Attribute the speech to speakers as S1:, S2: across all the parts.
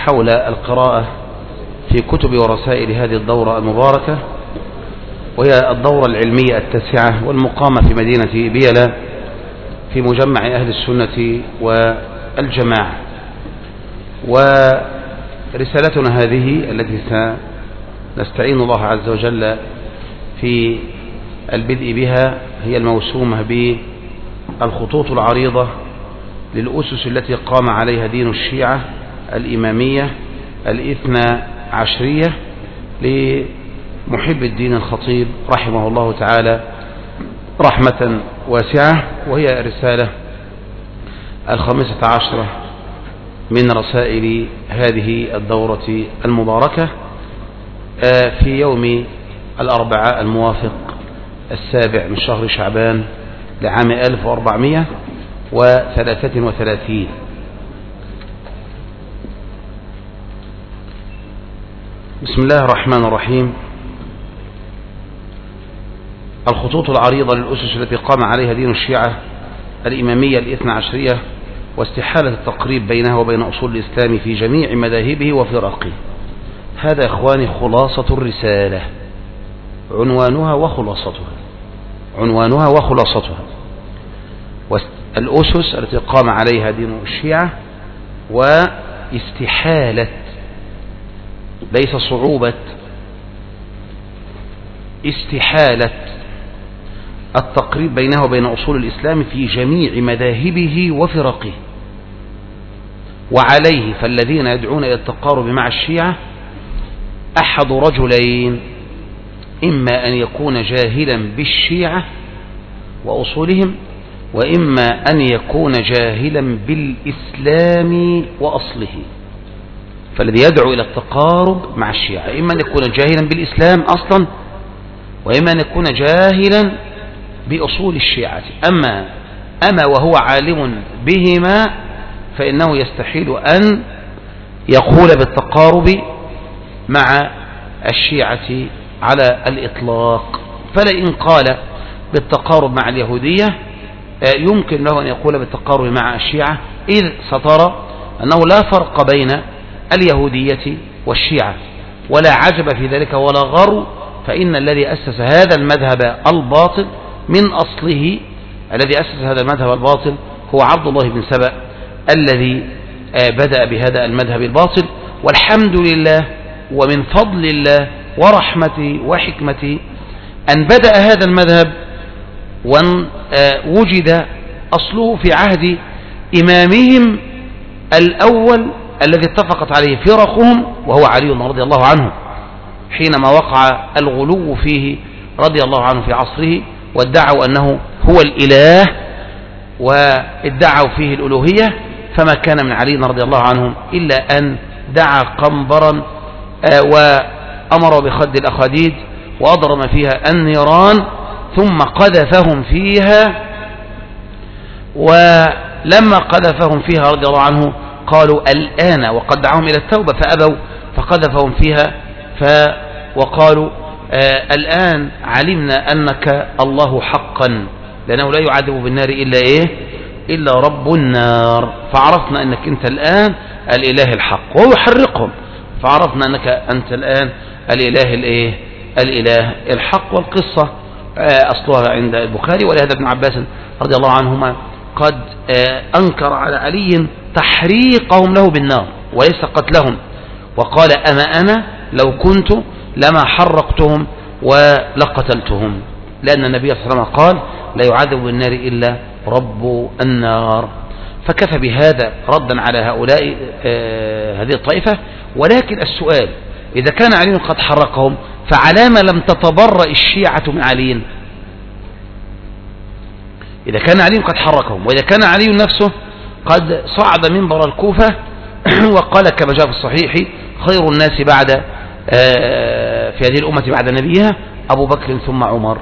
S1: حول القراءة في كتب ورسائل هذه الدورة المباركة، وهي الدورة العلمية التاسعة والمقامة في مدينة بيلا في مجمع أهل السنة والجماعة. ورسالتنا هذه التي سنستعين الله عز وجل في البدء بها هي الموسومة بالخطوط العريضة للأسس التي قام عليها دين الشيعة الإمامية الاثنى عشرية لمحب الدين الخطيب رحمه الله تعالى رحمة واسعة، وهي رسالة 15 من رسائل هذه الدورة المباركة في يوم الأربعاء الموافق 7 من شهر شعبان لعام 1433. بسم الله الرحمن الرحيم. الخطوط العريضة للأسس التي قام عليها دين الشيعة الإمامية الاثنى عشرية واستحالة التقريب بينها وبين أصول الإسلام في جميع مذاهبه وفرقه. هذا إخواني خلاصة الرسالة، عنوانها وخلاصتها الأسس التي قام عليها دين الشيعة، واستحالة ليس صعوبة، استحالة التقريب بينه وبين أصول الإسلام في جميع مذاهبه وفرقه. وعليه فالذين يدعون إلى التقارب مع الشيعة أحد رجلين: إما أن يكون جاهلا بالشيعة وأصولهم، وإما أن يكون جاهلا بالإسلام وأصله. فالذي يدعو إلى التقارب مع الشيعة إما أن يكون جاهلا بالإسلام أصلا، وإما أن يكون جاهلا بأصول الشيعة. أما وهو عالم بهما فإنه يستحيل أن يقول بالتقارب مع الشيعة على الإطلاق. فلئن قال بالتقارب مع اليهودية يمكن له أن يقول بالتقارب مع الشيعة، إذ سترى أنه لا فرق بين اليهودية والشيعة، ولا عجب في ذلك ولا غرو، فإن الذي أسس هذا المذهب الباطل من أصله، الذي أسس هذا المذهب الباطل هو عبد الله بن سبأ الذي بدأ بهذا المذهب الباطل. والحمد لله ومن فضل الله ورحمته وحكمته أن بدأ هذا المذهب ووجد أصله في عهد إمامهم الأول الذي اتفقت عليه فرقهم، وهو علي رضي الله عنه، حينما وقع الغلو فيه رضي الله عنه في عصره، وادعوا أنه هو الإله وادعوا فيه الألوهية. فما كان من علي رضي الله عنه إلا أن دعا قنبرا وأمر بخد الأخاديد وأضرم فيها النيران ثم قذفهم فيها. ولما قذفهم فيها رضي الله عنه قالوا الآن، وقد دعاهم إلى التوبة فأبوا، فقذفهم فيها وقالوا الآن علمنا أنك الله حقا، لأنه لا يعذب بالنار إلا رب النار، فعرفنا أنك أنت الآن الإله الحق. وهو يحرقهم، فعرفنا أنك أنت الآن الإله الحق. والقصة أصلها عند البخاري. ولهذا ابن عباس رضي الله عنهما قد أنكر على علي تحريقهم له بالنار وليس قتلهم، وقال أما أنا لو كنت لما حرقتهم ولقتلتهم، لأن النبي صلى الله عليه وسلم قال لا يعذب بالنار إلا رب النار. فكفى بهذا ردا على هؤلاء هذه الطائفة. ولكن السؤال: إذا كان علي قد حرقهم فعلام لم تتبرأ الشيعة من علي؟ إذا كان علي قد حركهم، وإذا كان علي نفسه قد صعد منبر الكوفة وقال كما جاء في الصحيح: خير الناس بعد في هذه الأمة بعد نبيها أبو بكر ثم عمر.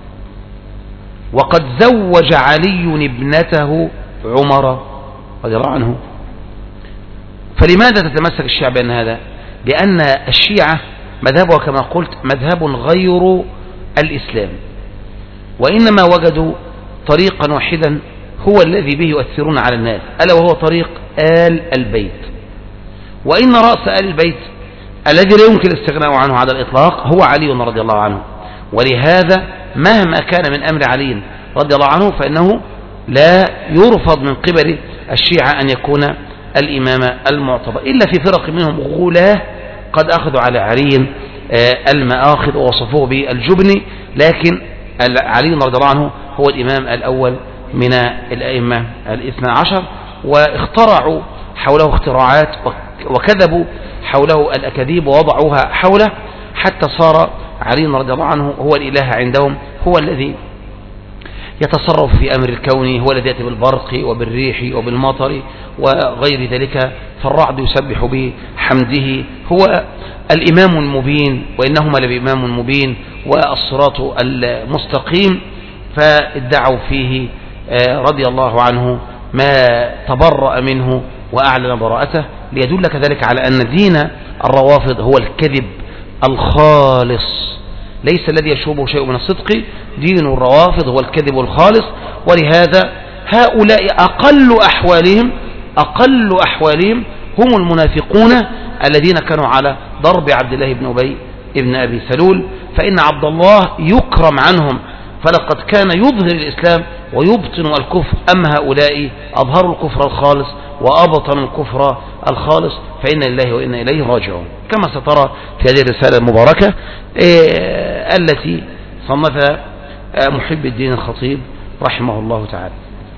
S1: وقد زوج علي ابنته عمر رضي الله عنه. فلماذا تتمسك الشيعة بأن هذا؟ لأن الشيعة مذهبها كما قلت مذهب غير الإسلام، وإنما وجدوا طريقا واحدا هو الذي به يؤثرون على الناس، ألا وهو طريق آل البيت. وإن رأس آل البيت الذي لا يمكن الاستغناء عنه على الإطلاق هو علي رضي الله عنه. ولهذا مهما كان من أمر علي رضي الله عنه فإنه لا يرفض من قبل الشيعة أن يكون الإمام المعتبر، إلا في فرق منهم غلاة قد أخذوا على علي المآخذ ووصفوه بالجبن، لكن علي رضي الله عنه هو الإمام الأول من الأئمة الاثنى عشر، واخترعوا حوله اختراعات وكذبوا حوله الأكاذيب ووضعوها حوله حتى صار علي رضي الله عنه هو الإله عندهم، هو الذي يتصرف في أمر الكون، هو الذي يأتي بالبرق وبالريح وبالمطر وغير ذلك، فالرعد يسبح بحمده، هو الإمام المبين وإنهما لبإمام مبين والصراط المستقيم. فادعوا فيه رضي الله عنه ما تبرأ منه وأعلن براءته، ليدلك ذلك على أن دين الروافض هو الكذب الخالص ليس الذي يشوبه شيء من الصدق، دين الروافض هو الكذب الخالص. ولهذا هؤلاء أقل أحوالهم هم المنافقون الذين كانوا على ضرب عبد الله بن أبي ابن أبي سلول، فإن عبد الله يكرم عنهم، فلقد كان يظهر الإسلام ويبطن الكفر، أما هؤلاء أظهروا الكفر الخالص وأبطنوا الكفر الخالص، فإن الله وإنا إليه راجعون، كما سترى في هذه الرسالة المباركة التي صنفها محب الدين الخطيب رحمه الله تعالى.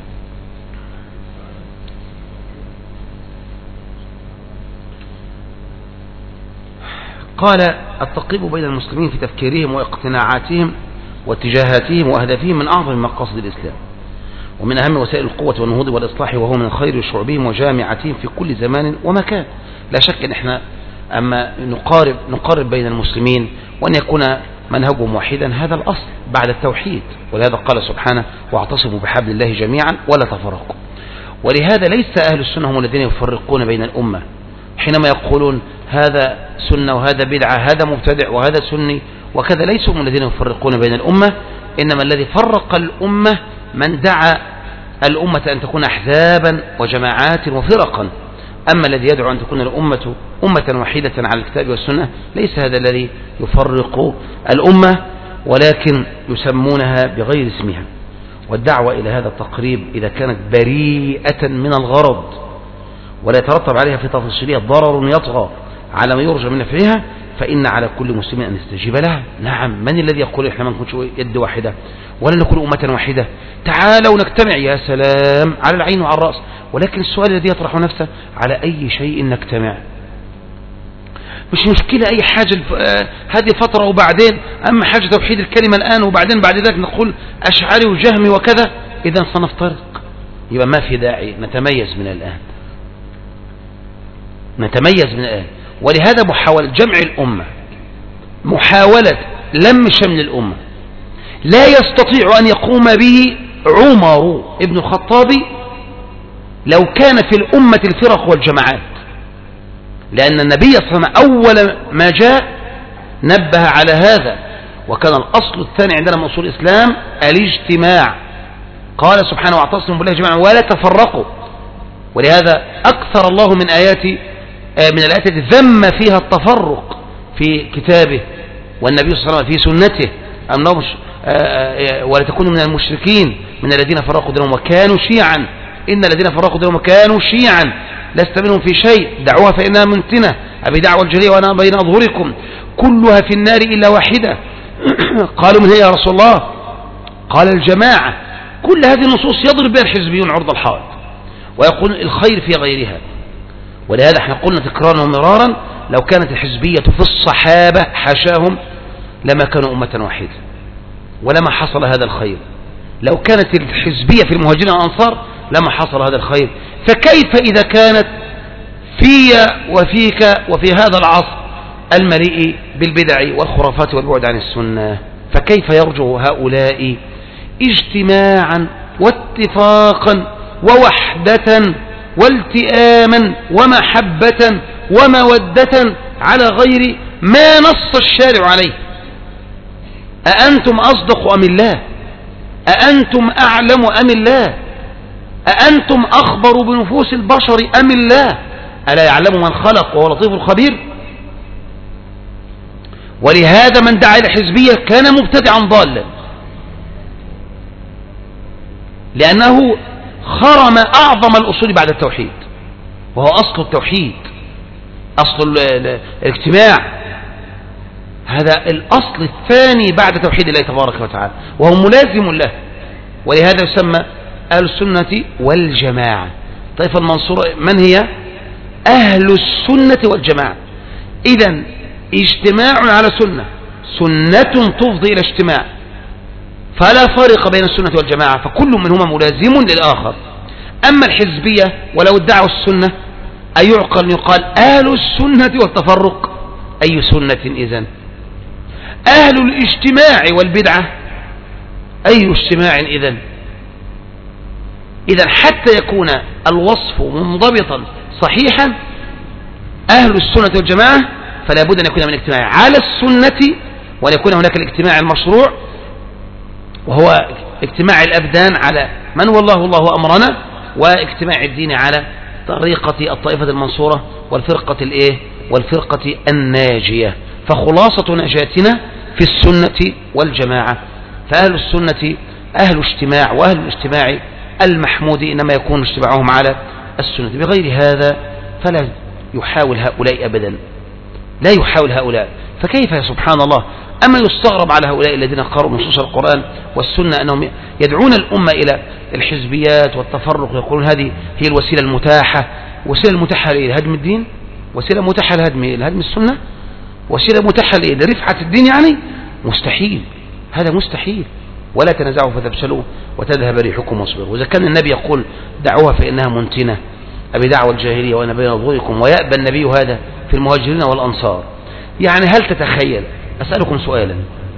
S1: قال: التقريب بين المسلمين في تفكيرهم واقتناعاتهم واتجاهاتهم وأهدافهم من أعظم مقاصد الإسلام، ومن أهم وسائل القوة والنهوض والإصلاح، وهو من خير شعوبهم وجامعتهم في كل زمان ومكان. لا شك أن احنا أما نقارب بين المسلمين وأن يكون منهجهم واحدا، هذا الأصل بعد التوحيد، ولهذا قال سبحانه: واعتصموا بحبل الله جميعا ولا تفرقوا. ولهذا ليس أهل السنة هم الذين يفرقون بين الأمة حينما يقولون هذا سنة وهذا بدعة، هذا مبتدع وهذا سني وكذا، ليسوا هم الذين يفرقون بين الأمة، إنما الذي فرق الأمة من دعا الأمة أن تكون أحزابا وجماعات وفرقا. أما الذي يدعو أن تكون الأمة أمة وحيدة على الكتاب والسنة ليس هذا الذي يفرق الأمة، ولكن يسمونها بغير اسمها. والدعوة إلى هذا التقريب إذا كانت بريئة من الغرض ولا يترتب عليها في تفاصيلها ضرر يطغى على ما يرجى من نفعها، فإن على كل مسلم أن يستجيب لها. نعم، من الذي يقول إحنا ما نكونش يد واحدة ولا نكون أمة واحدة؟ تعالوا نجتمع، يا سلام، على العين وعلى الرأس، ولكن السؤال الذي يطرح نفسه: على أي شيء نجتمع؟ مش مشكلة أي حاجة هذه فترة وبعدين، أما حاجة توحيد الكلمة الآن وبعدين بعد ذلك نقول أشعري وجهمي وكذا، إذا سنفترق، يبقى ما في داعي نتميز من الآن، نتميز من الآن. ولهذا محاولة جمع الأمة، محاولة لم شمل الأمة، لا يستطيع أن يقوم به عمر ابن الخطاب لو كان في الأمة الفرق والجماعات، لأن النبي صلى الله عليه وسلم أول ما جاء نبه على هذا، وكان الأصل الثاني عندنا من أصول الإسلام الاجتماع. قال سبحانه: واعتصموا بالله جميعا ولا تفرقوا. ولهذا أكثر الله من الآيات التي ذم فيها التفرق في كتابه، والنبي صلى الله عليه وسلم في سنته، أنهم ولا تكونوا من المشركين من الذين فرقوا دينهم وكانوا شيعا، إن الذين فرقوا دينهم وكانوا شيعا لست منهم في شيء، دعوها فإنها منتنة، أبي دعوة الجلية وأنا بين أظهركم كلها في النار إلا واحدة. قالوا: من هي يا رسول الله؟ قال: الجماعة. كل هذه النصوص يضرب بها الحزبيون عرض الحائط ويقول الخير في غيرها. ولهذا احنا قلنا تكرارا ومرارا: لو كانت الحزبية في الصحابة حاشاهم لما كانوا أمة واحدة ولما حصل هذا الخير. لو كانت الحزبية في المهاجرين والأنصار لما حصل هذا الخير، فكيف إذا كانت في وفيك وفي هذا العصر المليء بالبدع والخرافات والبعد عن السنة؟ فكيف يرجو هؤلاء اجتماعا واتفاقا ووحدة والتئاما ومحبة ومودة على غير ما نص الشارع عليه؟ أأنتم أصدق أم الله؟ أأنتم أعلم أم الله؟ أأنتم أخبر بنفوس البشر أم الله؟ ألا يعلم من خلق وهو لطيف الخبير. ولهذا من دعا إلى حزبية كان مبتدعا ضالا، لأنه خرم أعظم الأصول بعد التوحيد، وهو أصل التوحيد، أصل الاجتماع. هذا الأصل الثاني بعد توحيد الله تبارك وتعالى، وهو ملازم له. ولهذا يسمى أهل السنة والجماعة. طائفة المنصورة من هي؟ أهل السنة والجماعة. إذن اجتماع على سنة، سنة تفضي إلى اجتماع، فلا فرق بين السنة والجماعة، فكل منهما ملازم للآخر. أما الحزبية ولو ادعوا السنة أيعقل يقال أهل السنة والتفرق؟ أي سنة إذن؟ أهل الاجتماع والبدعة أي اجتماع إذن؟ إذن حتى يكون الوصف منضبطا صحيحا أهل السنة والجماعة فلا بد أن يكون من اجتماع على السنة، وأن يكون هناك الاجتماع المشروع وهو اجتماع الأبدان على من والله أمرنا، واجتماع الدين على طريقة الطائفة المنصورة والفرقة الناجية. فخلاصة نجاتنا في السنة والجماعة. فأهل السنة أهل اجتماع، وأهل الاجتماع المحمود إنما يكون اجتماعهم على السنة. بغير هذا فلا يحاول هؤلاء أبدا، لا يحاول هؤلاء. فكيف يا سبحان الله؟ أما يستغرب على هؤلاء الذين قرأوا نصوص القرآن والسنة أنهم يدعون الأمة إلى الحزبيات والتفرق، يقولون هذه هي الوسيلة المتاحة. وسيلة متاحة لهدم الدين؟ وسيلة متاحة لهدم السنة؟ وسيلة متاحة لرفعة الدين؟ يعني مستحيل، هذا مستحيل. ولا تنازعوا فتفشلوا وتذهب ريحكم واصبروا. وإذا كان النبي يقول دعوها فإنها منتنة، أبي دعوة الجاهلية وأنا بين ظهوركم، ويأبى النبي هذا في المهاجرين والأنصار. يعني هل تتخيل، أسألكم سؤالا،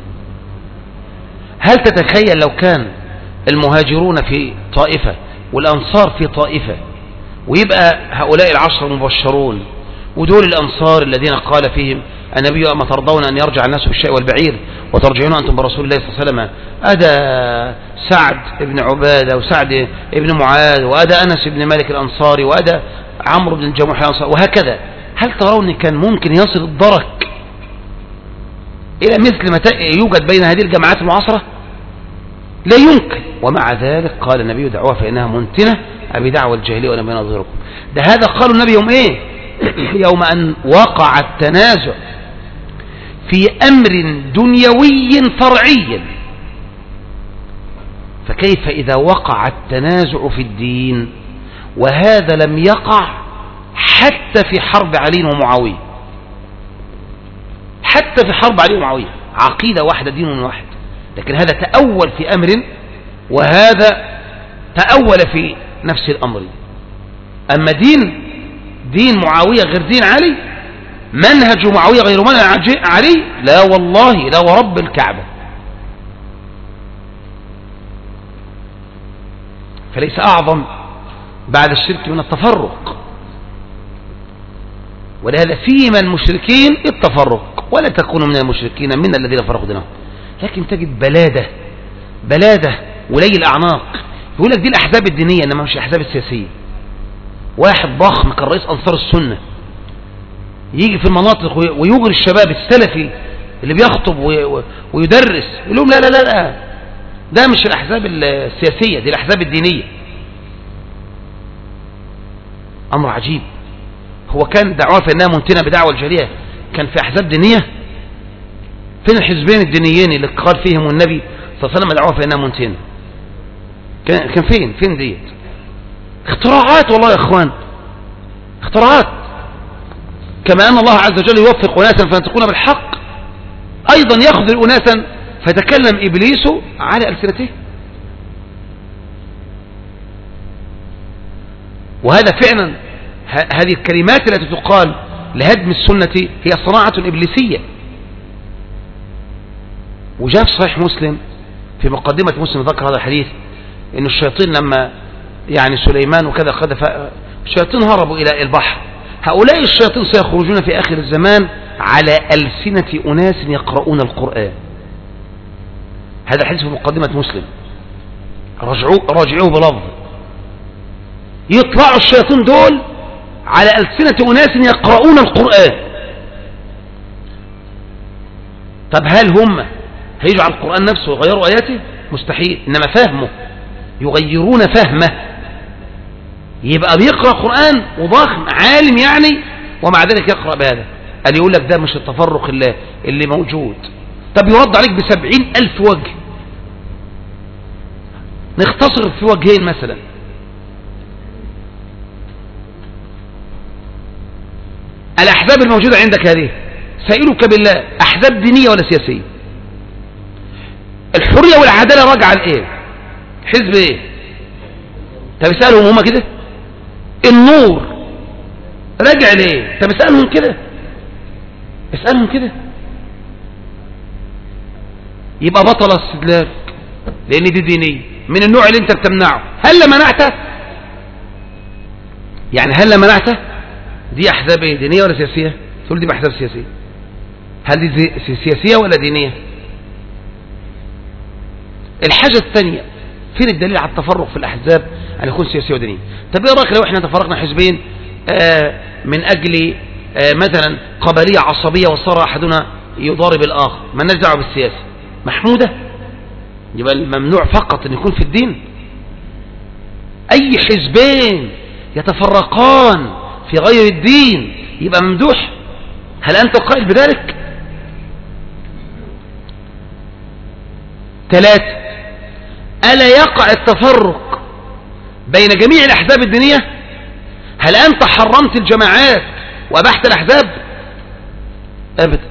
S1: هل تتخيل لو كان المهاجرون في طائفة والأنصار في طائفة، ويبقى هؤلاء العشر المبشرون ودول الأنصار الذين قال فيهم النبي أما ترضون أن يرجع الناس بالشيء والبعير وترجعون أنتم برسول الله صلى الله عليه وسلم، أدى سعد بن عبادة وسعد بن معاذ وأدى أنس بن مالك الأنصاري وأدى عمرو بن الجموح الأنصاري وهكذا، هل ترون كان ممكن يصل الدرك إلى مثل ما يوجد بين هذه الجماعات المعاصرة؟ لا يمكن. ومع ذلك قال النبي دعوها فإنها منتنة، أبي دعوة الجاهلية وأنا بين ظهوركم. ده هذا قالوا النبي يوم إيه؟ يوم أن وقع التنازع في أمر دنيوي فرعي. فكيف إذا وقع التنازع في الدين؟ وهذا لم يقع حتى في حرب علي ومعاوية، حتى في حرب علي ومعاوية عقيدة واحدة دين واحد، لكن هذا تأول في أمر وهذا تأول في نفس الأمر. أما دين معاوية غير دين علي، منهج معاوية غير منهج علي، لا والله لا ورب الكعبة. فليس أعظم بعد الشرك من التفرق، ولهذا فيما المشركين التفرق، ولا تكونوا من المشركين من الذين فرقوا دينهم. لكن تجد بلادة ولي الأعناق يقول لك دي الأحزاب الدينية إنما مش الأحزاب السياسية. واحد ضخم كان رئيس أنصار السنة يجي في المناطق ويغري الشباب السلفي اللي بيخطب ويدرس، يقول لهم لا لا لا، ده مش الأحزاب السياسية، دي الأحزاب الدينية. أمر عجيب. هو كان دعوة فإنها منتنة بدعوة الجاهلية كان في أحزاب دينية؟ فين الحزبين الدينيين اللي قال فيهم النبي صلى الله عليه وسلم دعوة فإنها منتنة؟ كان فين ديت؟ اختراعات والله يا اخوان، اختراعات. كما أن الله عز وجل يوفق أناسا فينطقون بالحق، أيضا يخذل أناسا فتكلم إبليس على ألسنته. وهذا فعلا هذه الكلمات التي تقال لهدم السنة هي صناعة إبليسية. وجاء في صحيح مسلم في مقدمة مسلم ذكر هذا الحديث إن الشياطين لما يعني سليمان وكذا الشياطين هربوا إلى البحر. هؤلاء الشياطين سيخرجون في آخر الزمان على ألسنة أناس يقرؤون القرآن. هذا الحديث في مقدمة مسلم، راجعوه بلفظ. يطلعوا الشياطين دول على ألسنة أناس يقرؤون القرآن. طب هل هم هيجوا على القرآن نفسه ويغيروا آياته؟ مستحيل. إنما فهمه يغيرون فهمه، يبقى بيقرأ قرآن وضخم عالم يعني، ومع ذلك يقرأ بهذا. قال يقول لك ده مش التفرق اللي موجود. طب يرد عليك ب70,000 وجه. نختصر في وجهين مثلا. الأحزاب الموجودة عندك هذه، سائلك بالله، أحزاب دينية ولا سياسية؟ الحرية والعدالة راجعة لإيه؟ حزب إيه؟ طب اسألهم هما كده. النور راجع لإيه؟ طب اسألهم كده، اسألهم كده. يبقى بطل استدلال، لأن دي دينية من النوع اللي أنت بتمنعه. هل منعته؟ يعني هل منعته؟ دي أحزاب إيه؟ دينية ولا سياسية؟ تقول دي بأحزاب سياسية. هل دي سياسية ولا دينية؟ الحاجة الثانية، فين الدليل على التفرق في الأحزاب أن يكون سياسية ودينية؟ طب إيه رأيك لو إحنا تفرقنا حزبين من أجل مثلا قبلية عصبية وصار أحدنا يضارب الآخر، ما لناش دعوة بالسياسة، محمودة؟ يبقى الممنوع فقط أن يكون في الدين. أي حزبين يتفرقان في غير الدين يبقى ممدوح. هل أنت قائل بذلك؟ 3، ألا يقع التفرق بين جميع الأحزاب الدينية؟ هل أنت حرمت الجماعات وأبحت الأحزاب؟ أبدا.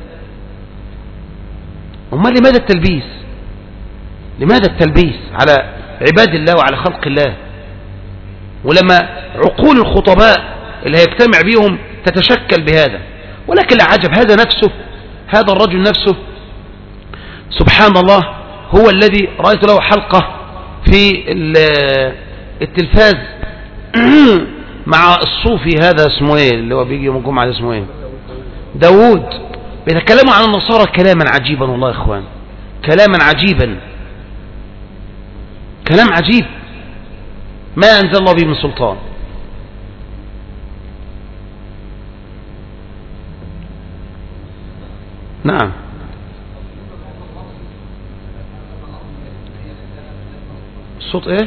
S1: أمال لماذا التلبيس؟ لماذا التلبيس على عباد الله وعلى خلق الله؟ ولما عقول الخطباء اللي هيجتمع بيهم تتشكل بهذا. ولكن العجب هذا نفسه، هذا الرجل نفسه سبحان الله هو الذي رأيت له حلقة في التلفاز مع الصوفي هذا اسمه ايه اللي هو بيجي يوم الجمعة، اسمه ايه؟ داوود. بيتكلموا عن النصارى كلاما عجيبا والله يا اخوان، كلاما عجيبا، كلام عجيب ما أنزل الله به من سلطان. نعم. الصوت ايه؟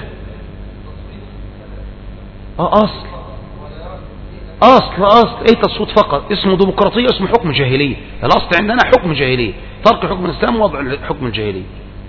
S1: اصل ايه الصوت فقط، اسمه ديمقراطية، اسمه حكم جاهلية. الاصل عندنا حكم جاهلية، ترك حكم الاسلام ووضع حكم الجاهلية.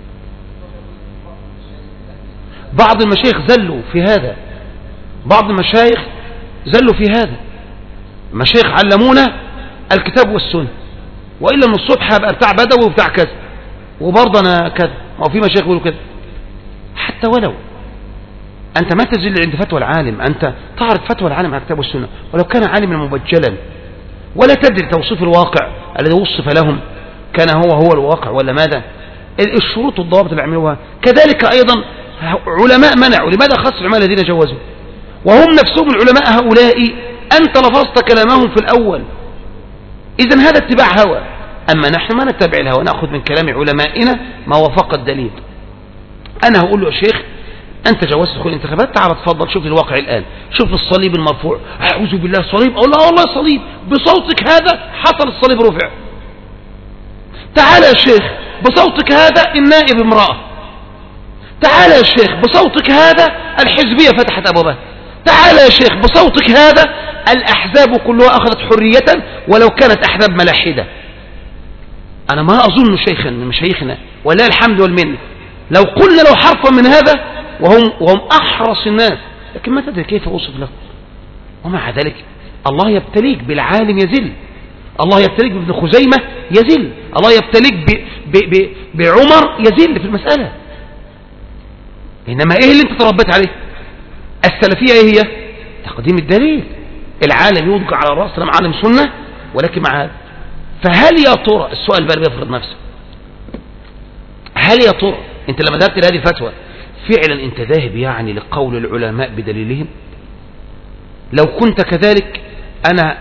S1: بعض المشايخ زلوا في هذا، بعض المشايخ زلوا في هذا. مشايخ علمونا الكتاب والسنة، وإلا من الصبح هبقى بتاع بدوي وبتاع كذا، وبرضه أنا كذا. أو في مشايخ يقولوا كده. حتى ولو أنت ما تزل عند فتوى العالم، أنت تعرف فتوى العالم على الكتاب والسنة، ولو كان عالما مبجلا، ولا تدري توصيف الواقع الذي وصف لهم كان هو الواقع ولا ماذا. الشروط والضوابط اللي عملوها كذلك أيضا علماء منعوا. لماذا خص العلماء الذين جوزوا وهم نفسهم العلماء هؤلاء أنت لفظت كلامهم في الأول؟ إذن هذا اتباع هوى. أما نحن ما نتبع الهوى، نأخذ من كلام علمائنا ما وافق الدليل. أنا هقول له يا شيخ أنت جوزت تدخل الانتخابات، تعال تفضل شوف الواقع الآن، شوف الصليب المرفوع، أعوذ بالله صليب، أقول لا والله صليب، بصوتك هذا حصل الصليب رفع. تعال يا شيخ بصوتك هذا النائب امرأة. تعال يا شيخ بصوتك هذا الحزبية فتحت أبوابها. تعال يا شيخ بصوتك هذا الأحزاب كلها أخذت حرية ولو كانت أحزاب ملاحدة. أنا ما أظن شيخا من مشايخنا ولا الحمد والمنة لو قلنا له حرفا من هذا وهم أحرص الناس، لكن ما تدري كيف أوصف له. ومع ذلك الله يبتليك بالعالم يزل، الله يبتليك بابن خزيمة يزل، الله يبتليك بعمر يزل في المسألة. إنما إيه اللي أنت تربيت عليه؟ السلفية إيه هي؟ تقديم الدليل. العالم يوضع على رأس عالم سنة، ولكن مع هذا فهل يا ترى، السؤال بقى بيفرض نفسه، هل يا ترى أنت لما ذهبت لهذه الفتوى فعلا أنت ذاهب يعني لقول العلماء بدليلهم؟ لو كنت كذلك أنا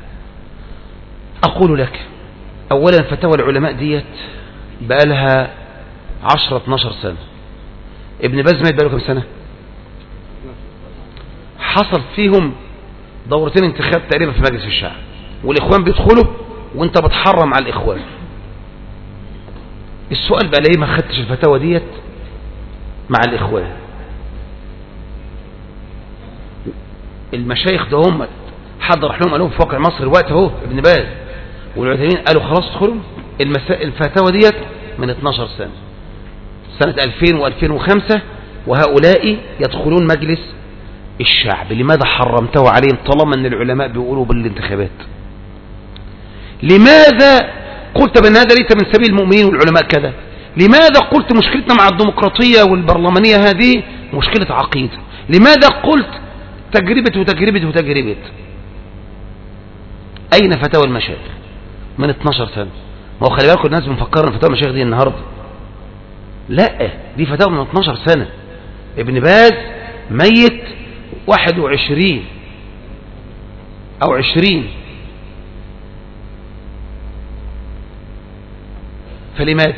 S1: أقول لك أولا فتاوى العلماء ديت بقى لها 10-12 سنة. ابن باز مات بقى له كم سنة؟ حصل فيهم دورتين انتخاب تقريبا في مجلس الشعب، والإخوان بيدخلوا وانت بتحرم على الإخوان. السؤال بقى ليه ما خدتش الفتاوى ديت مع الإخوان؟ المشايخ ده هم حد راح لهم قال لهم في واقع مصر الوقت اهو ابن باز والعثيمين قالوا خلاص ادخلوا الفتاوى ديت من 12 سنة 2000 و2005، وهؤلاء يدخلون مجلس الشعب. لماذا حرمته عليهم طالما ان العلماء بيقولوا بالانتخابات؟ لماذا قلت بان هذا ليس من سبيل المؤمنين والعلماء كذا؟ لماذا قلت مشكلتنا مع الديمقراطية والبرلمانية هذه مشكلة عقيدة؟ لماذا قلت تجربة؟ أين فتاوى المشايخ من 12 سنة؟ ما هو خلي بالكم الناس بنفكر ان فتاوى المشايخ دي النهارده، لا دي فتاوى من 12 سنة. ابن باز ميت 21 أو 20. فلماذا؟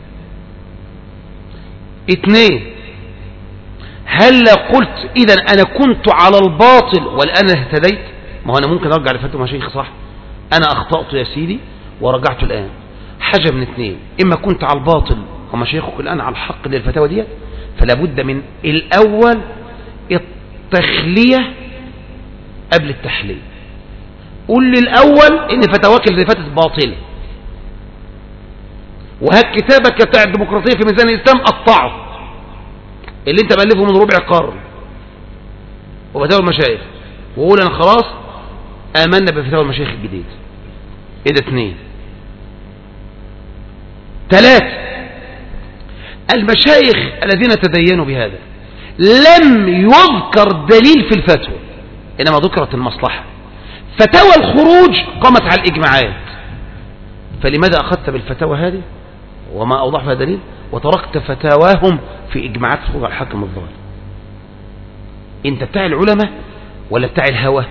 S1: 2، هل قلت إذا أنا كنت على الباطل والآن اهتديت؟ ما هو أنا ممكن أرجع لفتوى مشايخ صح، أنا أخطأت يا سيدي ورجعت الآن. حاجة من 2، إما كنت على الباطل ومشايخك الآن على الحق للفتاوى ديت، فلا بد من الأول التخلية قبل التحليل. قل لي الأول إن فتاواك اللي فاتت باطلة، وهات كتابك بتاع الديمقراطية في ميزان الإسلام قطعه اللي انت مألفه من ربع قرن وفتاوى المشايخ، وقول أنا خلاص آمنا بفتاوى المشايخ الجديد. إيه ده؟ 2. 3، المشايخ الذين تدينوا بهذا لم يذكر دليل في الفتوى، إنما ذكرت المصلحة. فتاوى الخروج قامت على الإجماعات، فلماذا أخذت بالفتاوى هذه وما أوضح فيها دليل وتركت فتاواهم في إجماعات الخروج على الحاكم الظالم؟ أنت بتاع العلماء ولا بتاع الهوى؟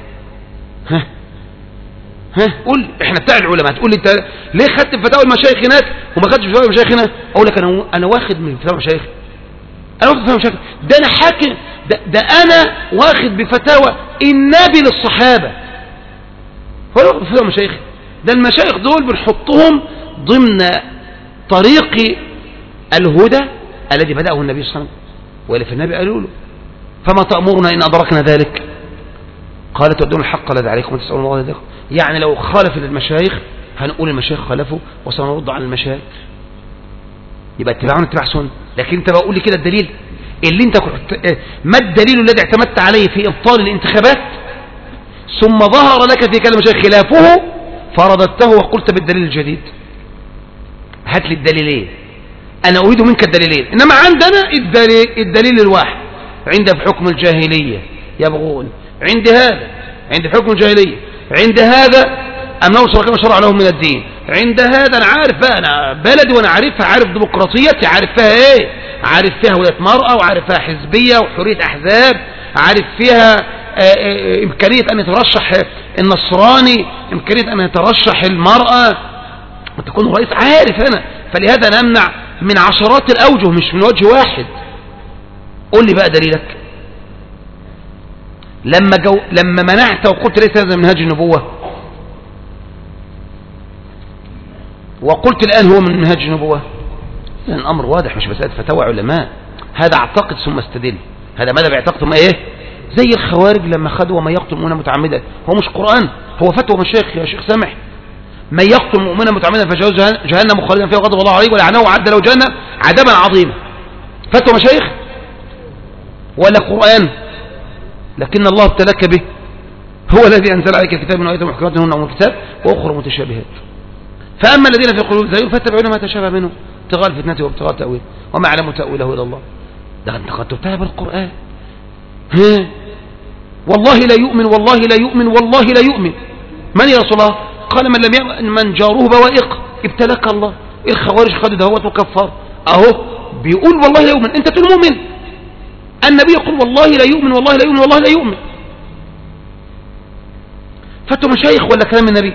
S1: قول احنا بتاع العلماء. تقول لي انت ليه خدت فتاوى المشايخ هناك وما خدتش فتاوى المشايخ هنا؟ اقول لك انا واخد من فتاوى المشايخ، انا واخد فتاوى المشايخ، ده انا حاكم، ده انا واخد بفتاوى النبي للصحابه، هو واخد بفتاوى المشايخ. ده المشايخ دول بنحطهم ضمن طريق الهدى الذي بدأه النبي صلى الله عليه وسلم، وإلا في النبي قالوا له فما تأمرنا إن أدركنا ذلك؟ قال تؤدون الحق الذي عليكم وتسألون الله ذلك. يعني لو خالف للمشايخ هنقول المشايخ خالفوا وسنرد على المشايخ، يبقى اتباعنا اتباع سنة. لكن انت بقول لي كده الدليل اللي انت ما الدليل الذي اعتمدت عليه في إبطال الانتخابات ثم ظهر لك في كلام المشايخ خلافه فرددته وقلت بالدليل الجديد؟ هات لي الدليلين، انا اريد منك الدليلين. انما عندنا الدليل الواحد، عند في حكم الجاهلية يبغون، عند هذا عند حكم الجاهلية، عند هذا أمنوا شركاء شرع لهم من الدين، عند هذا أنا عارف بقى، أنا بلدي وأنا عارفها، عارف ديمقراطيتي، عارف فيها إيه، عارف فيها ولاية مرأة، وعارف فيها حزبية وحرية أحزاب، عارف فيها إمكانية أن يترشح النصراني، إمكانية أن يترشح المرأة وتكون رئيس، عارف أنا. فلهذا نمنع من عشرات الأوجه مش من وجه واحد. قول لي بقى دليلك لما منعت وقلت ليس هذا منهاج النبوة، وقلت الآن هو من منهاج النبوة. إذن الأمر واضح، مش مسألة فتاوى علماء. هذا اعتقد ثم استدل. هذا ماذا بيعتقد ثم ايه؟ زي الخوارج لما خدوا وما يقتل مؤمنا متعمدا، هو مش قرآن، هو فتوى مشايخ يا شيخ سامح. من يقتل مؤمنا متعمدا فجاوز جهنم خالدا فيها وغضب الله عليه ولعنه وعد له جهنم عذابا عظيما. فتوى مشايخ ولا قرآن؟ لكن الله ابتلاك به، هو الذي أنزل عليك الكتاب من آيات محكمات هن أم الكتاب وأخرى متشابهات. فأما الذين في قلوبهم زيغ فاتبعون ما تشابه منه ابتغاء الفتنة وابتغاء تأويله وما يعلم تأويله إلا الله. ده أنت قد تبتلى بالقرآن. والله لا يؤمن والله لا يؤمن والله لا يؤمن. من يا رسول الله؟ قال من لم يؤمن من جاره بوائق ابتلاك الله. الخوارج خدوا دهوت وكفار أهو بيقول والله لا يؤمن، أنت تقول مؤمن. النبي يقول والله لا يؤمن والله لا يؤمن والله لا يؤمن. فتوا مشايخ ولا كلام النبي؟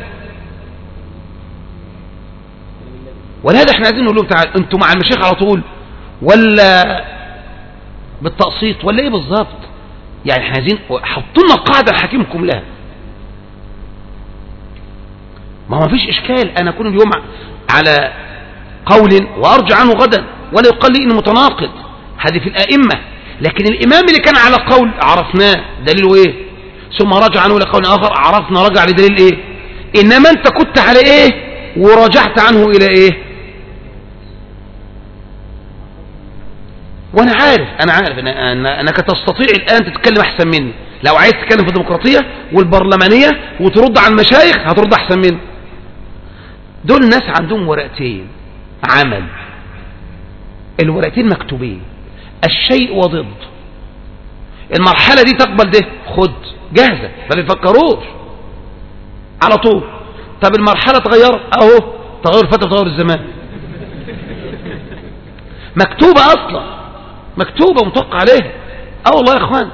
S1: ولهذا احنا عايزين نقول لهم تعال انتوا مع المشايخ على طول ولا بالتقسيط ولا ايه بالظبط؟ يعني احنا عايزين حطوا لنا قاعده نحاكمكم لها. ما هو فيش إشكال أنا أكون اليوم على قول وأرجع عنه غدا ولا يقال لي إنه متناقض، هذه في الأئمة. لكن الإمام اللي كان على قول عرفناه دليله إيه، ثم رجع عنه لقول آخر عرفنا رجع لدليل إيه. إنما أنت كنت على إيه ورجعت عنه إلى إيه. وأنا عارف أنك تستطيع الآن تتكلم أحسن مني. لو عايز تتكلم في الديمقراطية والبرلمانية وترد على المشايخ هترد أحسن مني. دول ناس عندهم ورقتين عمل، الورقتين مكتوبين، الشيء وضد. المرحلة دي تقبل ده خد جاهزة، ما بيفكروش على طول. طب المرحلة تغير اهو، تغير الفترة تغير الزمان، مكتوبة اصلا، مكتوبة متوقع عليها. والله يا اخوان.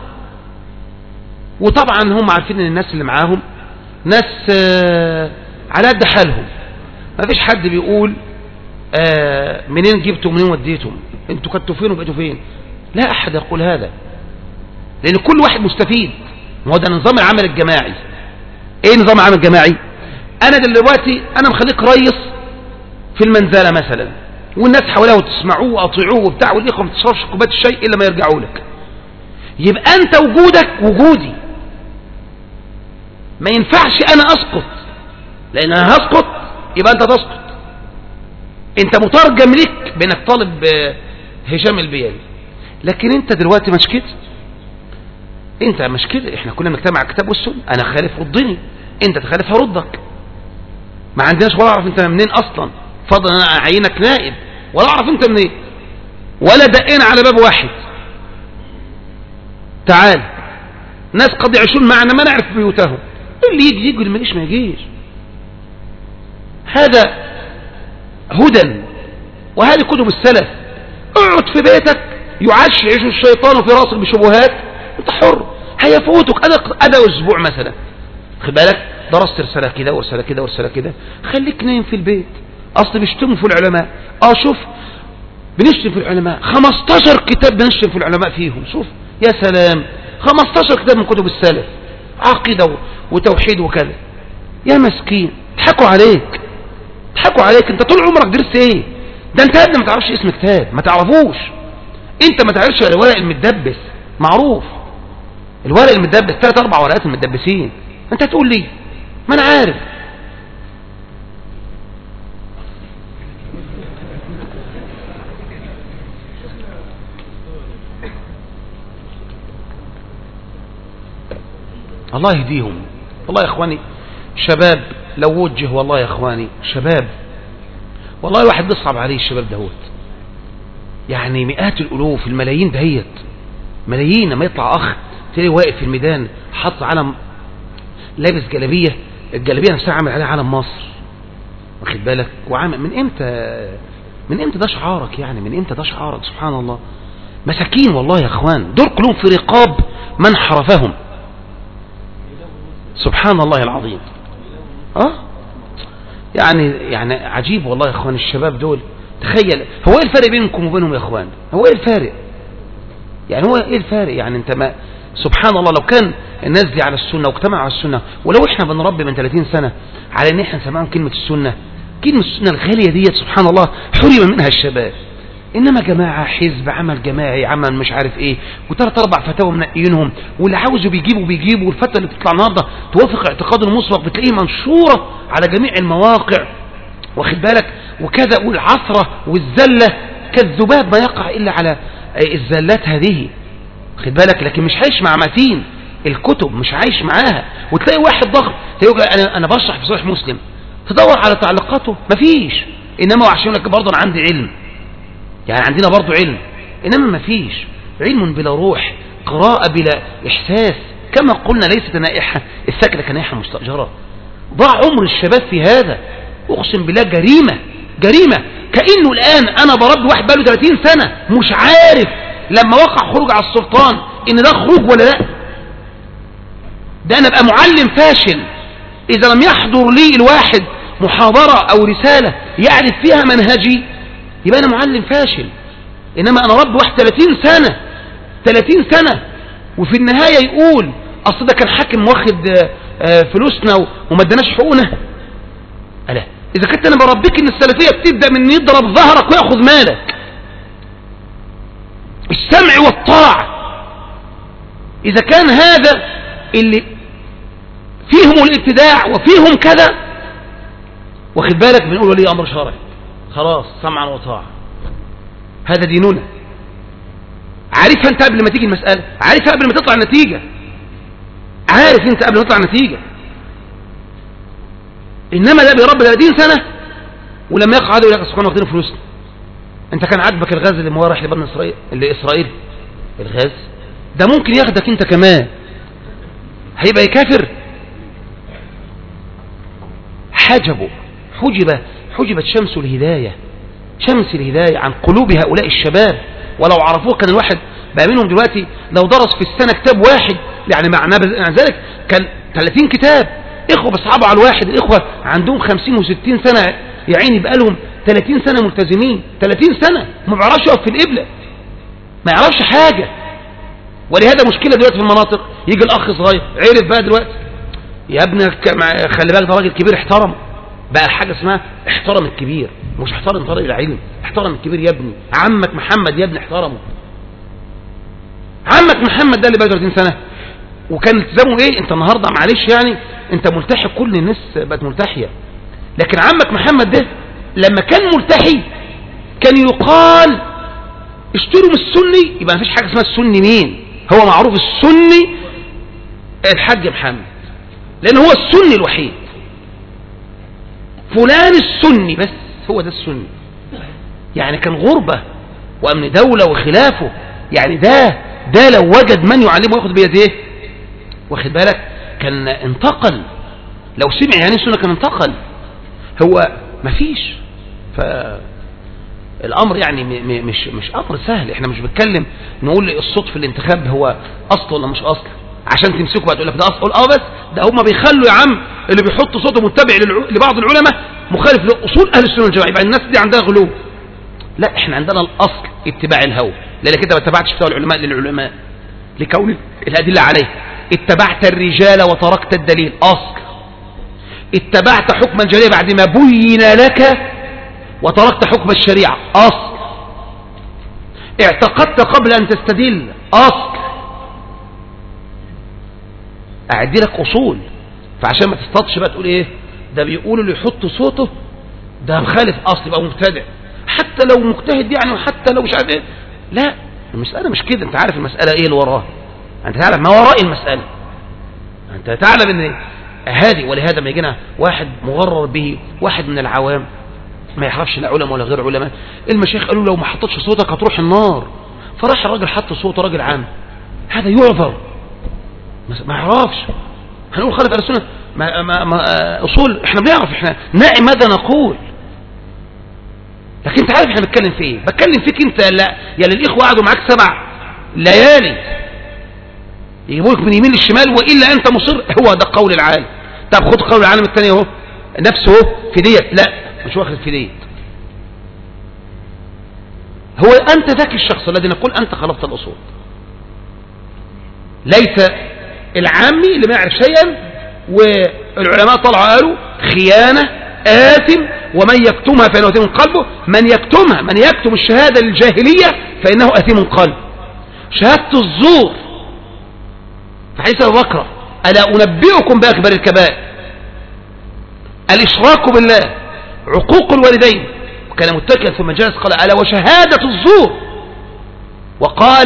S1: وطبعا هم عارفين ان الناس اللي معاهم ناس على قد حالهم، ما فيش حد بيقول منين جبتوا منين وديتم، انتوا كنتوا فين وبقيتوا فين. لا احد يقول هذا، لان كل واحد مستفيد. وهو ده نظام العمل الجماعي. ايه نظام العمل الجماعي؟ انا دلوقتي انا مخليك ريس في المنزله مثلا، والناس حواليه وتسمعوه واطيعوه وبتاع، والاخوه ما تشربش كوبايه الشاي الا ما يرجعوا لك. يبقى انت وجودك وجودي، ما ينفعش انا اسقط، لان انا هسقط يبقى انت تسقط. انت مترجم لك بانك طالب هشام البيالي، لكن انت دلوقتي مش كده. انت مش كده، احنا كنا بنجتمع على الكتاب والسنه، انا خالف ردني، انت تخالف هردك. ما عندناش ولا اعرف انت منين اصلا، فضلا انا اعينك نائب ولا اعرف انت منين، ولا دقينا على باب واحد. تعال ناس قد يعيشون معنا ما نعرف بيوتهم، اللي يجي اللي ما يجيش ما يجيش. هذا هدى، وهذه كتب السلف. اقعد في بيتك يعشعش الشيطان في راسك بشبهات، انت حر، هيفوتك. أدا أسبوع مثلا، خد بالك درست رسالة كده ورسالة كده ورسالة كده، خليك نايم في البيت. أصل بيشتموا في العلماء. شوف بنشتم في العلماء 15 كتاب بنشتم في العلماء فيهم. شوف يا سلام، 15 كتاب من كتب السلف، عقيدة وتوحيد وكذا. يا مسكين ضحكوا عليك، ضحكوا عليك. انت طول عمرك درست ايه؟ ده انت قبل ما تعرفش اسم كتاب، ما تعرفوش. انت ما تعرفش الورق المتدبس، معروف الورق المتدبس 3-4 ورقات المتدبسين. انت تقول لي ما انا عارف. الله يهديهم. والله يا اخواني شباب لو وجه، والله يا اخواني شباب، والله الواحد بيصعب عليه الشباب دهوت. يعني مئات الالوف، الملايين دهيت، ملايين. ما يطلع اخ تلاقيه واقف في الميدان حط علم، لابس جلابيه، الجلابيه نفسها عامل عليها علم مصر، واخد بالك. وعامل من امتى ده شعارك؟ يعني من امتى ده شعارك؟ سبحان الله. مساكين والله يا اخوان، دول كلهم في رقاب من حرفهم. سبحان الله العظيم. يعني عجيب والله يا اخوان الشباب دول. تخيل، هو ايه الفرق بينكم وبينهم يا اخوان؟ هو ايه الفارق؟ يعني هو ايه الفارق؟ يعني انت ما سبحان الله، لو كان الناس دي على السنة واجتمعوا على السنة، ولو احنا بنربي من 30 سنة على ان احنا سمعهم كلمة السنة الغالية ديت، سبحان الله حرم منها الشباب. انما جماعة حزب، عمل جماعي، عمل مش عارف ايه، و3-4 فتاوى منقيينهم، واللي عاوزه بيجيبوا، والفتوى اللي بتطلع النهارده توافق اعتقاد المسبق بتلاقيه منشورة على جميع المواقع، واخد بالك. وكذا، والعثرة والزلة كالذباب ما يقع الا على الزلات هذه، واخد بالك. لكن مش عايش مع متين الكتب، مش عايش معاها. وتلاقي واحد ضخم انا بشرح في صحيح مسلم، تدور على تعليقاته مفيش. انما عشان لك برضه انا عندي علم، يعني عندنا برضو علم، إنما ما فيش علم بلا روح، قراءة بلا إحساس. كما قلنا ليست نائحة السكنة كنائحة مستأجرة. ضاع عمر الشباب في هذا، أقسم بالله جريمة. كأنه الآن أنا برد واحد بقاله 30 سنة مش عارف لما وقع خروج على السلطان إن ده خروج ولا لا. ده أنا بقى معلم فاشل إذا لم يحضر لي الواحد محاضرة أو رسالة يعرف فيها منهجي، يبقى أنا معلم فاشل. إنما أنا رب واحد 30 سنة وفي النهاية يقول أصل ده كان حاكم واخد فلوسنا وما اداناش حقوقنا. ألا إذا كنت أنا بربيك إن السلفية بتبدأ من يضرب ظهرك ويأخذ مالك، السمع والطاعة. إذا كان هذا اللي فيهم الابتداع وفيهم كذا، واخد بالك، بنقول ولي أمر شرعي، خلاص سمعا وطاعة، هذا ديننا. عارفها أنت قبل ما تيجي المسألة، عارفها قبل ما تطلع النتيجة، عارف أنت قبل ما تطلع النتيجة. إنما ده بيربي 30 سنة ولما يقع عدو يقول لك سبحانه واخدين فلوسنا. أنت كان عاجبك الغاز اللي رايح لبني إسرائيل، لإسرائيل الغاز ده ممكن ياخدك أنت كمان، هيبقى يكافر. حجبت شمس الهداية، شمس الهداية عن قلوب هؤلاء الشباب، ولو عرفوه كان الواحد بقى منهم دلوقتي لو درس في السنة كتاب واحد، يعني معنى ذلك كان 30 كتاب. إخوة بصعبوا على الواحد، الإخوة عندهم 50 و60 سنة يا عيني، بقى لهم 30 سنة ملتزمين، 30 سنة ما بيعرفش يقف في القبلة، ما يعرفش حاجة. ولهذا مشكلة دلوقتي في المناطق، يجي الأخ صغير عرف بقى دلوقتي، يا ابني خلي بالك ده راجل كبير احترم، بقى حاجة اسمها احترم الكبير، مش احترم طريق العلم، احترم الكبير يا ابني، عمك محمد يا ابني احترمه، عمك محمد ده اللي بقى 30 سنة وكان التزامه ايه. انت النهاردة معلش يعني انت ملتحي، كل الناس بقت ملتحية، لكن عمك محمد ده لما كان ملتحي كان يقال اشتروا من السني، يبقى مفيش حاجة اسمها السني مين، هو معروف السني الحاج محمد، لان هو السني الوحيد، فلان السني بس هو ده السني. يعني كان غربة وامن دولة وخلافه، يعني ده لو وجد من يعلمه وياخد بيده، واخد بالك، كان انتقل، لو سمع يعني السنة كان انتقل، هو مفيش. فالامر يعني مش امر سهل. احنا مش بنتكلم نقول الصوت في الانتخاب هو اصل ولا مش اصل عشان تمسكه بقى تقول لك ده اصل، بس ده هم بيخلوا يا عم اللي بيحط صوته متبع لبعض العلماء مخالف لاصول اهل السنه والجماعه، يبقى الناس دي عندها غلو. لا، احنا عندنا الاصل اتباع الهوى، لانك انت ما اتبعتش فتاوى العلماء للعلماء لكون الادله عليه، اتبعت الرجال وتركت الدليل، اصل. اتبعت حكم الجارية بعد ما بين لك وتركت حكم الشريعة، اصل. اعتقدت قبل ان تستدل، اصل. اعدي لك اصول، فعشان ما تصطادش بقى تقول ايه ده بيقولوا اللي يحط صوته ده مخالف اصل يبقى مبتدع، حتى لو مجتهد يعني، وحتى لو مش عارف ايه. لا، المسألة مش كده. انت عارف المسألة ايه اللي وراها، انت تعرف ما وراء المسألة، انت تعلم ان هذه. ولهذا ما يجينا واحد مغرر به، واحد من العوام ما يعرفش لا علماء ولا غير علماء، المشايخ قالوا لو ما حطتش صوتك هتروح النار، فراح الراجل حط صوته، راجل عام، هذا يعذر، ما يعرفش. هنقول خالف على السنة ما اصول، احنا بنعرف، احنا نعي ماذا نقول، لكن انت عارف احنا بتكلم في ايه. بتكلم فيك انت، لا يا للاخوه قعدوا معاك 7 ليالي يجيبوك من يمين للشمال والا انت مصر، هو ده قول العالم. طب خد قول العالم الثاني اهو نفسه اهو في ديت، لا مش واخد في ديت. هو انت ذاك الشخص الذي نقول انت خلفت الاصول، ليس العامي اللي ما يعرف شيئا. والعلماء طلعوا قالوا خيانة آثم ومن يكتمها فإنه آثم قلبه. من يكتمها، من يكتم الشهادة الجاهلية فإنه آثم قلبه. شهادة الزور في حديث أبي بكر ألا أنبئكم بأكبر الكبائر؟ الإشراك بالله، عقوق الوالدين. وكان متكئا ثم جلس قال ألا وشهادة الزور، وقال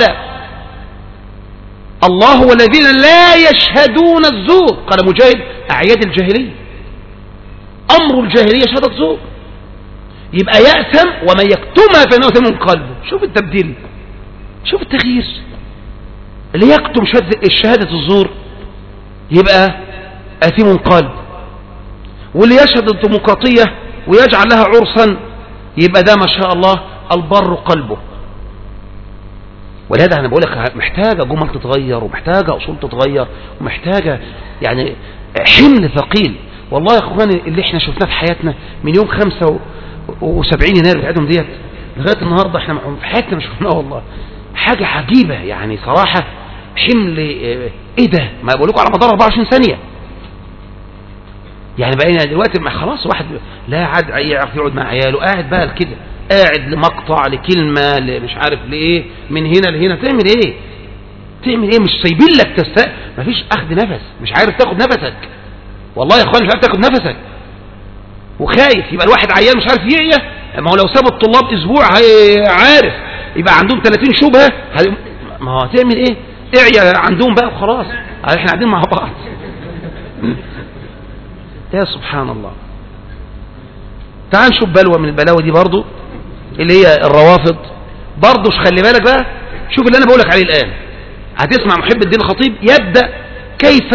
S1: الله والذين لا يشهدون الزور. قال مجاهد أعياد الجاهلية، أمر الجاهلية شهادة زور، يبقى يأثم ومن يكتمها فإنه آثم قلبه. شوف التبديل، شوف التغيير. اللي يكتم الشهادة الزور يبقى آثم قلبه، واللي يشهد الديمقراطية ويجعل لها عرسا يبقى ده ما شاء الله البر قلبه. ولهذا انا بقول لك محتاجه جمل تتغير، ومحتاجه اصول تتغير، ومحتاجه يعني حمل ثقيل. والله يا اخواني اللي احنا شفناه في حياتنا من يوم 75 يناير بتاعتهم ديت لغايه النهارده، احنا في حياتنا مش شفناه، والله حاجه عجيبه يعني صراحه. حمل ايه ده؟ ما بقول لكم على مدار 24 ثانيه يعني بقينا دلوقتي خلاص واحد لا عاد يعرف يقعد مع عياله، قاعد بقى كده، قاعد لمقطع لكلمة مش عارف لإيه، من هنا لهنا. تعمل إيه؟ تعمل إيه؟ مش سايبين لك مفيش أخذ نفس، مش عارف تاخد نفسك. والله يا أخوان مش عارف تاخد نفسك وخايف. يبقى الواحد عيان مش عارف يعيا، ما هو لو ساب الطلاب أسبوع عارف يبقى عندهم 30 شبهة. ما هو هتعمل إيه؟ اعيا عندهم بقى وخلاص، احنا قاعدين مع بعض. يا سبحان الله. تعال نشوف بلوى من البلاوي دي برضو، اللي هي الروافض. برضو خلي بالك بقى، شوف اللي انا بقولك عليه الان. هتسمع محب الدين الخطيب يبدأ كيف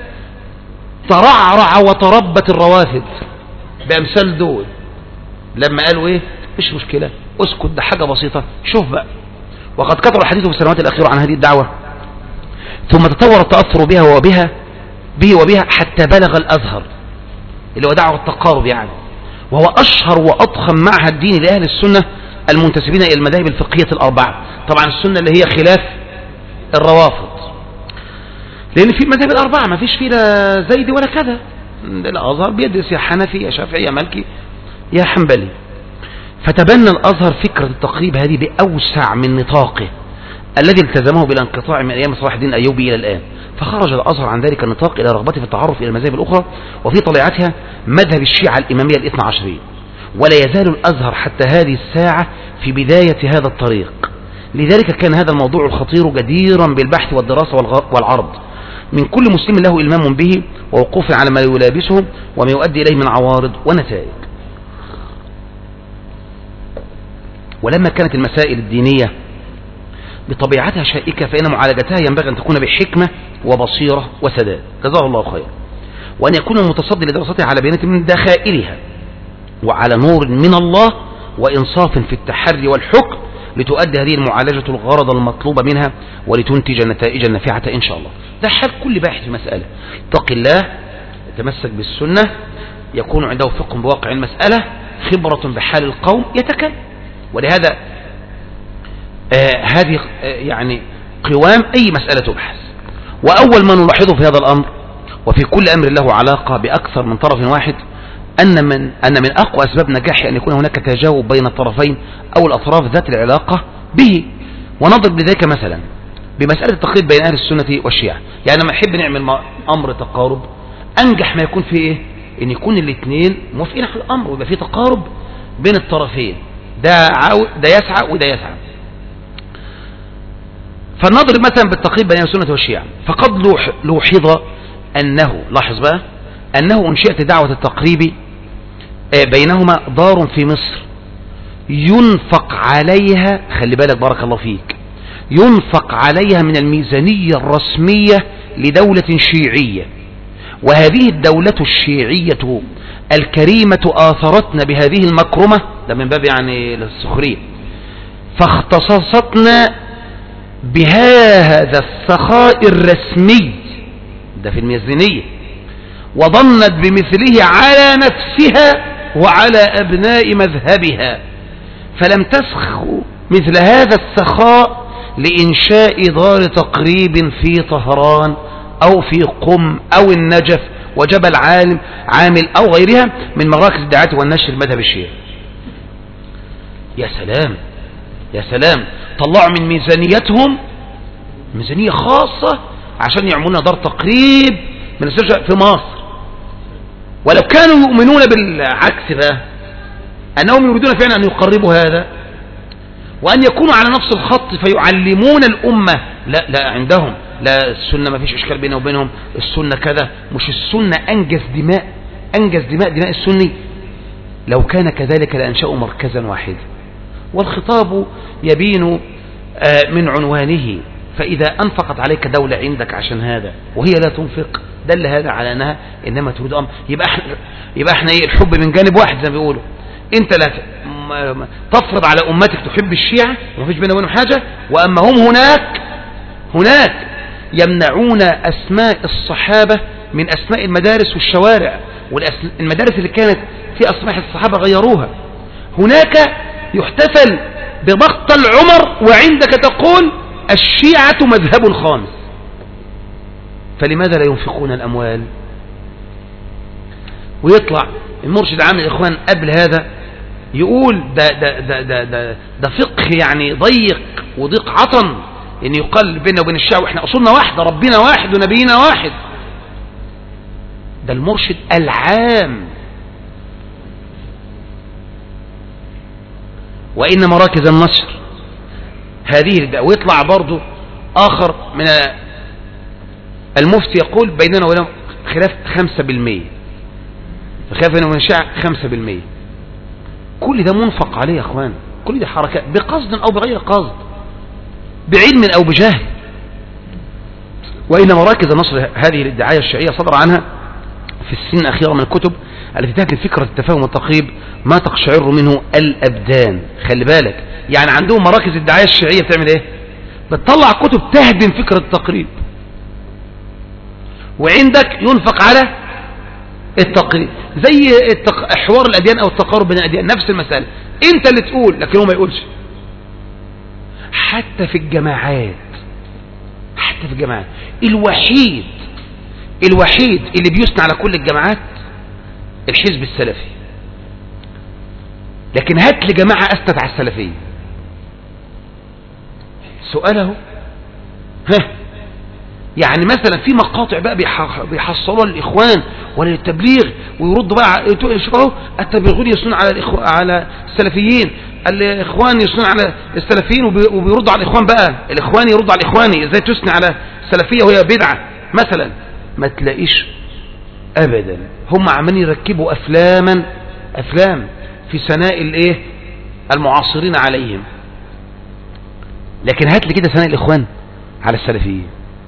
S1: ترعرع وتربت الروافض بأمثال دول، لما قالوا ايه مش مشكلة اسكت ده حاجة بسيطة. شوف بقى، وقد كثر الحديث في السنوات الأخيرة عن هذه الدعوة، ثم تطور التأثر بها وبها حتى بلغ الأزهر اللي هو دعوة التقارب يعني، وهو أشهر وأضخم معهد ديني لأهل السنة المنتسبين إلى المذاهب الفقهية الأربعة. طبعا السنة اللي هي خلاف الروافض، لأن في المذاهب الأربعة ما فيش فيه لا زيدي ولا كذا. الأزهر بيدرس يا حنفي يا شافعي يا مالكي يا حنبلي. فتبنى الأزهر فكرة التقريب هذه بأوسع من نطاقه الذي التزمه بالانقطاع من أيام صلاح الدين الأيوبي إلى الآن. فخرج الأزهر عن ذلك النطاق إلى رغبته في التعرف إلى المذاهب الأخرى، وفي طليعتها مذهب الشيعة الإمامية الاثنى عشرية. ولا يزال الأزهر حتى هذه الساعة في بداية هذا الطريق. لذلك كان هذا الموضوع الخطير جديرا بالبحث والدراسة والعرض من كل مسلم له إلمام به ووقوف على ما يلابسه وما يؤدي إليه من عوارض ونتائج. ولما كانت المسائل الدينية بطبيعتها شائكة، فإن معالجتها ينبغي أن تكون بحكمة وبصيرة وسداد، جزاه الله خيرا، وأن يكون المتصدي لدراستها على بينة من داخلها وعلى نور من الله وإنصاف في التحري والحكم، لتؤدي هذه المعالجة الغرض المطلوب منها ولتنتج النتائج النافعة إن شاء الله. ده حال كل باحث في مسألة. اتق الله، يتمسك بالسنة، يكون عنده فقه بواقع المسألة، خبرة بحال القوم، يتكلم. ولهذا هذه يعني قوام أي مسألة تبحث. وأول ما نلاحظه في هذا الأمر، وفي كل أمر له علاقة بأكثر من طرف واحد، أن من أقوى أسباب نجاحه أن يكون هناك تجاوب بين الطرفين أو الأطراف ذات العلاقة به. ونضرب لذلك مثلا بمسألة التقريب بين أهل السنة والشيعة. يعني لما نحب نعمل أمر تقارب، أنجح ما يكون فيه إيه؟ إن يكون الاثنين موافقين على الأمر ويبقى فيه تقارب بين الطرفين، ده يسعى وده يسعى. فنضرب مثلا بالتقريب بين السنة والشيعة، فقد لوحظ أنه، لاحظ بقى، أنه أنشئت دعوة التقريب بينهما دار في مصر ينفق عليها، خلي بالك بارك الله فيك، ينفق عليها من الميزانية الرسمية لدولة شيعية. وهذه الدولة الشيعية الكريمة آثرتنا بهذه المكرمة، ده من باب يعني السخرية، فاختصصتنا بهذا السخاء الرسمي، ده في الميزانية، وظنت بمثله على نفسها وعلى أبناء مذهبها، فلم تسخ مثل هذا السخاء لإنشاء دار تقريب في طهران أو في قم أو النجف وجبل عامل أو غيرها من مراكز الدعاية والنشر المذهب الشيعي. يا سلام يا سلام، طلعوا من ميزانيتهم ميزانية خاصة عشان يعملون دار تقريب من السجن في مصر. ولو كانوا يؤمنون بالعكس بقى، أنهم يريدون فعلا أن يقربوا هذا وأن يكونوا على نفس الخط فيعلمون الأمة، لا عندهم لا، السنة ما فيش إشكال بينه وبينهم، السنة كذا، مش السنة أنجز دماء السني. لو كان كذلك لأنشأوا مركزا واحدا. والخطاب يبين من عنوانه، فإذا أنفقت عليك دولة عندك عشان هذا وهي لا تنفق، دل هذا على أنها إنما تريد أمر. يبقى احنا ايه، الحب من جانب واحد زي ما بيقولوا. انت لا تفرض على أمتك تحب الشيعة ومفيش بينه وبينهم حاجة، وأما هم هناك يمنعون أسماء الصحابة من أسماء المدارس والشوارع، والمدارس اللي كانت في أسماء الصحابة غيروها. هناك يحتفل بمقتل عمر وعندك تقول الشيعة مذهب خامس. فلماذا لا ينفقون الأموال؟ ويطلع المرشد عام الإخوان قبل هذا يقول ده فقه يعني ضيق وضيق عطن، إن يقال بيننا وبين الشيعة وإحنا أصولنا واحدة، ربنا واحد ونبينا واحد. ده المرشد العام. وإن مراكز النشر هذه، ويطلع برضو آخر من المفتي يقول بيننا وبينهم خلاف 5%، فخلاف بيننا وبين الشيعة 5%. كل ده منفق عليه يا اخوان، كل ده حركات بقصد او بغير قصد، بعلم او بجهل. وإن مراكز النشر هذه الادعاية الشيعية صدر عنها في السنين الأخيرة من الكتب التي تهدم فكرة التفاهم والتقريب ما تقشعر منه الأبدان. خلي بالك، يعني عندهم مراكز الدعاية الشيعية بتعمل ايه؟ بتطلع كتب تهدم فكرة التقريب، وعندك ينفق على التقريب، زي حوار الأديان أو التقارب بين الأديان، نفس المسألة، انت اللي تقول لكن هو ما يقولش. حتى في الجماعات، الوحيد اللي بيثنى على كل الجماعات الحزب السلفي، لكن هات لي جماعة أثنت على السلفية. سؤاله يعني مثلا في مقاطع بقى بيحصلوها للإخوان ولا للتبليغ، ويردوا بقى يشوفوا التبليغون يسنون على السلفيين، الإخوان يسنون على السلفيين، وبيردوا على الإخوان بقى، الإخواني يردوا على الإخواني، ازاي تسنى على السلفية وهي بدعة مثلا. ما تلاقيش أبدا، هم عمالين يركبوا أفلام في ثناء الايه المعاصرين عليهم، لكن هات لي كده ثناء الإخوان على السلفيين،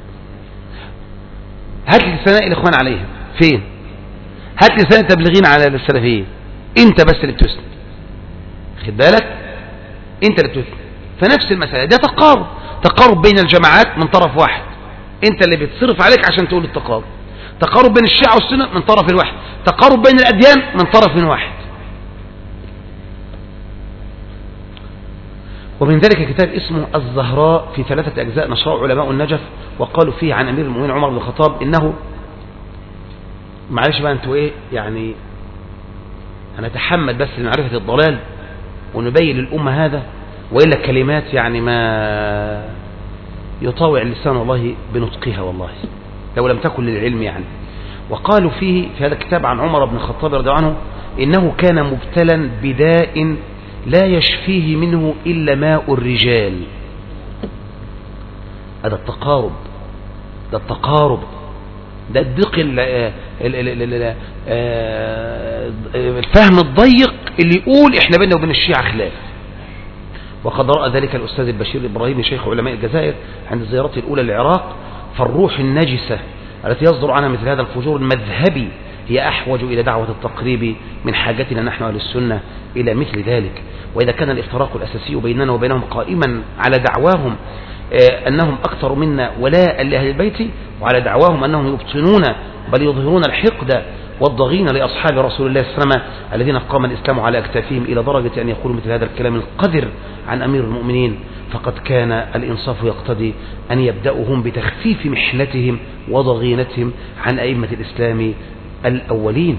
S1: هات لي ثناء الإخوان عليهم فين؟ هات لي ثناء التبليغين على السلفيين، انت بس اللي بتسند، خد بالك، انت اللي بتسند. فنفس المسألة ده تقارب بين الجماعات من طرف واحد، انت اللي بتصرف عليك عشان تقول التقارب. تقارب بين الشيعة والسنة من طرف واحد، تقارب بين الأديان من طرف واحد. ومن ذلك كتاب اسمه الزهراء في 3 أجزاء نشره علماء النجف، وقالوا فيه عن أمير المؤمنين عمر بن الخطاب إنه، معلش بقى انتوا ايه يعني، هنتحمل بس لمعرفة الضلال ونبين للأمة هذا، وإلا كلمات يعني ما يطاوع اللسان والله بنطقها والله لو لم تكن للعلم يعني. وقالوا فيه في هذا الكتاب عن عمر بن الخطاب رضي الله عنه إنه كان مبتلا بداء لا يشفيه منه إلا ماء الرجال. هذا التقارب، ده الضيق الفهم الضيق اللي يقول احنا بيننا وبين الشيعة خلاف. وقد رأى ذلك الأستاذ البشير الإبراهيمي شيخ علماء الجزائر عند زيارته الأولى للعراق، فالروح النجسة التي يصدر عنها مثل هذا الفجور المذهبي هي أحوج إلى دعوة التقريب من حاجتنا نحن أهل السنة إلى مثل ذلك. وإذا كان الافتراق الأساسي بيننا وبينهم قائما على دعواهم أنهم أكثر منا ولاء لأهل البيت، وعلى دعواهم أنهم يبطنون بل يظهرون الحقد والضغين لأصحاب رسول الله صلى الله عليه وسلم الذين قام الإسلام على أكتافهم إلى درجة أن يقولوا مثل هذا الكلام القذر عن أمير المؤمنين، فقد كان الإنصاف يقتضي أن يبدأوا هم بتخفيف محنتهم وضغينتهم عن أئمة الإسلام الأولين.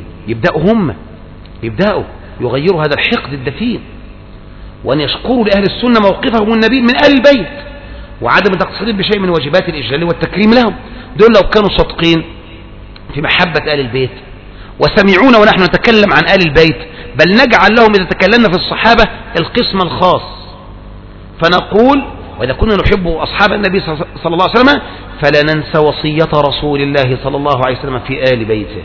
S1: يبدأوا يغيروا هذا الحقد الدفين، وأن يشكروا لأهل السنة موقفهم النبيل من أهل البيت، وعدم تقصيرهم بشيء من واجبات الإجلال والتكريم لهم. دول لو كانوا صادقين في محبة آل البيت وسمعونا ونحن نتكلم عن آل البيت، بل نجعل لهم إذا تكلمنا في الصحابة القسم الخاص، فنقول وإذا كنا نحب أصحاب النبي صلى الله عليه وسلم فلا ننسى وصية رسول الله صلى الله عليه وسلم في آل بيته.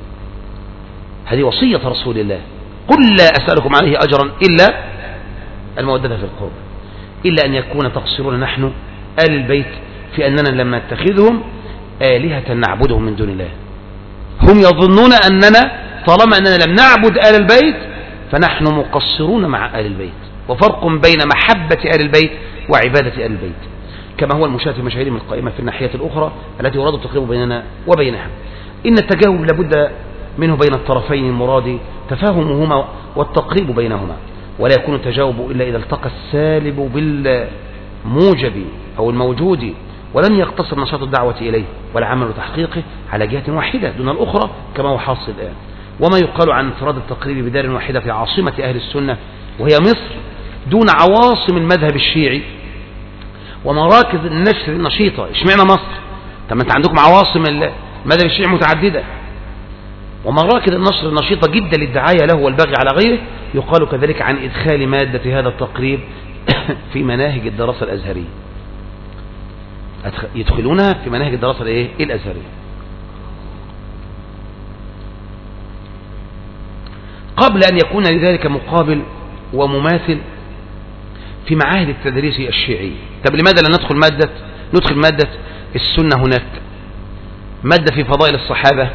S1: هذه وصية رسول الله، قل لا أسألكم عليه أجرا إلا المودة في القرب، إلا أن يكون تقصيرنا نحن آل البيت في أننا لم نتخذهم آلهة نعبدهم من دون الله. هم يظنون أننا طالما أننا لم نعبد آل البيت فنحن مقصرون مع آل البيت، وفرق بين محبة آل البيت وعبادة آل البيت، كما هو المشاهد في مشاهدهم القائمة في الناحية الأخرى التي يراد التقريب بيننا وبينها. إن التجاوب لابد منه بين الطرفين المراد تفاهمهما والتقريب بينهما، ولا يكون التجاوب إلا إذا التقى السالب بالموجب أو الموجود، ولن يقتصر نشاط الدعوة إليه والعمل وتحقيقه على جهة واحدة دون الأخرى كما هو حاصل الآن. وما يقال عن انفراد التقرير بدار واحدة في عاصمة أهل السنة وهي مصر دون عواصم المذهب الشيعي ومراكز النشر النشيطة. اشمعنى مصر؟ طب ما انت عندكم عواصم المذهب الشيعي متعددة ومراكز النشر النشيطة جدا للدعاية له والبغي على غيره. يقال كذلك عن إدخال مادة هذا التقرير في مناهج الدراسة الأزهرية، يدخلونها في مناهج الدراسة الأزهرية. قبل أن يكون لذلك مقابل ومماثل في معاهد التدريس الشيعية. طب لماذا لا ندخل مادة السنة هناك، مادة في فضائل الصحابة؟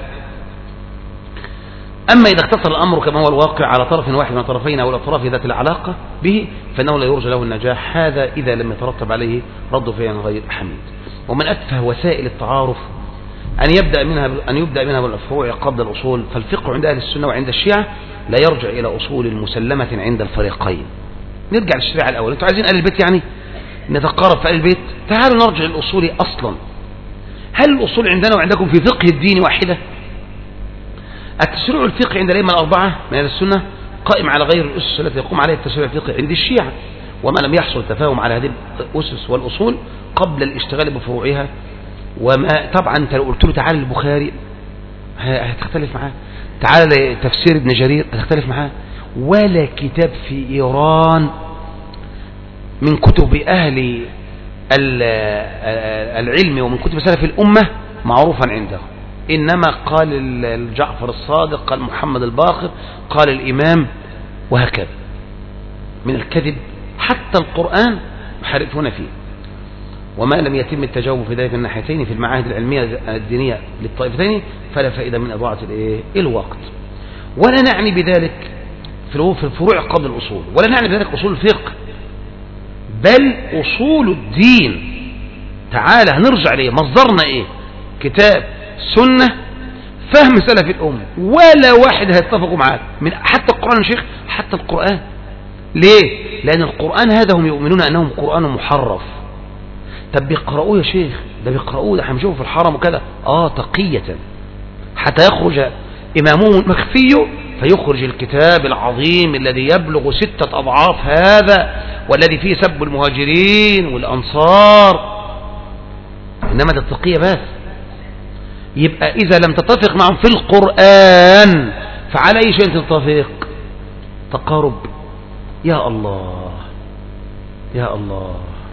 S1: أما إذا اقتصر الأمر كما هو الواقع على طرف واحد من طرفين أو الأطراف ذات العلاقة به فإنه لا يرجى له النجاح، هذا إذا لم يترتب عليه رد فعل غير حميد. ومن أتفه وسائل التعارف أن يبدأ منها بالفروع قبل الأصول، فالفقه عند أهل السنة وعند الشيعة لا يرجع إلى أصول مسلمة عند الفريقين. نرجع للشريعة الأول. أنتوا عايزين أهل البيت يعني نتقارب في أهل البيت؟ تعالوا نرجع للأصول أصلا. هل الأصول عندنا وعندكم في فقه الدين واحدة؟ التشريع الفقهي عند الأئمة الأربعة من أهل السنة قائم على غير الأسس التي يقوم عليها التشريع الفقهي عند الشيعة، وما لم يحصل التفاهم على هذه الأسس والأصول قبل الاشتغال بفروعها. وما طبعا أنت لو قلت له تعالى البخاري هتختلف معاه، تعالى تفسير ابن جرير هتختلف معاه، ولا كتاب في إيران من كتب أهل العلم ومن كتب سلف الأمة معروفا عنده. إنما قال الجعفر الصادق، قال محمد الباقر، قال الإمام، وهكذا. من الكذب حتى القرآن يحرفون فيه. وما لم يتم التجاوب في ذلك الناحيتين في المعاهد العلمية الدينية للطائفتين فلا فائدة من إضاعة الوقت. ولا نعني بذلك في الفروع قبل الأصول، ولا نعني بذلك أصول الفقه، بل أصول الدين. تعالى هنرجع ليه، مصدرنا إيه؟ كتاب، سنة، فهم سلف الأمة. ولا واحد هيتفقوا معاك من حتى القرآن يا شيخ، حتى القرآن. ليه؟ لأن القرآن هذا هم يؤمنون أنه قرآن محرف. طب بيقرأوه يا شيخ، ده بيقرأوه، ده هنشوفه في الحرم وكذا، تقية حتى يخرج إمامه المخفي فيخرج الكتاب العظيم الذي يبلغ 6 أضعاف هذا، والذي فيه سب المهاجرين والأنصار. إنما ده التقية بس. يبقى إذا لم تتفق معهم في القرآن فعلى أي شيء تتفق؟ تقارب. يا الله يا الله.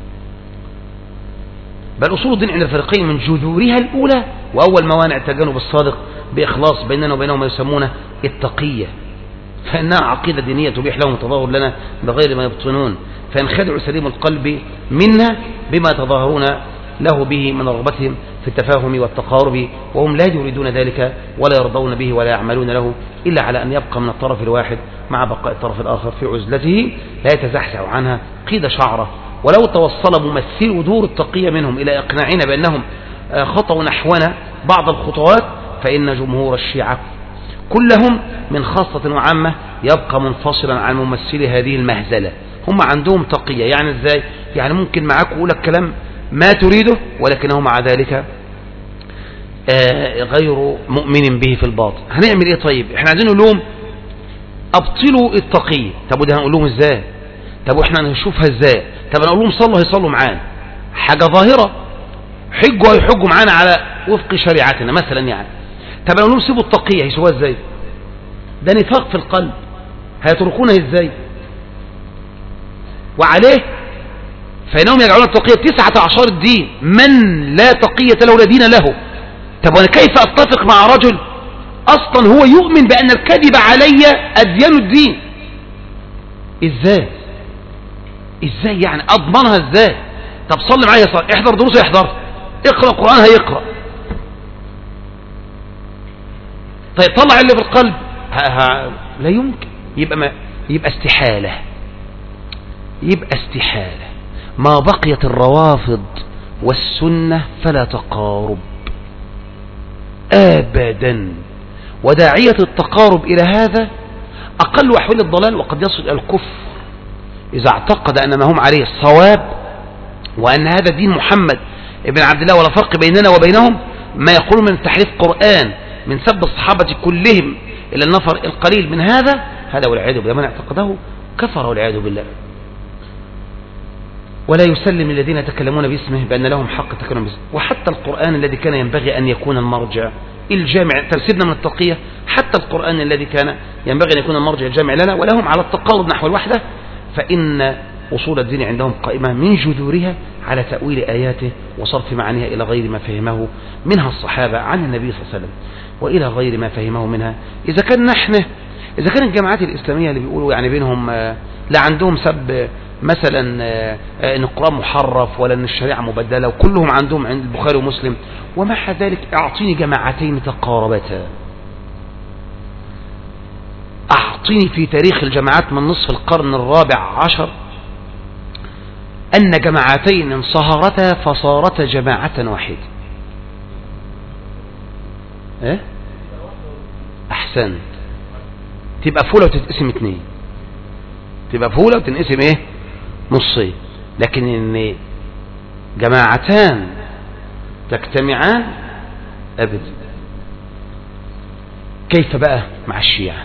S1: بل أصول الدين عند الفريقين من جذورها الأولى وأول موانع التجانب الصادق بإخلاص بيننا وبينهم ما يسمونه التقية، فإنها عقيدة دينية تبيح لهم التظاهر لنا بغير ما يبطنون، فينخدع سليم القلب منا بما يتظاهرون له به من رغبتهم في التفاهم والتقارب، وهم لا يريدون ذلك ولا يرضون به ولا يعملون له إلا على أن يبقى من الطرف الواحد مع بقاء الطرف الآخر في عزلته لا يتزحزح عنها قيد شعره. ولو توصل ممثل دور التقية منهم إلى إقناعنا بأنهم خطأوا نحونا بعض الخطوات فإن جمهور الشيعة كلهم من خاصة وعامة يبقى منفصلا عن ممثلي هذه المهزلة. هم عندهم تقية، يعني إزاي؟ يعني ممكن معاك يقول لك كلام ما تريده ولكنه مع ذلك غير مؤمن به في الباطن. هنعمل ايه طيب؟ احنا عايزين نقول ابطلوا التقية. طب وده هنقول لهم ازاي؟ طب واحنا هنشوفها ازاي؟ طب انا اقول لهم صلوا هيصلوا معانا، حاجة ظاهرة. حجوا هيحجوا معانا على وفق شريعتنا مثلا يعني. طب انا اقول لهم سيبوا التقية، هيسووها ازاي؟ ده نفاق في القلب، هيتركونها ازاي؟ وعليه فإنهم يجعلون التقية 19 الدين، من لا تقية له لا دين له. طب وانا كيف اتفق مع رجل اصلا هو يؤمن بان الكذب علي اديان الدين؟ ازاي يعني اضمنها ازاي؟ طب صلي معايا، صلي، احضر دروس يحضر، اقرأ القرآن هيقرأ. طيب طلع اللي في القلب لا يمكن. يبقى استحالة. ما بقيت الروافض والسنة فلا تقارب أبدا. وداعية التقارب إلى هذا أقل أحوال الضلال، وقد يصل إلى الكفر إذا اعتقد أن ما هم عليه الصواب وأن هذا دين محمد ابن عبد الله ولا فرق بيننا وبينهم. ما يقولون من تحريف قرآن، من سب الصحابة كلهم، إلا النفر القليل من هذا والعياذ بالله من اعتقده كفر والعياذ بالله. ولا يسلم الذين يتكلمون باسمه بأن لهم حق التكلم باسمه. وحتى القرآن الذي كان ينبغي أن يكون المرجع الجامع، ترسبنا من التقية، حتى القرآن الذي كان ينبغي أن يكون المرجع الجامع لنا ولهم على التقارب نحو الوحدة، فإن أصول الدين عندهم قائمة من جذورها على تأويل آياته وصرف معانيها إلى غير ما فهمه منها الصحابة عن النبي صلى الله عليه وسلم وإلى غير ما فهمه منها. إذا كان الجماعات الإسلامية اللي بيقولوا يعني بينهم لا عندهم سب مثلا ان القرآن محرف ولا ان الشريعة مبدلة، وكلهم عندهم عند البخاري ومسلم، ومع ذلك اعطيني جماعتين تقاربتا، اعطيني في تاريخ الجماعات من نصف القرن الرابع عشر ان جماعتين انصهرتا فصارتا جماعة واحدة. ايه احسنت، تبقى فولة وتتقسم اتنين، تبقى فولة وتنقسم ايه نصين، لكن ان جماعتان تجتمعان ابدا. كيف بقى مع الشيعة؟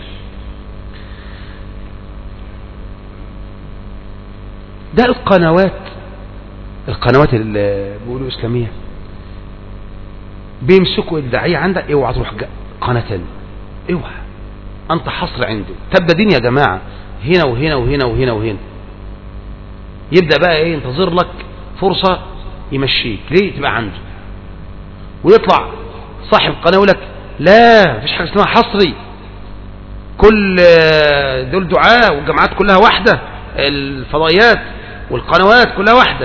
S1: ده القنوات اللي بيقولوا اسلامية بيمسكوا الداعية عندك، اوعى تروح قناة تانية، اوعى انت حصر عنده، تبدأ دين يا جماعة هنا وهنا وهنا وهنا وهنا، يبدأ بقى ايه ينتظر لك فرصة يمشيك ليه تبقى عنده، ويطلع صاحب قناة يقول لك لا مفيش حاجة اسمها حصري، كل دول دعاء والجماعات كلها واحدة، الفضائيات والقنوات كلها واحدة،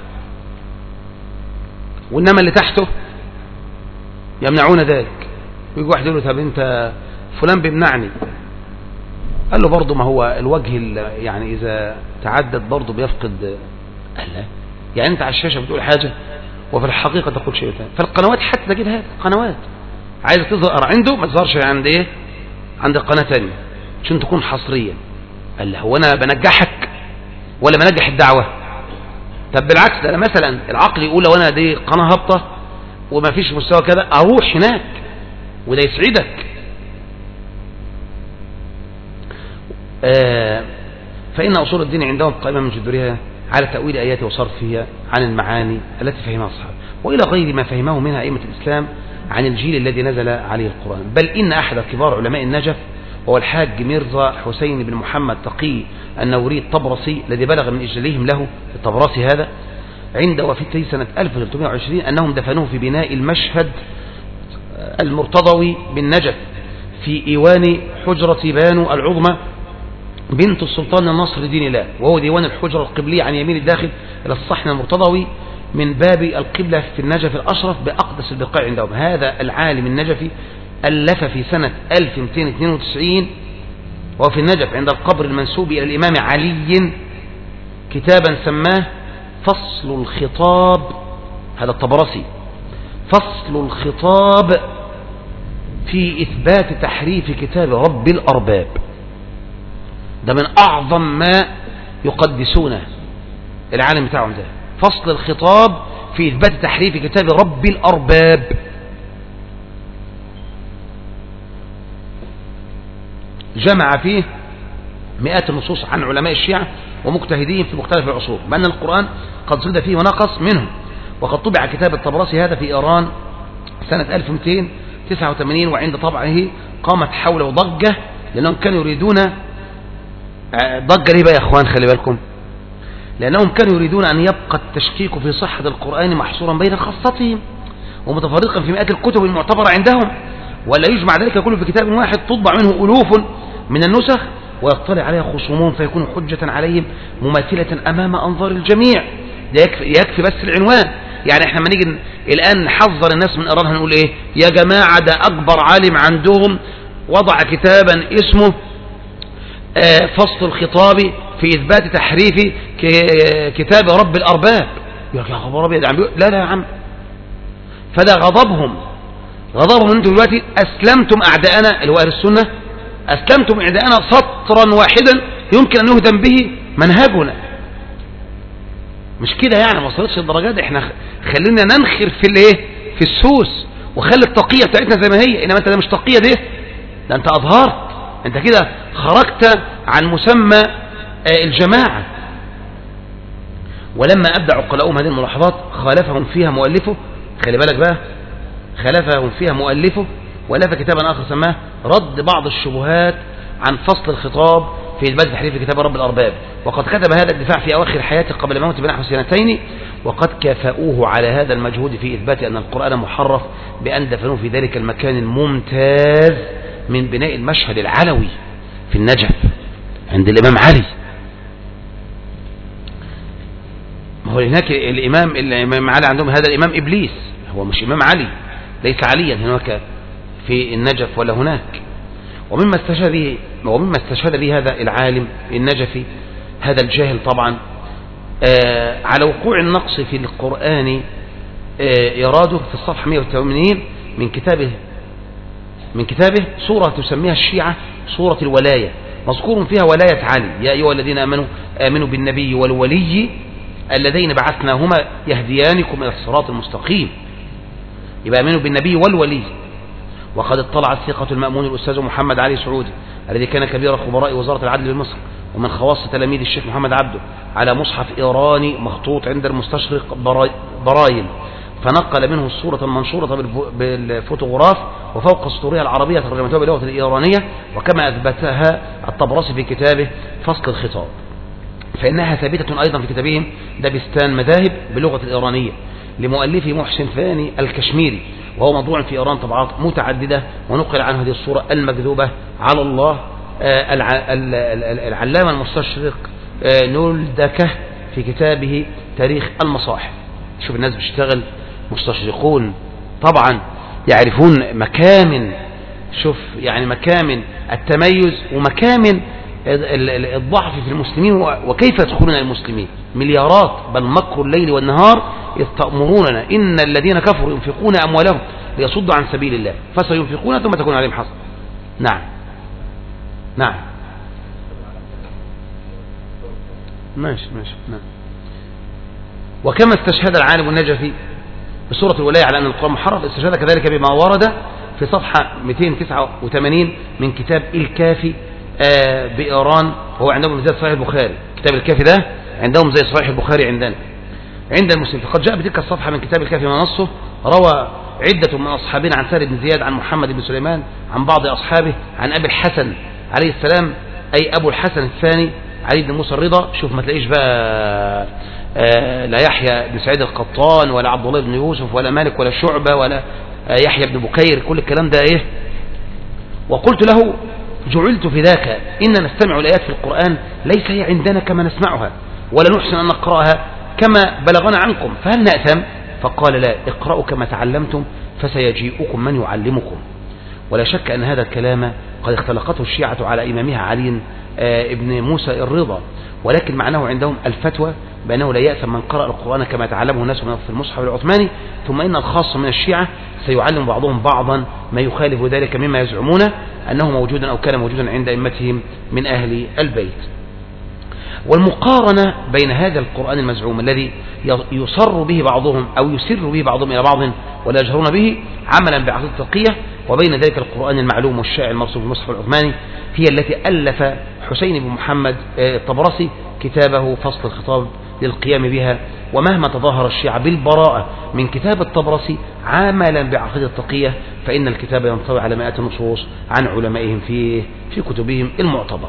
S1: وإنما اللي تحته يمنعون ذلك. ويجي واحد يقول له طب انت فلان بيمنعني، قال له برضه ما هو الوجه يعني إذا تعدد برضه بيفقد. قال لا يعني أنت على الشاشة بتقول حاجة وفي الحقيقة تقول شيء ثاني. فالقنوات حتى تجد هذا قنوات عايزة تظهر عنده ما تظهرش عند إيه عند قناة ثانية عشان تكون حصرية. قال له هو أنا بنجحك ولا بنجح الدعوة؟ طب بالعكس، ده أنا مثلا العقل يقول لو أنا دي قناة هابطة وما فيش مستوى كذا أروح هناك وده يسعدك. فإن أصول الدين عندهم قائمة من جذورها على تأويل آياته وصرفها عن المعاني التي فهمها الصحابة وإلى غير ما فهمه منها أئمة الإسلام عن الجيل الذي نزل عليه القرآن. بل إن أحد كبار علماء النجف وهو الحاج ميرزا حسين بن محمد تقي النوري الطبرسي الذي بلغ من إجلالهم له الطبرسي هذا عند وفاته سنة 1320 أنهم دفنوه في بناء المشهد المرتضوي بالنجف في إيوان حجرة بانو العظمى بنت السلطان النصر دين الله، وهو ديوان الحجرة القبلية عن يمين الداخل إلى الصحن المرتضوي من باب القبلة في النجف الأشرف بأقدس البقاع عندهم. هذا العالم النجفي ألف في سنة 1292 وفي النجف عند القبر المنسوب إلى الإمام علي كتابا سماه فصل الخطاب، هذا الطبرسي، فصل الخطاب في إثبات تحريف كتاب رب الأرباب. ده من أعظم ما يقدسونه العالم بتاعهم ده، فصل الخطاب في إثبات تحريف كتاب رب الأرباب. جمع فيه مئات النصوص عن علماء الشيعة ومجتهدين في مختلف العصور بأن القرآن قد زاد فيه ونقص منهم. وقد طبع كتاب الطبرسي هذا في إيران سنة 1289 وعند طبعه قامت حوله ضجة لأنهم كانوا يريدون ضجة ليه بقى يا أخوان؟ خلي بالكم، لأنهم كانوا يريدون أن يبقى التشكيك في صحة القرآن محصورا بين خاصتهم ومتفرقا في مئات الكتب المعتبرة عندهم، ولا يجمع ذلك كله في كتاب واحد تطبع منه ألوف من النسخ ويطلع عليها خصومهم فيكون حجة عليهم مماثلة أمام أنظار الجميع. ده يكفي بس العنوان. يعني احنا لما نيجي الآن نحذر الناس من إيران هنقول إيه؟ يا جماعة ده أكبر عالم عندهم وضع كتابا اسمه فصل الخطاب في إثبات تحريف كتاب رب الأرباب. يقول يا خبر أبيض، لا يا عم، فده غضبهم أنتم دلوقتي أسلمتم أعداءنا اللي هو أهل السنة، أسلمتم أعداءنا سطرا واحدا يمكن أن يهدم به منهجنا. مش كده يعني، ما وصلتش الدرجات دي. احنا خلينا ننخر في الايه في السوس وخلي التقية بتاعتنا زي ما هي، انما انت ده مش تقية دي، ده أنت أظهرت، أنت كده خرجت عن مسمى الجماعة. ولما أبدع عقلاؤهم هذه الملاحظات خالفهم فيها مؤلفه، خلي بالك بقى، خالفهم فيها مؤلفه وألف كتابا آخر سماه رد بعض الشبهات عن فصل الخطاب في إثبات تحريف كتاب رب الأرباب. وقد كتب هذا الدفاع في أواخر حياته قبل موته بنحو 2 سنين، وقد كافأوه على هذا المجهود في إثبات أن القرآن محرف بأن دفنوه في ذلك المكان الممتاز من بناء المشهد العلوي في النجف عند الإمام علي. ما هو هناك الإمام علي عندهم هذا الإمام إبليس، هو مش إمام علي، ليس عليا هناك في النجف ولا هناك. ومما استشهد به هذا العالم النجفي هذا الجاهل طبعا على وقوع النقص في القرآن إراده في الصفحة 180 من كتابه سورة تسميها الشيعة سورة الولاية، مذكور فيها ولاية علي: يا أيها الذين آمنوا بالنبي والولي اللذين بعثناهما يهديانكم إلى الصراط المستقيم. يبقى آمنوا بالنبي والولي. وقد اطلع الثقة المأمون الأستاذ محمد علي سعودي الذي كان كبير خبراء وزارة العدل بمصر ومن خواص تلاميذ الشيخ محمد عبده على مصحف إيراني مخطوط عند المستشرق برايل، فنقل منه الصورة المنشورة بالفوتوغراف وفوق سطورها العربية ترجمتها باللغة الإيرانية، وكما أثبتها الطبرسي في كتابه فصل الخطاب، فإنها ثابتة أيضا في كتابهم دبستان مذاهب باللغة الإيرانية لمؤلفه محسن ثاني الكشميري، وهو موضوع في إيران طبعات متعددة، ونقل عنه هذه الصورة المكذوبة على الله العلامة المستشرق نولدكه في كتابه تاريخ المصاحف. شوف الناس بتشتغل مستشرقون طبعا يعرفون مكامن، شوف يعني مكامن التميز ومكامن الضعف في المسلمين وكيف يدخلون المسلمين. مليارات، بل مكر الليل والنهار إذ تأمروننا إن الذين كفروا ينفقون أموالهم ليصدوا عن سبيل الله فسينفقون ثم تكون عليهم حسرة. نعم نعم ماشي نعم. وكما استشهد العالم النجفي بسورة الولاية على أن القرآن محرف، استشهد كذلك بما ورد في صفحة 289 من كتاب الكافي بإيران، وهو عندهم زي صحيح البخاري. كتاب الكافي ده عندهم زي صحيح البخاري عندنا عند المسلم. فقد جاء بتلك الصفحة من كتاب الكافي ما نصه روى عدة من أصحابنا عن سالم بن زياد عن محمد بن سليمان عن بعض أصحابه عن أبي الحسن عليه السلام، أي أبو الحسن الثاني علي بن موسى الرضا. شوف ما تلاقيش بقى لا يحيى بن سعيد القطان ولا عبد الله بن يوسف ولا مالك ولا شعبة ولا يحيى بن بكير، كل الكلام ده إيه. وقلت له جعلت في ذاك إن نستمع الآيات في القرآن ليس هي عندنا كما نسمعها ولا نحسن أن نقرأها كما بلغنا عنكم، فهل نأثم؟ فقال لا، اقرأوا كما تعلمتم فسيجيئكم من يعلمكم. ولا شك أن هذا الكلام قد اختلقته الشيعة على إمامها علي ابن موسى الرضا، ولكن معناه عندهم الفتوى بأنه لا يأثم من قرأ القرآن كما تعلمه الناس في المصحف العثماني، ثم إن الخاص من الشيعة سيعلم بعضهم بعضا ما يخالف ذلك مما يزعمون أنه موجودا أو كان موجودا عند أئمتهم من أهل البيت. والمقارنة بين هذا القرآن المزعوم الذي يصر به بعضهم أو يسر به بعضهم إلى بعض ولا يجهرون به عملا بعقيدة التقية، وبين ذلك القرآن المعلوم والشائع المرسوم في المصحف العثماني، هي التي ألف حسين بن محمد الطبرسي كتابه فصل الخطاب للقيام بها. ومهما تظاهر الشيعة بالبراءة من كتاب الطبرسي عملا بعقيدة التقية، فإن الكتاب ينطوي على مئات النصوص عن علمائهم في كتبهم المعتبرة.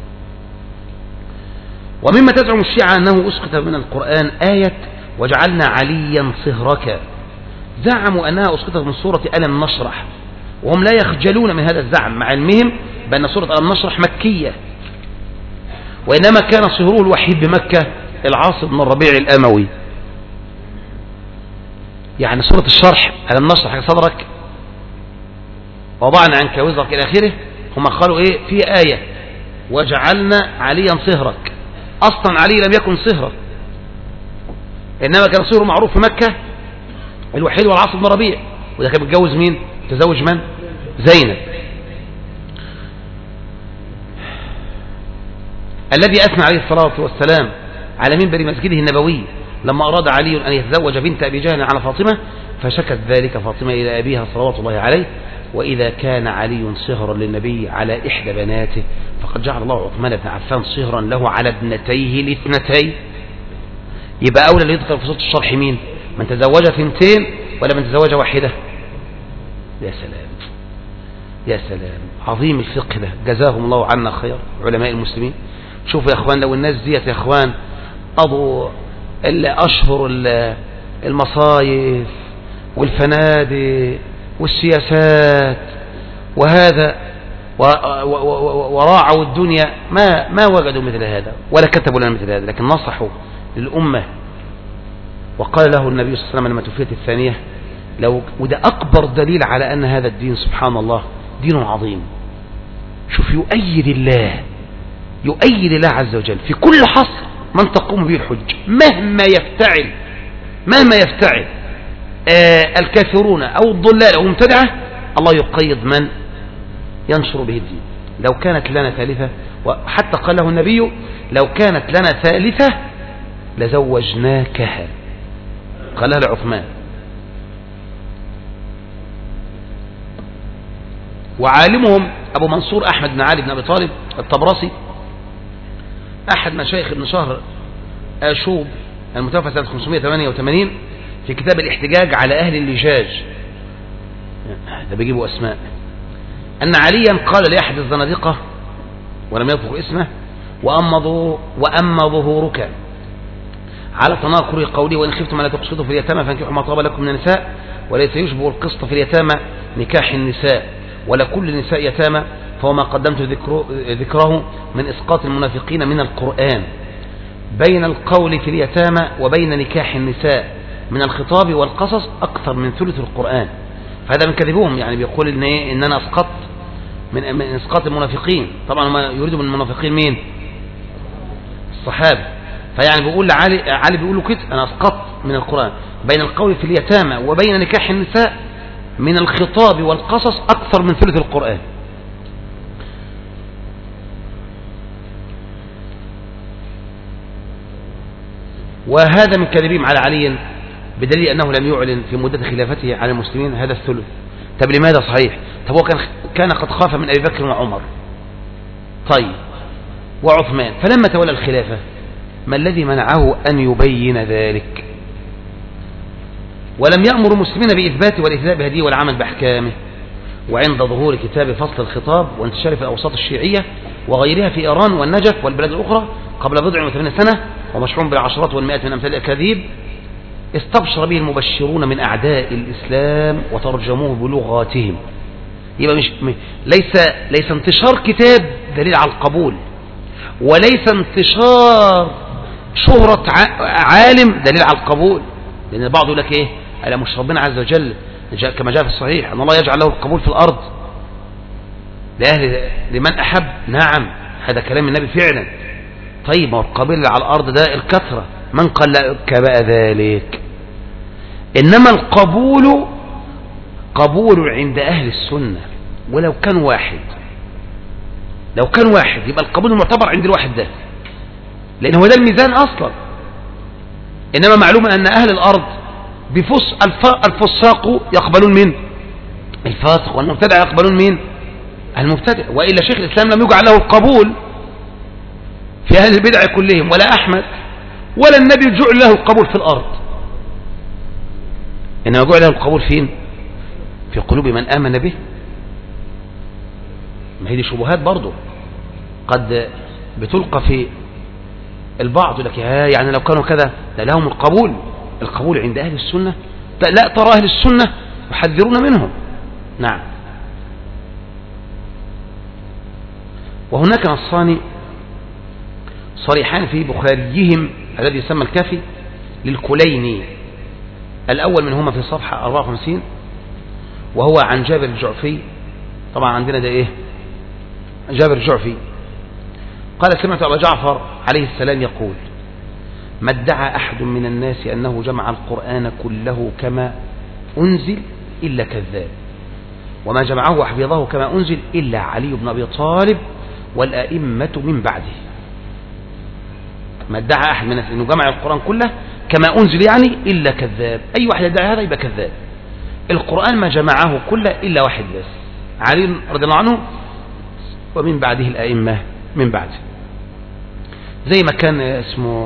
S1: ومما تزعم الشيعة أنه أسقط من القرآن آية وجعلنا عليا صهرك، زعموا أنها أسقطت من سورة ألم نشرح، وهم لا يخجلون من هذا الزعم مع علمهم بأن سورة ألم نشرح مكية، وإنما كان صهره الوحيد بمكة العاص بن الربيع الأموي. يعني سورة الشرح ألم نشرح صدرك وضعنا عنك وزرك إلى آخره، هم قالوا إيه في آية وجعلنا عليا صهرك، أصلا علي لم يكن صهرا، إنما كان صهره معروف في مكة الوحيد والعاص بن ربيع، وده كان متجوز مين؟ تزوج من؟ زينب. الذي أثنى عليه الصلاة والسلام على منبر مسجده النبوي لما أراد علي أن يتزوج بنت أبي جهل على فاطمة، فشكت ذلك فاطمة إلى أبيها صلوات الله عليه، وإذا كان علي صهرا للنبي على إحدى بناته فقد جعل الله عثمان بن عفان صهرا له على ابنتيه الاثنتين. يبقى أولى اللي يدخل في صوت الشرح مين؟ من تزوج ثنتين ولا من تزوج واحدة؟ يا سلام يا سلام، عظيم الفقه ده، جزاهم الله عنا خير علماء المسلمين. شوفوا يا اخوان، لو الناس ديت يا اخوان قضوا اشهر المصايف والفنادق والسياسات وهذا وراعوا الدنيا ما وجدوا مثل هذا ولا كتبوا لنا مثل هذا، لكن نصحوا للأمة. وقال له النبي صلى الله عليه وسلم لما توفيت الثانية، وده أكبر دليل على أن هذا الدين سبحان الله دين عظيم. شوف، يؤيد الله عز وجل في كل حصر من تقوم به الحج، مهما يفتعل الكافرون أو الضلال أو المبتدعة، الله يقيد من ينشر به الدين. لو كانت لنا ثالثة، وحتى قال له النبي لو كانت لنا ثالثة لزوجناكها، قالها لعثمان. وعالمهم أبو منصور أحمد بن علي بن أبي طالب الطبرسي، أحد مشايخ ابن شهر آشوب المتوفى سنة 588، في كتاب الاحتجاج على أهل اللجاج، ده بيجيبوا أسماء، أن عليا قال لأحد الزنادقة ولم يذكر اسمه: وأما ظهورك على تناكر قوله وإن خفتم ألا تقسطوا في اليتامى فانكحوا ما طاب لكم من النساء وليس يشبه القسط في اليتامى نكاح النساء ولا كل النساء يتامى، فهو ما قدمت ذكره من إسقاط المنافقين من القرآن بين القول في اليتامى وبين نكاح النساء من الخطاب والقصص أكثر من ثلث القرآن. فهذا من كذبهم، يعني بيقول إن أنا أسقط من إسقاط المنافقين. طبعا ما يريدوا من المنافقين مين؟ الصحابة. فيعني بيقول علي بيقول له كده: أنا أسقط من القرآن بين القول في اليتامى وبين نكاح النساء من الخطاب والقصص أكثر من ثلث القرآن. وهذا من كذبهم على علي، بدليل أنه لم يعلن في مدة خلافته على المسلمين هذا الثلث. طب لماذا؟ صحيح، طب هو كان قد خاف من أبي بكر وعمر، طيب، وعثمان، فلما تولى الخلافة ما الذي منعه أن يبين ذلك؟ ولم يأمر المسلمين بإثبات والاهتداء بهديه والعمل بأحكامه. وعند ظهور كتاب فصل الخطاب وانتشاره في الأوساط الشيعية وغيرها في إيران والنجف والبلاد الأخرى قبل 80 سنة، ومشروع بالعشرات والمئات من أمثال الأكاذيب، استبشر به المبشرون من أعداء الإسلام وترجموه بلغاتهم. يبقى ليس انتشار كتاب دليل على القبول، وليس انتشار شهرة عالم دليل على القبول. لأن البعض يقول لك إيه؟ ألا مش ربنا عز وجل كما جاء في الصحيح أن الله يجعل له القبول في الأرض لمن أحب؟ نعم، هذا كلام النبي فعلا. طيب، ما هو القبول على الأرض ده الكثرة، من قال لك بقى ذلك؟ إنما القبول قبول عند أهل السنة، ولو كان واحد، يبقى القبول المعتبر عند الواحد ده، لأن هو ده الميزان أصلا. إنما معلوم أن أهل الأرض الفساق يقبلون من الفاسق، والمبتدع يقبلون من المبتدع. وإلا شيخ الإسلام لم يجعل له القبول في أهل البدع كلهم، ولا أحمد ولا النبي جعل له القبول في الأرض، إنما جعل له القبول فين؟ في قلوب من آمن به. ما هي دي شبهات برضو قد بتلقى في البعض، لك يعني لو كانوا كذا لا لهم القبول عند أهل السنة، لا ترى أهل السنة يحذرون منهم. نعم. وهناك نصان صريحان في بخاريهم الذي يسمى الكافي للكليني، الأول منهما في صفحة 54، وهو عن جابر الجعفي. طبعا عندنا ده إيه؟ جابر الجعفي قال: سمعت أبا جعفر عليه السلام يقول: ما ادعى أحد من الناس أنه جمع القرآن كله كما أنزل إلا كذاب، وما جمعه وحفظه كما أنزل إلا علي بن أبي طالب والأئمة من بعده. ما ادعى أحد من الناس أنه جمع القرآن كله كما أنزل يعني إلا كذاب، أي واحد يدعي هذا يبقى كذاب. القرآن ما جمعه كله إلا واحد بس، علي رضي الله عنه ومن بعده الأئمة من بعده، زي ما كان اسمه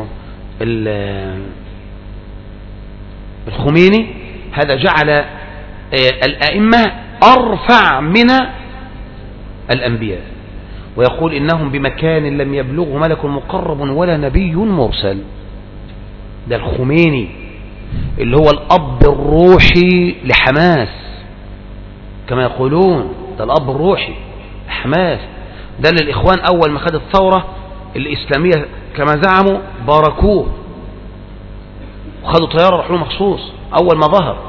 S1: الخميني، هذا جعل الأئمة أرفع من الأنبياء، ويقول إنهم بمكان لم يبلغه ملك مقرب ولا نبي مرسل. ده الخميني اللي هو الأب الروحي لحماس كما يقولون، ده الأب الروحي لحماس، ده اللي الإخوان أول ما خدت الثورة الإسلامية كما زعموا باركوه وخدوا طيارة راحوا له مخصوص أول ما ظهر.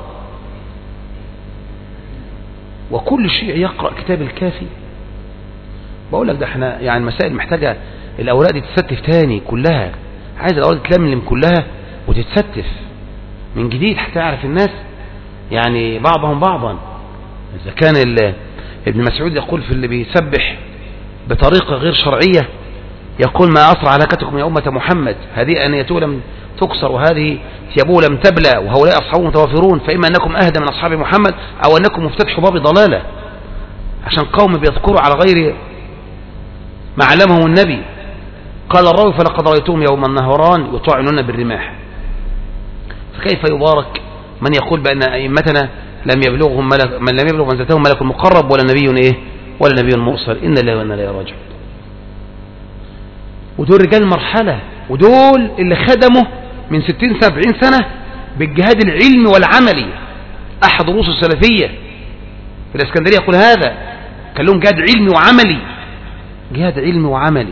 S1: وكل شيء يقرأ كتاب الكافي. بقول لك ده احنا يعني المسائل محتاجة الأوراق دي تتستف تاني كلها، عايز الأوراق دي تلملم كلها وتتستف من جديد حتى يعرف الناس يعني بعضهم بعضا. إذا كان ابن مسعود يقول في اللي بيسبح بطريقة غير شرعية، يقول ما أسرع هلاكتكم يا أمة محمد، هذه أنيته لم تكسر وهذه ثيابه لم تبلى وهؤلاء أصحابه متوافرون، فإما أنكم أهدى من أصحاب محمد أو أنكم مفتتحوا باب ضلالة، عشان قوم بيذكروا على غير ما علمهم النبي. قال الراوي فلقد رأيتهم يوم النهران يطعنون بالرماح. فكيف يبارك من يقول بأن أئمتنا لم يبلغهم من لم يبلغ منزلتهم ملك مقرب ولا نبي إيه ولا نبي مرسل، إن الله وإنا إليه راجعون. ودول رجال مرحلة، ودول اللي خدموا من 60-70 سنة بالجهاد العلمي والعملي. أحد رؤوس السلفية في الإسكندرية يقول هذا، كان لهم جهاد علمي وعملي، جهاد علمي وعملي.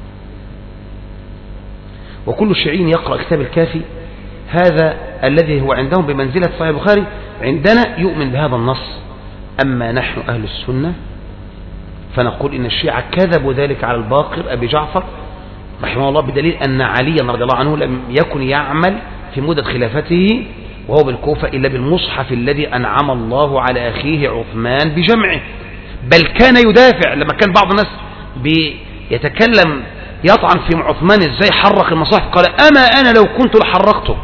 S1: وكل شيعي يقرأ كتاب الكافي، هذا الذي هو عندهم بمنزلة صحيح البخاري عندنا يؤمن بهذا النص. أما نحن أهل السنة فنقول إن الشيعة كذبوا ذلك على الباقر أبي جعفر رحمه الله، بدليل أن عليا رضي الله عنه لم يكن يعمل في مدة خلافته وهو بالكوفة إلا بالمصحف الذي أنعم الله على أخيه عثمان بجمعه، بل كان يدافع لما كان بعض الناس بيتكلم يطعن في عثمان ازاي حرق المصاحف، قال أما أنا لو كنت لحرقته.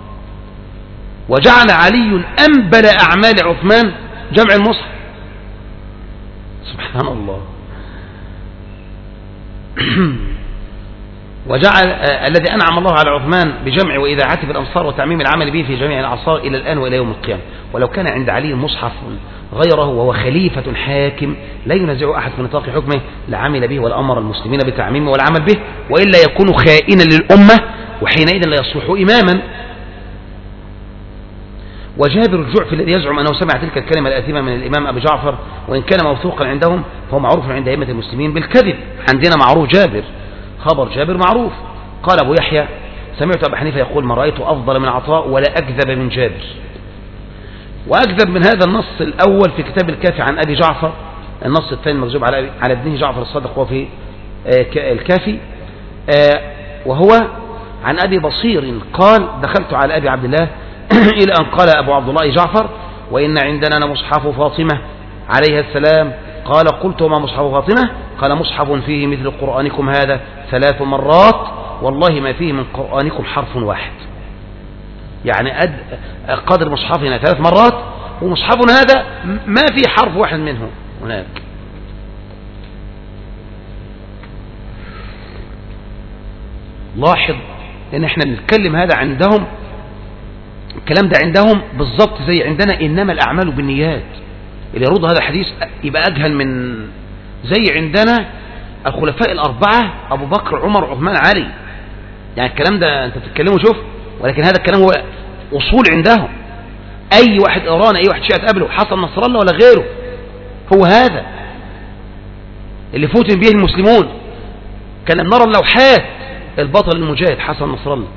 S1: وجعل علي أنبل أعمال عثمان جمع المصحف. سبحان الله. وجعل الذي أنعم الله على عثمان بجمع وإذاعته في الأمصار وتعميم العمل به في جميع الأعصار إلى الآن وإلى يوم القيامة. ولو كان عند علي مصحف غيره وهو خليفة حاكم لا ينازع أحد في نطاق حكمه لعمل به والأمر المسلمين بتعميمه والعمل به، وإلا يكون خائنا للأمة وحينئذ لا يصلح إماما. وجابر الجعفي الذي يزعم أنه سمع تلك الكلمة الآثمة من الإمام أبي جعفر وإن كان موثوقا عندهم فهو معروف عند أئمة المسلمين بالكذب. عندنا معروف جابر، خبر جابر معروف. قال أبو يحيى سمعت أبا حنيفة يقول ما رأيت أفضل من عطاء ولا أكذب من جابر. وأكذب من هذا النص الأول في كتاب الكافي عن أبي جعفر، النص الثاني مكذوب على ابنه جعفر الصادق وفي الكافي، وهو عن أبي بصير قال دخلت على أبي عبد الله إلى أن قال أبو عبد الله جعفر وإن عندنا مصحف فاطمة عليها السلام. قال قلت وما مصحف فاطمة؟ قال مصحف فيه مثل قرآنكم هذا 3 مرات والله ما فيه من قرآنكم حرف واحد. يعني قدر مصحفنا 3 مرات ومصحفنا هذا ما فيه حرف واحد منه هناك. لاحظ ان احنا بنتكلم هذا عندهم، الكلام ده عندهم بالضبط زي عندنا إنما الأعمال بالنيات. اللي يرد هذا الحديث يبقى أجهل من زي عندنا الخلفاء الأربعة أبو بكر عمر عثمان علي. يعني الكلام ده أنت بتتكلمه شوف، ولكن هذا الكلام هو أصول عندهم. أي واحد إيراني أي واحد شيعي تقابله حسن نصر الله ولا غيره، هو هذا اللي فتن به المسلمون. كان نرى اللوحات البطل المجاهد حسن نصر الله.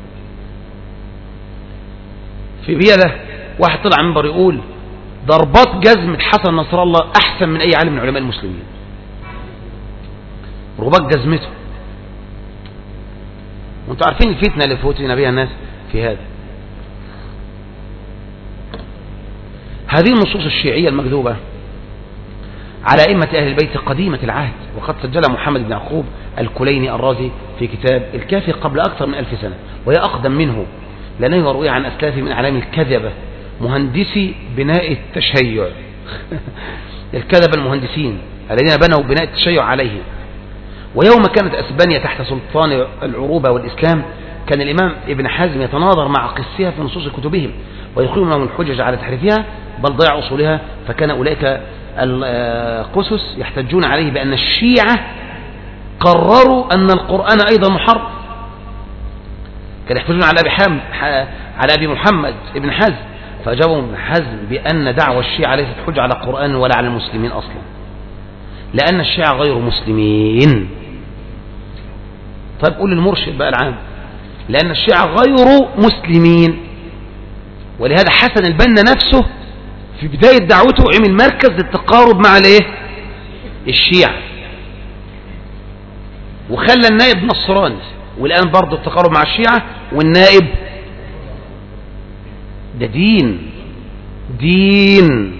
S1: في بيئة واحد طلع منبر يقول ضربات جزمة حسن نصر الله أحسن من أي عالم من علماء المسلمين، رباط جزمته. وانتوا عارفين الفتنة اللي فتن بها الناس في هذا. هذه النصوص الشيعية المكذوبة على أئمة أهل البيت قديمة العهد، وقد سجلها محمد بن يعقوب الكليني الرازي في كتاب الكافي قبل أكثر من 1000 سنة، وهي أقدم منه لأنه يروي عن أسلافه من أعلام الكذبة مهندسي بناء التشيع الكذب المهندسين الذين بنوا بناء التشيع عليه. ويوم كانت أسبانيا تحت سلطان العروبة والإسلام كان الإمام ابن حزم يتناظر مع قسيها في نصوص كتبهم ويقيم لهم الحجج على تحريفها بل ضيع أصولها. فكان أولئك القسس يحتجون عليه بأن الشيعة قرروا أن القرآن أيضا محرف. كانوا يحتجون على أبي محمد ابن حزم، فأجابهم ابن حزم بأن دعوى الشيعة ليست حجة على القرآن ولا على المسلمين أصلا، لأن الشيعة غير مسلمين. طيب قول المرشد بقى العام، لأن الشيعة غير مسلمين. ولهذا حسن البنا نفسه في بداية دعوته عمل مركز للتقارب مع الشيعة، وخلى النائب نصراني، والآن برضه التقارب مع الشيعة والنائب ده دين.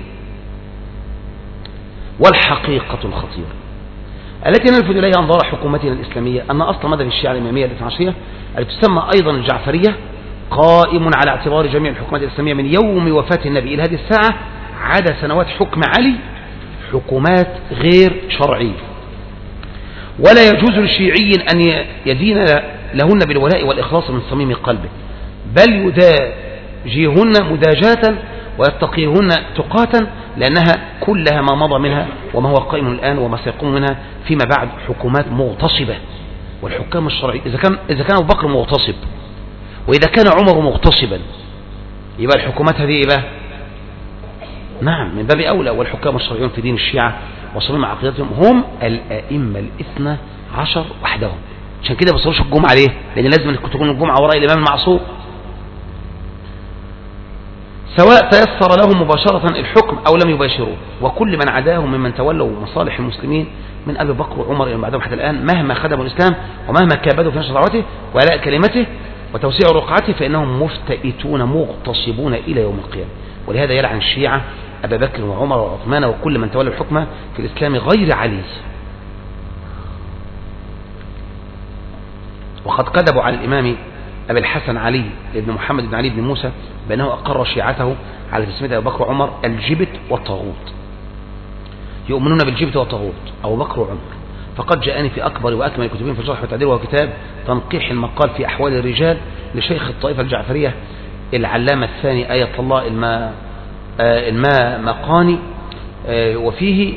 S1: والحقيقة الخطيرة التي نلفت إليها أنظار حكومتنا الإسلامية أن أصل مذهب الشيعة الإمامية الاثنى عشرية التي تسمى أيضا الجعفرية قائم على اعتبار جميع الحكومات الإسلامية من يوم وفاة النبي إلى هذه الساعة عدا سنوات حكم علي حكومات غير شرعية. ولا يجوز للشيعي أن يدين لهن بالولاء والإخلاص من صميم قلبه، بل يداجيهن مداجاة ويتقيهن تقاة، لأنها كلها ما مضى منها وما هو قائم الآن وما سيقوم منها فيما بعد حكومات مغتصبة. والحكام الشرعي إذا كان أبو بكر مغتصب وإذا كان عمر مغتصبا يبقى الحكومات هذه إيه؟ نعم من باب أولى. والحكام الشرعيون في دين الشيعة وصميم عقيدتهم هم الأئمة الاثنى عشر وحدهم. عشان كده بصروش الجمعة ليه؟ لأن لازم تكون الجمعة وراء الإمام المعصوم، سواء تيسر لهم مباشرة الحكم أو لم يباشروه. وكل من عداهم ممن تولوا مصالح المسلمين من أبي بكر وعمر إلى بعدهم حتى الآن مهما خدموا الإسلام ومهما كابدوا في نشر دعوته وعلاء كلمته وتوسيع رقعته فإنهم مفتئتون مغتصبون إلى يوم القيامة. ولهذا يلعن الشيعة أبا بكر وعمر وعثمان وكل من تولى الحكم في الإسلام غير علي. وقد كذبوا على الإمام أبي الحسن علي بن محمد بن علي بن موسى بأنه أقر شيعته على تسمية أبي بكر وعمر الجبت والطاغوت، يؤمنون بالجبت والطاغوت أبو بكر وعمر. فقد جاءني في أكبر وأكمل كتبهم في الجرح والتعديل وهو كتاب تنقيح المقال في أحوال الرجال لشيخ الطائفة الجعفرية العلامة الثاني آية الله المقاني، وفيه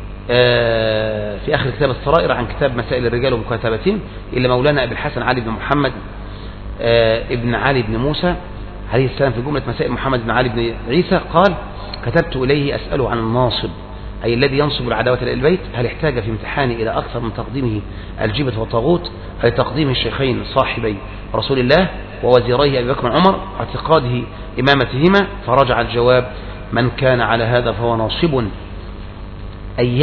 S1: في آخر كتاب السرائر عن كتاب مسائل الرجال ومكاتبتهم إلى مولانا أبي الحسن علي بن محمد ابن علي بن موسى عليه السلام في جملة مسائل محمد بن علي بن عيسى قال: كتبت إليه أسأله عن الناصب أي الذي ينصب العداوة إلى البيت، هل احتاج في امتحانه إلى أكثر من تقديمه الجبت والطاغوت أي تقديم الشيخين صاحبي رسول الله ووزيريه أبي بكر وعمر اعتقاده إمامتهما؟ فرجع الجواب: من كان على هذا فهو ناصب، أي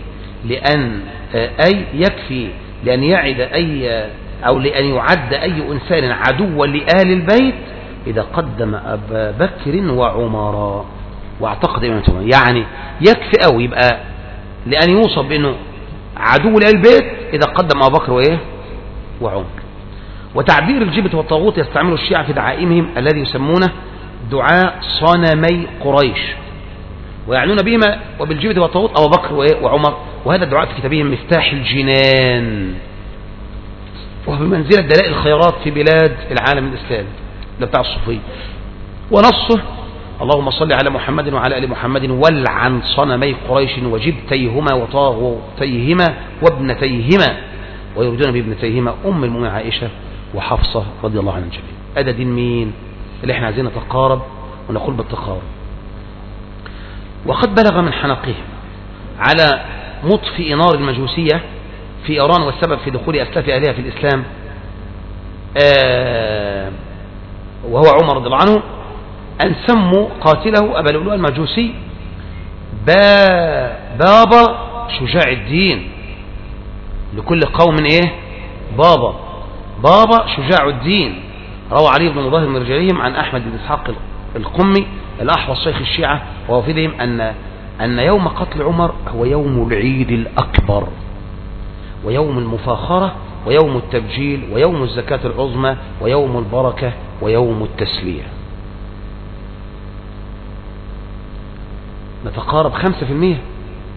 S1: يكفي لأن يعد أو لأن يعد أي إنسان عدوا لآل البيت إذا قدم أبا بكر وعمر واعتقد إمامتهما. يعني يكفي أو يبقى لأن يوصف بأنه عدو لآل البيت إذا قدم أبا بكر وعمر. وتعبير الجبت والطاغوت يستعمل الشيعة في دعائمهم الذي يسمونه دعاء صنمي قريش، ويعنون بهما وبالجبت والطاغوت أبو بكر وعمر. وهذا الدعاء في كتابهم مفتاح الجنان، وهو بمنزلة دلائل الخيرات في بلاد العالم الإسلامي ده بتاع الصوفية. ونصه: اللهم صل على محمد وعلى آل محمد والعن صنمي قريش وجبتيهما وطاغوتيهما وابنتيهما، ويريدون بابنتيهما أم المؤمنين عائشة وحفصة رضي الله عنهم جميعا. هذا دين مين اللي احنا عايزين نتقارب ونقول بالتقارب؟ وقد بلغ من حنقهم على مطفئ نار المجوسية في إيران والسبب في دخول أسلاف أهلها في الإسلام وهو عمر رضي الله عنه أن سموا قاتله أبا لؤلؤ المجوسي بابا شجاع الدين. لكل قوم بابا شجاع الدين. روى علي بن مظاهر من رجالهم عن أحمد بن إسحاق القمي الأحوص شيخ الشيعة ووافدهم أن يوم قتل عمر هو يوم العيد الأكبر ويوم المفاخرة ويوم التبجيل ويوم الزكاة العظمى ويوم البركة ويوم التسلية. نتقارب 5%.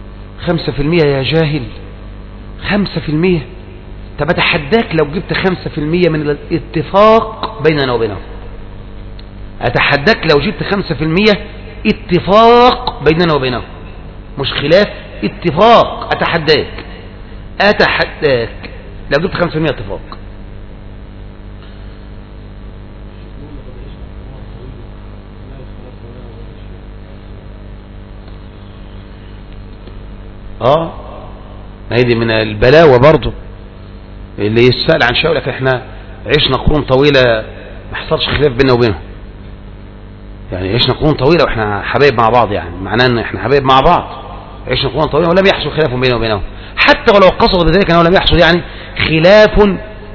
S1: 5% يا جاهل، 5%. طب أتحداك لو جبت 5% من الاتفاق بيننا وبينهم، أتحداك لو جبت 5% اتفاق بيننا وبينهم، مش خلاف، اتفاق. أتحداك لو جبت 5% اتفاق. ما هي دي من البلاوة برضو، اللي يسأل عن شيء لك احنا عشنا قرون طويلة ما حصلش خلاف بيننا وبينهم. يعني عشنا قرون طويلة واحنا حبايب مع بعض، يعني معناه ان احنا حبايب مع بعض، عشنا قرون طويلة ولم يحصل خلاف بيننا وبينهم، حتى ولو قصد بذلك انه لم يحصل يعني خلاف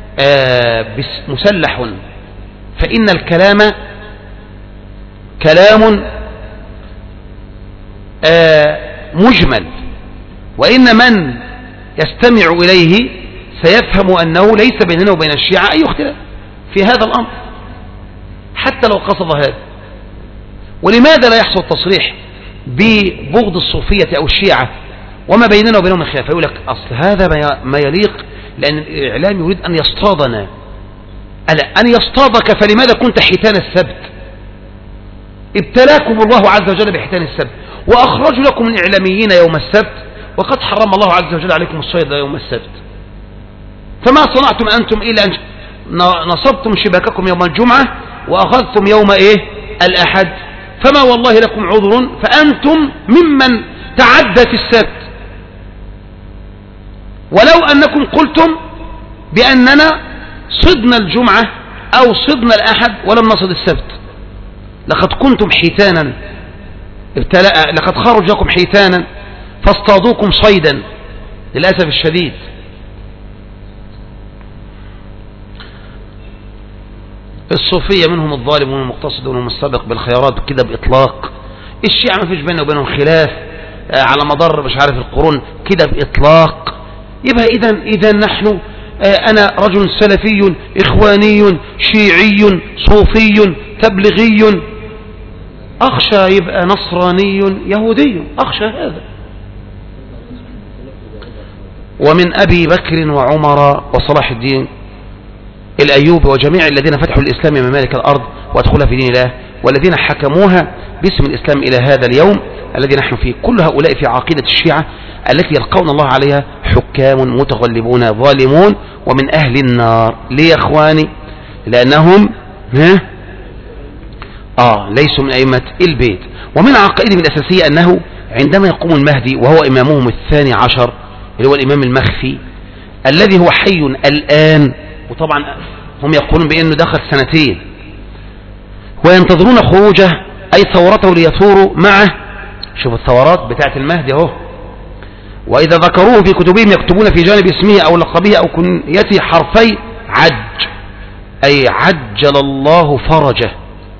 S1: مسلح. فإن الكلام كلام مجمل، وإن من يستمع إليه سيفهم أنه ليس بيننا وبين الشيعة أي اختلاف في هذا الأمر حتى لو قصد هذا. ولماذا لا يحصل تصريح ببغض الصوفية أو الشيعة وما بيننا وبينهم الخلاف؟ يقول لك أصل هذا ما يليق، لأن الإعلام يريد أن يصطادنا. ألا أن يصطادك فلماذا كنت حيتان السبت؟ ابتلاكم الله عز وجل بحيتان السبت، وأخرجوا لكم من إعلاميين يوم السبت، وقد حرم الله عز وجل عليكم الصيد يوم السبت. فما صنعتم أنتم إلا أن نصبتم شباككم يوم الجمعة وأخذتم يوم الأحد، فما والله لكم عذر، فأنتم ممن تعدى في السبت. ولو أنكم قلتم بأننا صدنا الجمعة أو صدنا الأحد ولم نصد السبت لقد كنتم حيتانا، لقد خرج لكم حيتانا فاصطادوكم صيدا للأسف الشديد. الصوفية منهم الظالم والمقتصد والمستبق بالخيارات كده بإطلاق. الشيعة ما فيش بيننا وبينهم خلاف على مدار مش عارف القرون كده بإطلاق. يبقى إذا نحن أنا رجل سلفي إخواني شيعي صوفي تبلغي، أخشى يبقى نصراني يهودي، أخشى هذا. ومن أبي بكر وعمر وصلاح الدين الأيوبي وجميع الذين فتحوا الإسلام ممالك الأرض وادخلها في دين الله، والذين حكموها باسم الإسلام إلى هذا اليوم الذي نحن فيه، كل هؤلاء في عقيدة الشيعة التي يلقون الله عليها حكام متغلبون ظالمون ومن أهل النار. ليه يا أخواني؟ لأنهم ليسوا من أئمة البيت. ومن عقائدهم الأساسية أنه عندما يقوم المهدي وهو إمامهم الثاني عشر اللي هو الإمام المخفي الذي هو حي الآن، وطبعا هم يقولون بأنه دخل 2 سنين، وينتظرون خروجه أي ثورته ليثوروا معه. شوف الثورات بتاعت المهدي اهو. وإذا ذكروه في كتبهم يكتبون في جانب اسمه أو لقبه أو كنيته حرفي عج، أي عجل الله فرجه.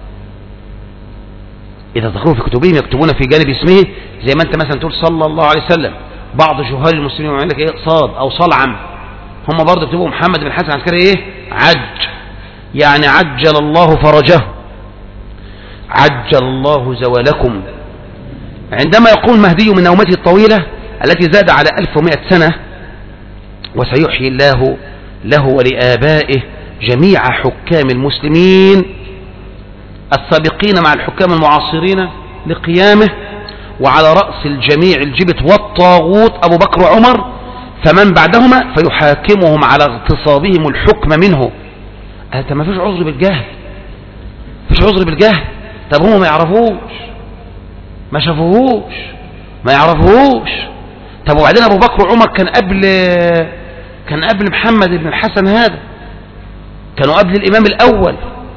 S1: إذا ذكروه في كتبهم يكتبون في جانب اسمه، زي ما أنت مثلا تقول صلى الله عليه وسلم، بعض جهال المسلمين يقول لك صاد أو صلعم، هم برضه يكتبوا محمد بن حسن عسكري عج، يعني عجل الله فرجه، عجل الله زوالكم. عندما يقوم المهدي من نومته الطويلة التي زاد على 1100 سنة وسيحيي الله له ولآبائه جميع حكام المسلمين السابقين مع الحكام المعاصرين لقيامه، وعلى رأس الجميع الجبت والطاغوت أبو بكر وعمر، فمن بعدهما فيحاكمهم على اغتصابهم الحكم منه. أنت ما فيش عذر بالجهل، فيش عذر بالجهل. طب هم ما يعرفوش، ما شافوهوش، ما يعرفوهوش. طب وبعدين أبو بكر وعمر كان قبل محمد بن الحسن، هذا كانوا قبل الإمام الأول.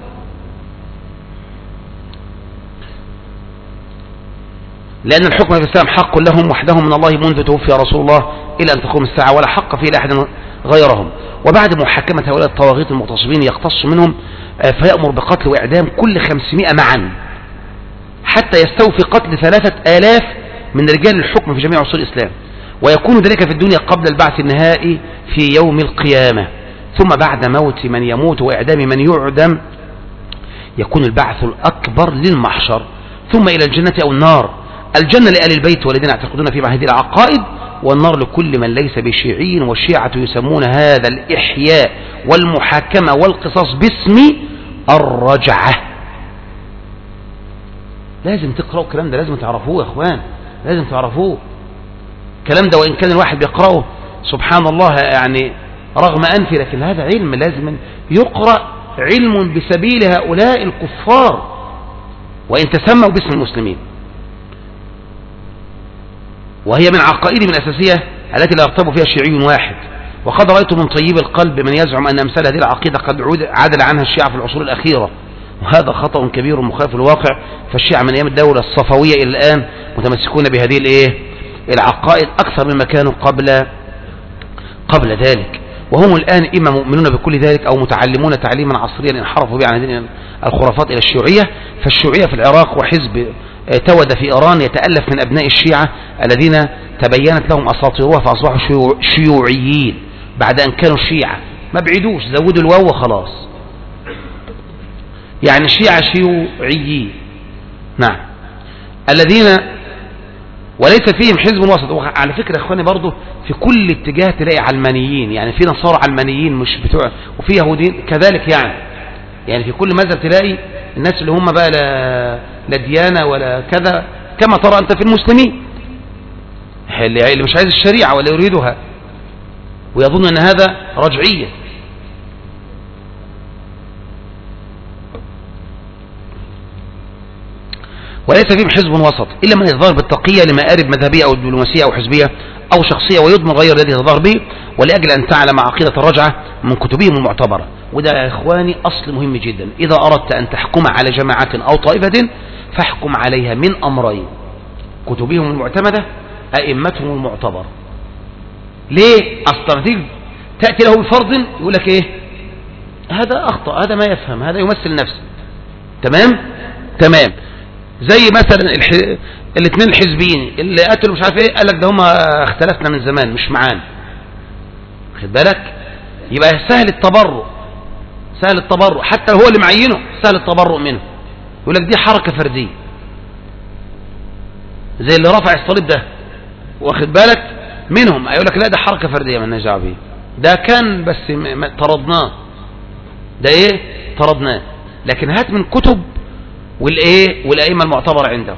S1: لأن الحكم في الإسلام حق لهم وحدهم من الله منذ توفي رسول الله إلى أن تقوم الساعة، ولا حق فيه لأحد غيرهم. وبعد محاكمة هؤلاء الطواغيت المغتصبين يقتص منهم فيأمر بقتل وإعدام كل 500 معا، حتى يستوفي قتل 3000 من رجال الحكم في جميع عصور الإسلام، ويكون ذلك في الدنيا قبل البعث النهائي في يوم القيامة. ثم بعد موت من يموت وإعدام من يعدم يكون البعث الأكبر للمحشر، ثم إلى الجنة أو النار. الجنة لآل البيت والذين يعتقدون في هذه العقائد، والنار لكل من ليس بشيعي، والشيعة يسمون هذا الإحياء والمحاكمة والقصاص باسم الرجعة. لازم تقرأوا الكلام ده، لازم تعرفوه يا اخوان، لازم تعرفوه الكلام ده، وإن كان الواحد بيقرأه سبحان الله يعني رغم أنفي، لكن هذا علم لازم يقرأ، علم بسبيل هؤلاء الكفار وإن تسموا باسم المسلمين. وهي من عقائدهم الأساسية التي لا يرتب فيها شيعي واحد. وقد رأيت من طيب القلب من يزعم أن أمثال هذه العقيدة قد عدل عنها الشيعة في العصور الأخيرة، وهذا خطأ كبير مخالف للواقع. فالشيعة من أيام الدولة الصفوية إلى الآن متمسكون بهذه العقائد أكثر مما كانوا قبل ذلك، وهم الآن إما مؤمنون بكل ذلك أو متعلمون تعليما عصريا انحرفوا به عن هذه الخرافات إلى الشيوعية. فالشيوعية في العراق وحزب تود في إيران يتألف من أبناء الشيعة الذين تبينت لهم أساطيرها فأصبحوا شيوعيين بعد أن كانوا شيعة. ما بعيدوش، زودوا الواو وخلاص، يعني الشيعة شيوعيين. نعم، الذين وليس فيهم حزب وسط. وعلى فكرة يا اخواني برضه في كل اتجاه تلاقي علمانيين، يعني في نصارى علمانيين مش بتوع، وفي يهوديين كذلك، يعني في كل مذهب تلاقي الناس اللي هم بقى لا ديانة ولا كذا، كما ترى أنت في المسلمين اللي مش عايز الشريعة ولا يريدها ويظن أن هذا رجعية. وليس فيهم حزب وسط إلا من يتظاهر بالتقية لمآرب مذهبية أو دبلوماسية أو حزبية أو شخصية ويضمن غير الذي يتظاهر به، ولأجل أن تعلم عقيدة الرجعة من كتبهم المعتبرة. وده يا إخواني أصل مهم جدا. إذا أردت أن تحكم على جماعة أو طائفة فاحكم عليها من أمرين: كتبهم المعتمدة، أئمتهم المعتبرة. ليه؟ أصلا تأتي له بفرض يقول لك إيه؟ هذا أخطأ، هذا ما يفهم، هذا يمثل نفسه. تمام. زي مثلا الاثنين الحزبيين اللي قتلوا مش عارف ايه، قال لك ده هم اختلفنا من زمان مش معانا، خد بالك؟ يبقى سهل التبرؤ حتى هو اللي معينه، سهل التبرؤ منه. يقول لك دي حركة فردية، زي اللي رفع الصليب ده، واخد بالك منهم، يقول لك لا ده حركة فردية ما لناش دعوه بيه، ده كان بس طردناه، ده ايه طردناه. لكن هات من كتب والأئمة المعتبرة عنده.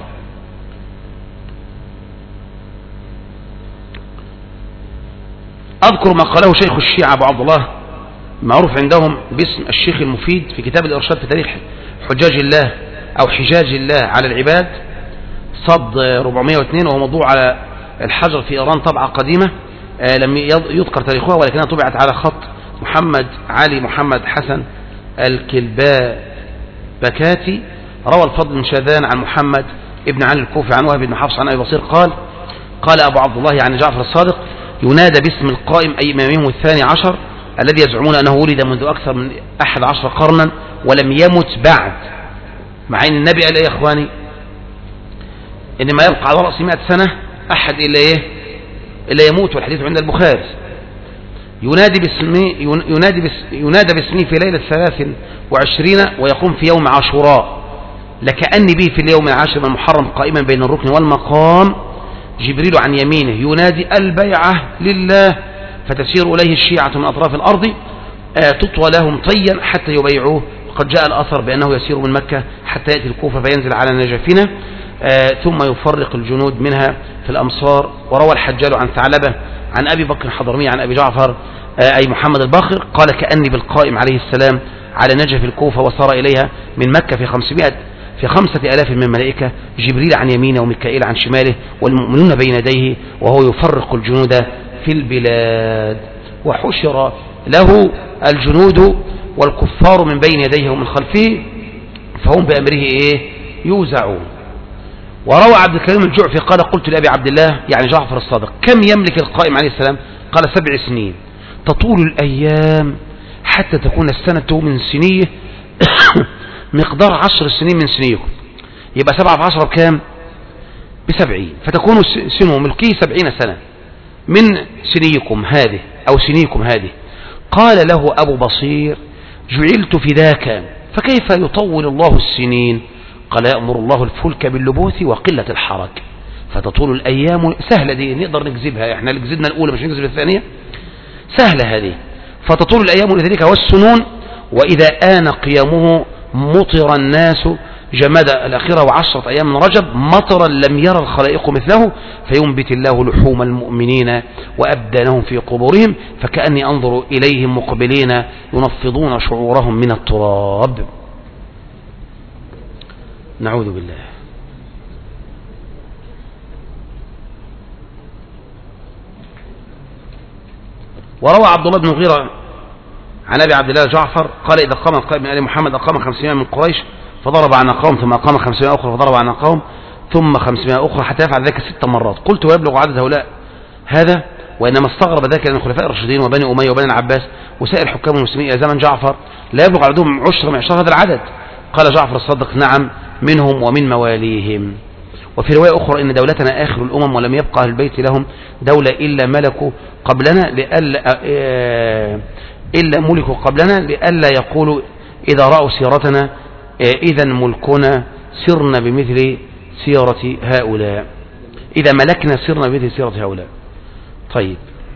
S1: أذكر ما قاله شيخ الشيعة أبو عبد الله معروف عندهم باسم الشيخ المفيد في كتاب الإرشاد في تاريخ حجاج الله أو حجاج الله على العباد صد 402، وهو موضوع على الحجر في إيران، طبعة قديمة لم يذكر تاريخها، ولكنها طبعت على خط محمد علي محمد حسن الكلبابكاتي. روى الفضل بن شاذان عن محمد ابن علي الكوفي عن وهب بن حفص عن أبي بصير قال أبو عبد الله عن جعفر الصادق: ينادى باسم القائم أي إمامهم الثاني عشر الذي يزعمون أنه ولد منذ أكثر من 11 قرنا ولم يمت بعد، مع أن النبي قال يا إخواني إنما يبقى على رأس 100 سنة أحد إلا يموت، والحديث عند البخاري. ينادى باسمه في ليلة 23 ويقوم في يوم عاشوراء، لكأني به في اليوم العاشر من المحرم قائما بين الركن والمقام، جبريل عن يمينه ينادي: البيعة لله، فتسير إليه الشيعة من أطراف الأرض تطوى لهم طيا حتى يبيعوه. وقد جاء الأثر بأنه يسير من مكة حتى يأتي الكوفة فينزل على نجفنا ثم يفرق الجنود منها في الأمصار. وروى الحجاج عن ثعلبة عن أبي بكر الحضرمي عن أبي جعفر أي محمد الباقر قال: كأني بالقائم عليه السلام على نجف الكوفة وصار إليها من مكة في 5000 من ملائكة، جبريل عن يمينه وميكائيل عن شماله والمؤمنون بين يديه، وهو يفرق الجنود في البلاد. وحشر له الجنود والكفار من بين يديه ومن خلفه فهم بأمره يوزعون. وروى عبد الكريم الجعفي قال: قلت لأبي عبد الله يعني جعفر الصادق: كم يملك القائم عليه السلام؟ قال: 7 سنين، تطول الأيام حتى تكون السنة من سنيه مقدار 10 سنين من سنيكم. يبقى 7 في 10 بكام؟ ب70، فتكون سنه ملكيه 70 سنة من سنيكم هذه أو سنيكم هذه. قال له أبو بصير: جعلت فداك، فكيف يطول الله السنين؟ قال: يأمر الله الفلك باللبوث وقلة الحرج، فتطول الأيام. سهلة دي نقدر نكذبها، احنا اللي كذبنا الأولى مش نكذب الثانية، سهلة هذه. فتطول الأيام لذلك والسنون، وإذا آن قيامه مطر الناس جمد الأخيرة 10 أيام من رجب مطرا لم يرى الخلائق مثله، فينبت الله لحوم المؤمنين وأبدانهم في قبورهم، فكأني أنظر إليهم مقبلين ينفضون شعورهم من التراب. نعوذ بالله. وروى عبد الله بن مغيرة عن أبي عبد الله جعفر قال: إذا قام القائم من آل محمد أقام 500 من قريش فضرب عناقهم، ثم أقام 500 أخرى فضرب عناقهم، ثم 500 أخرى، حتى يفعل ذلك 6 مرات. قلت: ويبلغ عدد هؤلاء هذا؟ وإنما استغرب ذلك لأن الخلفاء الراشدين وبني أمية وبني العباس وسائر حكام المسلمين إلى زمن جعفر لا يبلغ عددهم 10 معشار هذا العدد. قال جعفر الصادق: نعم، منهم ومن مواليهم. وفي رواية أخرى: إن دولتنا آخر الأمم ولم يبقى أهل البيت لهم دولة إلا ملكوا قبلنا لئلا يقولوا إذا رأوا سيرتنا إذا ملكنا سرنا بمثل سيرة هؤلاء، إذا ملكنا سرنا بمثل سيرة هؤلاء. طيب،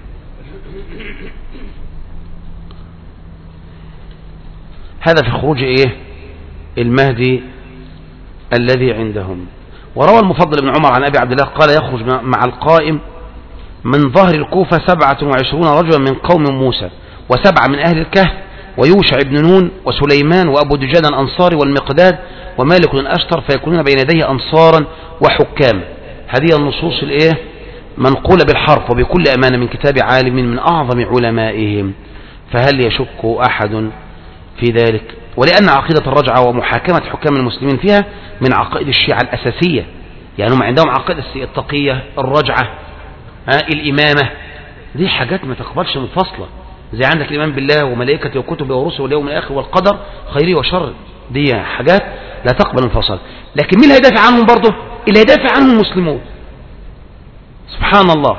S1: هذا في خروج المهدي الذي عندهم. وروى المفضل بن عمر عن أبي عبد الله قال: يخرج مع القائم من ظهر الكوفة 27 رجلا من قوم موسى، و7 من أهل الكهف، ويوشع بن نون، وسليمان، وأبو دجان الأنصاري، والمقداد، ومالك الأشتر، فيكونون بين يديه أنصارا وحكام. هذه النصوص منقولة بالحرف وبكل أمانة من كتاب عالم من أعظم علمائهم، فهل يشك أحد في ذلك؟ ولأن عقيدة الرجعة ومحاكمة حكام المسلمين فيها من عقائد الشيعة الأساسية، يعني هم عندهم عقيدة التقية، الرجعة، الإمامة، دي حاجات ما تقبلش منفصلة، زي عندك الإيمان بالله وملائكته وكتبه ورسله واليوم الآخر والقدر خيري وشر، دي حاجات لا تقبل منفصل. لكن مين اللي هيدافع عنهم برضه؟ اللي هيدافع عنهم المسلمون. سبحان الله،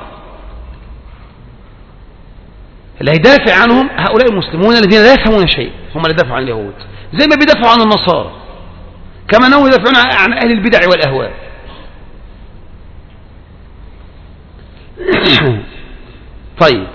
S1: اللي هيدافع عنهم هؤلاء المسلمون الذين لا يفهمون شيء، هم اللي دافعوا عن اليهود زي ما بيدافعوا عن النصارى، كما انهم يدافعون عن أهل البدع والأهواء. طيب،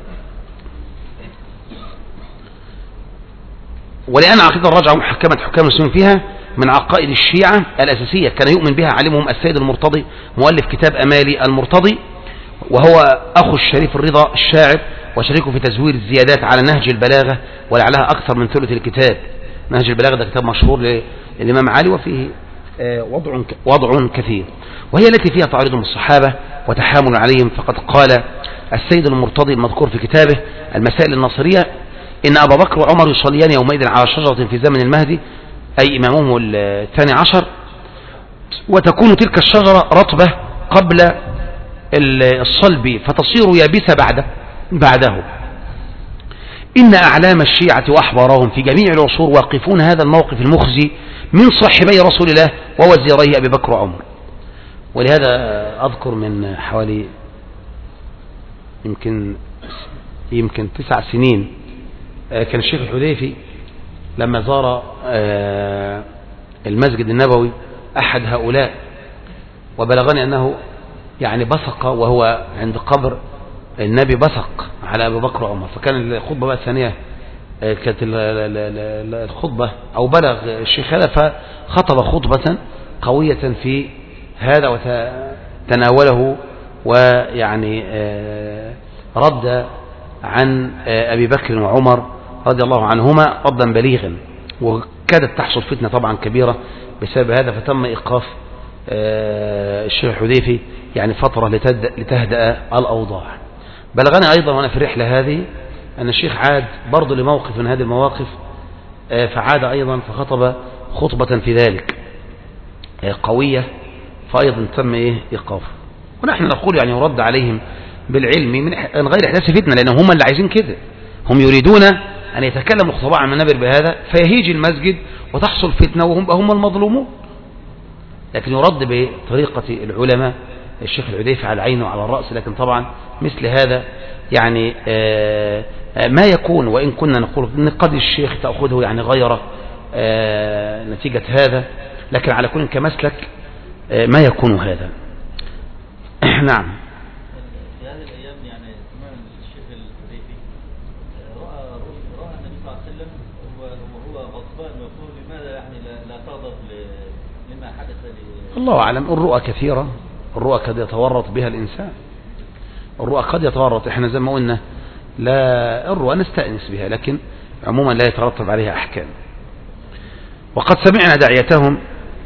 S1: ولأن عقيدة الرجعة ومحكمة حكام المسلمين فيها من عقائد الشيعة الأساسية، كان يؤمن بها عالمهم السيد المرتضي مؤلف كتاب أمالي المرتضي، وهو أخو الشريف الرضا الشاعر وشريكه في تزوير الزيادات على نهج البلاغة، ولعلها أكثر من ثلث الكتاب. نهج البلاغة ده كتاب مشهور للإمام علي وفيه وضع كثير، وهي التي فيها تعريض الصحابة وتحامل عليهم. فقد قال السيد المرتضي المذكور في كتابه المسائل الناصرية: إن أبا بكر وعمر يصليان يومئذ على شجرة في زمن المهدي، أي إمامهم الثاني عشر، وتكون تلك الشجرة رطبة قبل الصلب فتصير يابسة بعده. إن أعلام الشيعة وأحبارهم في جميع العصور واقفون هذا الموقف المخزي من صاحبي رسول الله ووزيريه أبي بكر وعمر. ولهذا أذكر من حوالي يمكن 9 سنين كان الشيخ الحذيفي لما زار المسجد النبوي أحد هؤلاء، وبلغني أنه يعني بصق وهو عند قبر النبي، بصق على أبي بكر وعمر. فكان الخطبة بقى الثانية كانت الخطبة أو بلغ الشيخ هذا فخطب خطبة قوية في هذا وتناوله، ويعني رد عن أبي بكر وعمر رضي الله عنهما ردا بليغا، وكادت تحصل فتنة طبعا كبيرة بسبب هذا، فتم إيقاف الشيخ الحذيفي يعني فترة لتهدأ الأوضاع. بلغني أيضا وأنا في الرحلة هذه أن الشيخ عاد برضو لموقف من هذه المواقف، فعاد أيضا فخطب خطبة في ذلك قوية، فأيضا تم إيقافه. ونحن نقول يعني يرد عليهم بالعلم من غير إحداث فتنة، لأنهم هم اللي عايزين كده، هم يريدون أن يتكلم الخطباء عن المنابر بهذا فيهيج المسجد وتحصل فتنة وهم المظلومون. لكن يرد بطريقة العلماء، الشيخ الحذيفي على العين وعلى الرأس. لكن طبعا مثل هذا يعني ما يكون، وإن كنا نقول أن قد الشيخ تأخذه يعني غير نتيجة هذا، لكن على كل كمسلك ما يكون هذا. نعم.
S2: في هذه الأيام يعني إمام الشيخ الحذيفي رأى النبي صلى الله عليه وسلم وهو غضبان ويقول لماذا يعني لا تغضب لما حدث
S1: الله أعلم. الرؤى كثيرة، الرؤى قد يتورط بها الإنسان، الرؤى قد يتورط. احنا زي ما قلنا لا، الرؤى نستأنس بها لكن عموما لا يترتب عليها أحكام. وقد سمعنا داعيتهم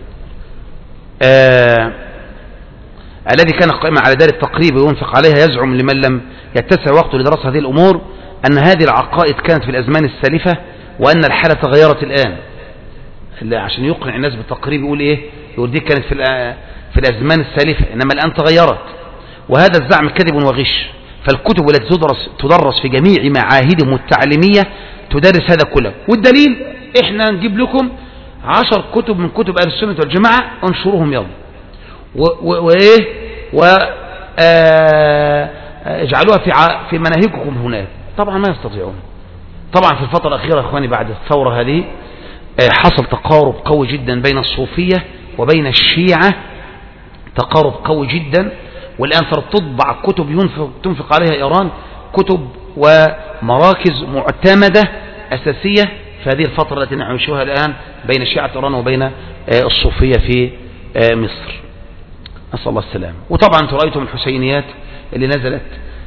S1: الذي كان قائما على دار التقريب وينفق عليها يزعم لمن لم يتسع وقته لدراسة هذه الأمور أن هذه العقائد كانت في الأزمان السالفة وأن الحالة تغيرت الآن. عشان يقنع الناس بالتقريب يقول إيه؟ يقول دي كانت في الأزمان السالفة إنما الآن تغيرت. وهذا الزعم كذب وغش، فالكتب التي تدرس في جميع معاهدهم التعليمية تدرس هذا كله. والدليل إحنا نجيب لكم 10 كتب من كتب أهل السنة والجماعة انشروهم يلا وإيه اجعلوها في مناهجكم هناك. طبعا ما يستطيعون. طبعا في الفترة الأخيرة أخواني بعد الثورة هذه حصل تقارب قوي جدا بين الصوفية وبين الشيعة، تقارب قوي جدا. والآن صارت تطبع كتب تنفق عليها إيران، كتب ومراكز معتمدة أساسية في هذه الفترة التي نعيشها الآن بين شيعة إيران وبين الصوفية في مصر، نسأل الله السلام. وطبعا رأيتم الحسينيات اللي نزلت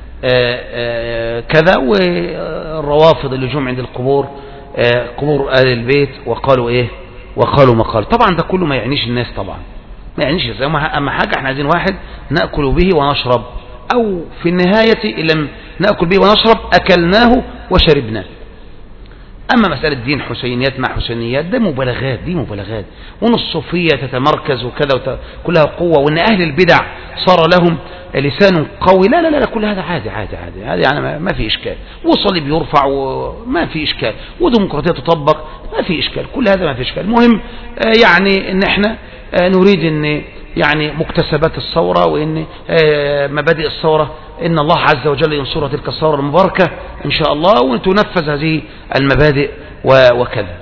S1: كذا، والروافض اللي جم عند القبور قبور آل البيت وقالوا إيه وقالوا ما قال. طبعا ده كله ما يعنيش الناس، طبعا ما يعنيش. أما حاجة احنا عايزين واحد نأكل به ونشرب، أو في النهاية إن لم نأكل به ونشرب أكلناه وشربناه. أما مسألة دين حسينيات مع حسينيات ده مبالغات، دي مبالغات. وأن الصوفية تتمركز وكذا كلها قوة، وأن أهل البدع صار لهم لسان قوي، لا لا لا، كل هذا عادي عادي عادي عادي، يعني ما في إشكال. وصليب يرفع وما في إشكال، وديمقراطية تطبق ما في إشكال، كل هذا ما في إشكال. المهم يعني أن احنا نريد أن يعني مكتسبات الثورة وإن مبادئ الثورة إن الله عز وجل ينصر تلك الثورة المباركة إن شاء الله، وتنفذ هذه المبادئ وكذا.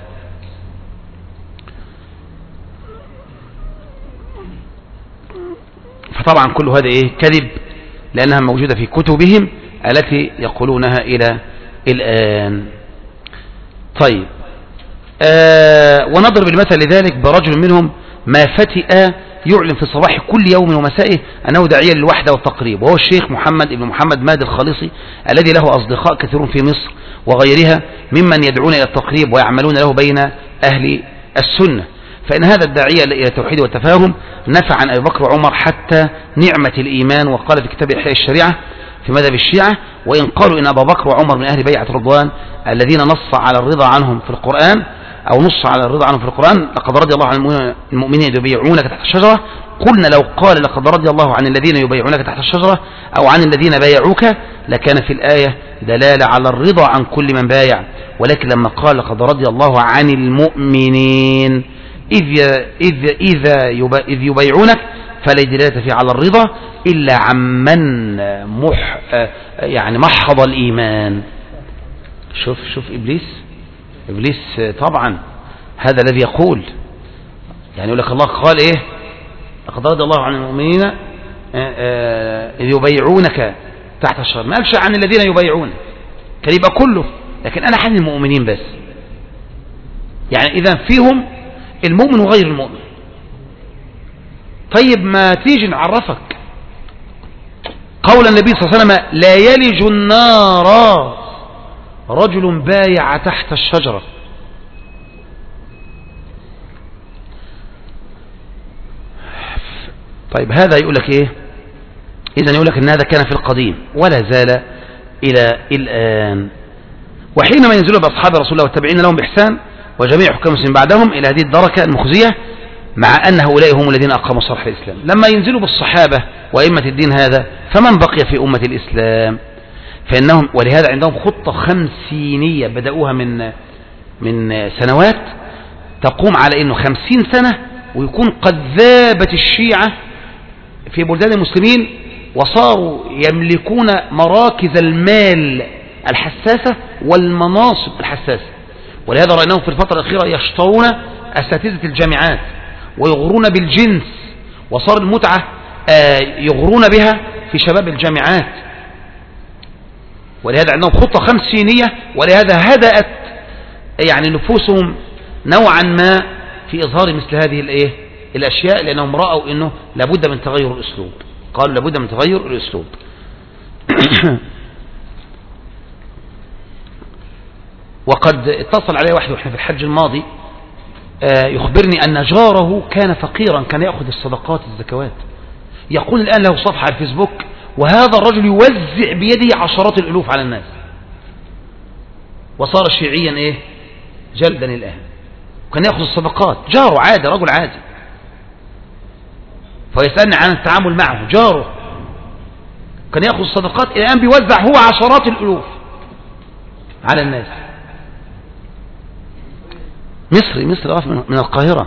S1: فطبعا كل هذا إيه كذب، لأنها موجودة في كتبهم التي يقولونها إلى الآن. طيب ونضرب المثل لذلك برجل منهم ما فتئ يعلن في صباح كل يوم ومسائه أنه داعية للوحدة والتقريب، وهو الشيخ محمد بن محمد مادي الخالصي الذي له أصدقاء كثيرون في مصر وغيرها ممن يدعون إلى التقريب ويعملون له بين أهل السنة. فإن هذا الداعية إلى التوحيد والتفاهم نفع عن أبي بكر وعمر حتى نعمة الإيمان. وقال في كتاب إحياء الشريعة في مذهب الشيعة: وإن قالوا إن أبا بكر وعمر من أهل بيعة رضوان الذين نص على الرضا عنهم في القرآن، أو نص على الرضا عنهم في القرآن، لقد رضي الله عن المؤمنين يبايعونك تحت الشجرة. قلنا لو قال لقد رضي الله عن الذين يبايعونك تحت الشجرة أو عن الذين بايعوك لكان في الآية دلالة على الرضا عن كل من بايع، ولكن لما قال لقد رضي الله عن المؤمنين إذ يبايعونك فلا دلالة فيه على الرضا إلا عمن يعني محض الإيمان. شوف إبليس طبعا هذا الذي يقول، يعني يقول لك الله قال إيه لقد رضي الله عن المؤمنين إذ يبايعونك تحت الشجرة، ما قالش عن الذين يبايعون، كان يبقى كله، لكن أنا عن المؤمنين بس. يعني إذا فيهم المؤمن وغير المؤمن. طيب ما تيجي نعرفك قول النبي صلى الله عليه وسلم: لا يلج النار رجل بايع تحت الشجرة. طيب هذا يقول لك ايه؟ اذا يقول لك ان هذا كان في القديم ولا زال الى الان. وحينما ينزلوا باصحاب رسول الله والتابعين لهم باحسان وجميع حكام المسلمين بعدهم الى هذه الدركه المخزيه، مع ان هؤلاء هم الذين اقاموا صرح الاسلام، لما ينزلوا بالصحابه وائمه الدين هذا فمن بقي في امه الاسلام؟ فانهم ولهذا عندهم خطه خمسينيه بداوها من سنوات تقوم على انه 50 سنه ويكون قد ذابت الشيعه في بلدان المسلمين وصاروا يملكون مراكز المال الحساسة والمناصب الحساسة. ولهذا رأيناهم في الفترة الأخيرة يشترون أساتذة الجامعات ويغرون بالجنس، وصار المتعة يغرون بها في شباب الجامعات، ولهذا عندهم خطة 5 سنية، ولهذا هدأت يعني نفوسهم نوعا ما في إظهار مثل هذه الأشياء، لأنهم رأوا أنه لابد من تغير الأسلوب، قالوا لابد من تغير الأسلوب. وقد اتصل علي واحد وإحنا في الحج الماضي يخبرني أن جاره كان فقيرا، كان يأخذ الصدقات الزكوات، يقول الآن له صفحة على الفيسبوك، وهذا الرجل يوزع بيده عشرات الألوف على الناس، وصار شيعيا جلدا الآن، وكان يأخذ الصدقات، جاره عادي، رجل عادي، فيسألني عن التعامل معه، جاره كان يأخذ الصدقات، الآن بيوزع هو عشرات الألوف على الناس. مصري من القاهرة.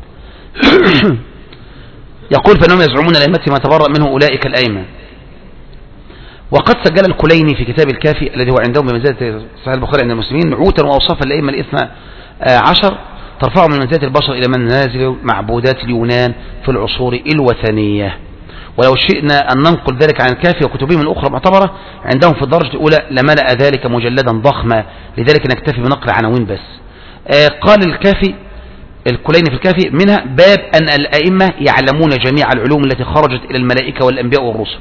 S1: يقول فإنهم يزعمون الأئمة ما تبرأ منه أولئك الأئمة. وقد سجل الكليني في كتاب الكافي الذي هو عندهم بمنزلة صحيح البخاري عند المسلمين نعوتا وأوصافا الأئمة الاثنى عشر ترفع من منزلة البشر إلى منازل معبودات اليونان في العصور الوثنية. ولو شئنا أن ننقل ذلك عن الكافي وكتبهم الأخرى معتبرة عندهم في الدرجة الأولى لملأ ذلك مجلدا ضخما، لذلك نكتفي بنقل عناوين بس. قال الكافي الكليني في الكافي منها باب أن الأئمة يعلمون جميع العلوم التي خرجت إلى الملائكة والأنبياء والرسل.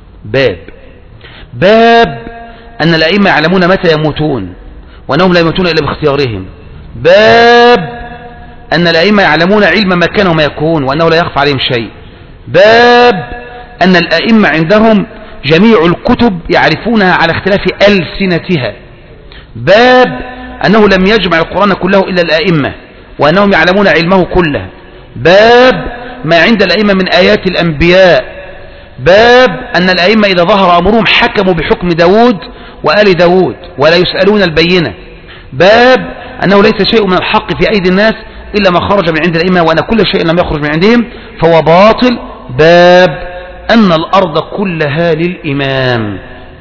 S1: باب أن الأئمة يعلمون متى يموتون وأنهم لا يموتون إلا باختيارهم. باب أن الأئمة يعلمون علم ما كان وما يكون وأنه لا يخفى عليهم شيء. باب أن الأئمة عندهم جميع الكتب يعرفونها على اختلاف ألسنتها. باب أنه لم يجمع القرآن كله إلا الأئمة وأنهم يعلمون علمه كله. باب ما عند الأئمة من آيات الأنبياء. باب أن الأئمة إذا ظهر أمرهم حكموا بحكم داود وآل داود ولا يسألون البينة. باب أنه ليس شيء من الحق في أيدي الناس إلا ما خرج من عند الأئمة وأن كل شيء لم يخرج من عندهم فهو باطل. باب أن الأرض كلها للإمام.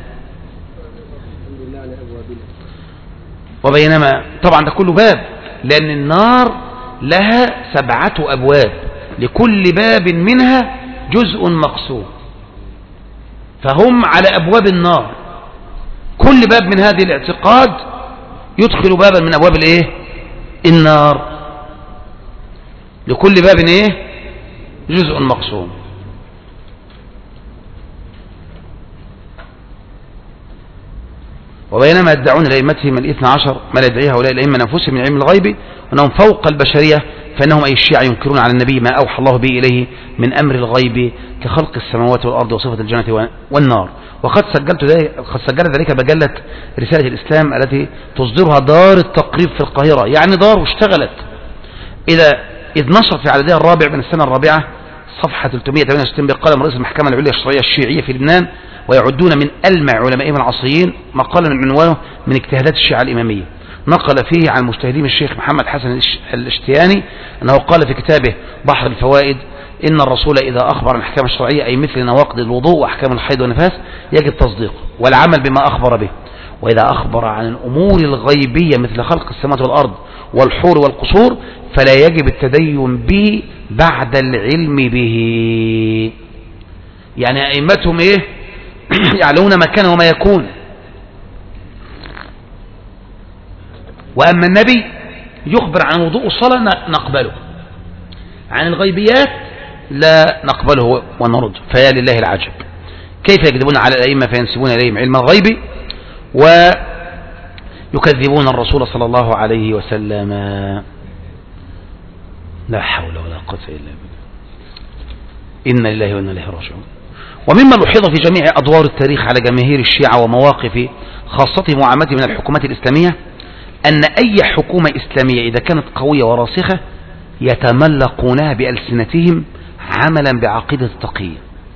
S1: وبينما طبعا ده كله باب، لأن النار لها 7 أبواب لكل باب منها جزء مقسوم، فهم على أبواب النار، كل باب من هذه الاعتقاد يدخل بابا من أبواب النار، لكل باب جزء مقسوم. وبينما يدعون لأئمتهم الاثنى عشر ما لا يدعيه هؤلاء الأئمة أنفسهم من علم الغيب وأنهم فوق البشرية، فإنهم أي الشيعة ينكرون على النبي ما أوحى الله به إليه من أمر الغيب كخلق السماوات والأرض وصفة الجنة والنار. وقد سجلت ذلك مجلة رسالة الإسلام التي تصدرها دار التقريب في القاهرة، يعني دار واشتغلت إذ نشرت في عددها الرابع من السنة الرابعة صفحة 368 بقلم رئيس المحكمة العليا الشرعية الشيعية في لبنان، ويعدون من ألمع علمائهم العصريين مقالا من عنوانه من اجتهادات الشيعة الإمامية. نقل فيه عن مجتهدين الشيخ محمد حسن الاشتياني أنه قال في كتابه بحر الفوائد إن الرسول إذا أخبر عن الأحكام الشرعية أي مثل نواقض الوضوء وأحكام الحيض والنفاس يجب تصديقه والعمل بما أخبر به، وإذا أخبر عن الأمور الغيبية مثل خلق السماوات والأرض والحور والقصور فلا يجب التدين به بعد العلم به. يعني أئمتهم يعلمون ما كان وما يكون، وأما النبي يخبر عن وضوء الصلاة نقبله، عن الغيبيات لا نقبله ونرد. فيا لله العجب كيف يكذبون على الأئمة فينسبون إليهم علم الغيب ويكذبون الرسول صلى الله عليه وسلم. لا حول ولا قوة إلا بالله. إنا لله وإنا إليه راجعون. ومما لوحظ في جميع أدوار التاريخ على جماهير الشيعة ومواقف خاصتهم وعامتهم من الحكومات الإسلامية أن أي حكومة إسلامية إذا كانت قوية وراسخة يتملقونها بألسنتهم عملا بعقيدة التقية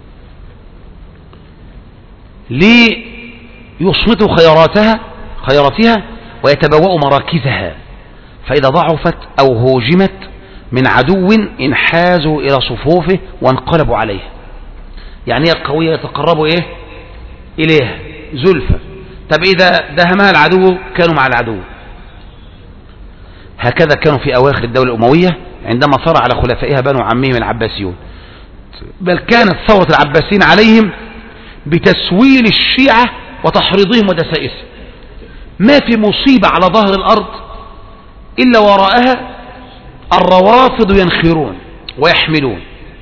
S1: ليصمتوا خياراتها ويتبوأوا مراكزها، فإذا ضعفت أو هوجمت من عدو انحازوا إلى صفوفه وانقلبوا عليه. يعني هي القوية يتقربوا إليها زلفة. طب إذا دهمها العدو كانوا مع العدو. هكذا كانوا في أواخر الدولة الأموية عندما صار على خلفائها بنو عمهم العباسيون. بل كانت ثورة العباسيين عليهم بتسويل الشيعة وتحريضهم ودسائسهم. ما في مصيبة على ظهر الأرض إلا وراءها الروافض ينخرون ويحملون.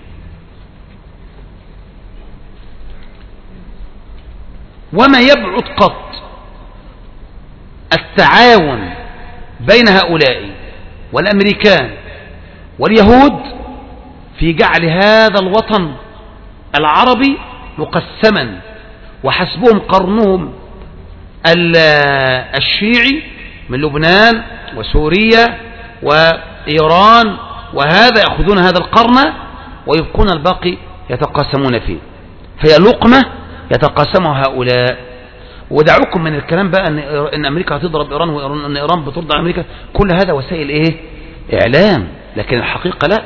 S1: وما يبعد قط التعاون بين هؤلاء والأمريكان واليهود في جعل هذا الوطن العربي مقسما، وحسبهم قرنهم الشيعي من لبنان وسوريا وإيران، وهذا يأخذون هذا القرن ويبقون الباقي يتقاسمون فيه، فهي لقمة يتقاسمها هؤلاء. ودعوكم من الكلام بقى ان امريكا هتضرب ايران وان ايران بترضى امريكا، كل هذا وسائل ايه؟ اعلام، لكن الحقيقة لا.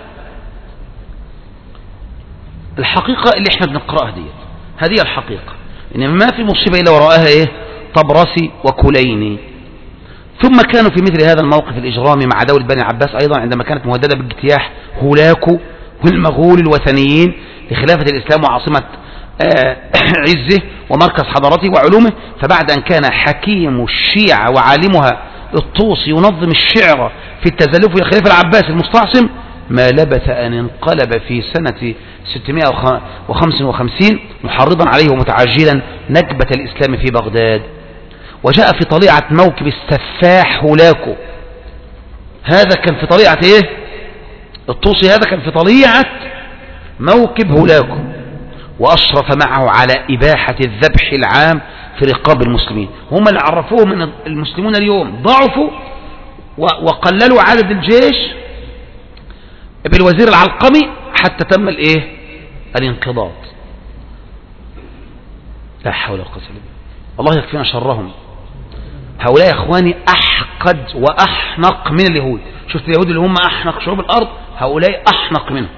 S1: الحقيقة اللي احنا بنقرأها دي هذه الحقيقة، ان ما في مصيبة الا وراءها ايه؟ طبرسي وكليني. ثم كانوا في مثل هذا الموقف الإجرامي مع دولة بني العباس أيضا عندما كانت مهددة باجتياح هولاكو والمغول الوثنيين لخلافة الإسلام وعاصمة عزه ومركز حضارته وعلومه. فبعد أن كان حكيم الشيعة وعالمها الطوسي ينظم الشعر في التزلف للخليفة العباس المستعصم، ما لبث أن انقلب في سنة 655 محرضا عليه ومتعجلا نكبة الإسلام في بغداد. وجاء في طليعة موكب السفاح هولاكو، هذا كان في طليعة ايه؟ الطوسي هذا كان في طليعة موكب هولاكو، وأشرف معه على إباحة الذبح العام في رقاب المسلمين. هم اللي عرفوهم ان المسلمون اليوم ضعفوا وقللوا عدد الجيش بالوزير العلقمي حتى تم الايه؟ الانقضاض. لا حول ولا قوة الا بالله، الله يكفينا شرهم. هؤلاء يا اخواني احقد واحنق من اليهود. شفت اليهود اللي هم احنق شعوب الارض، هؤلاء احنق منهم.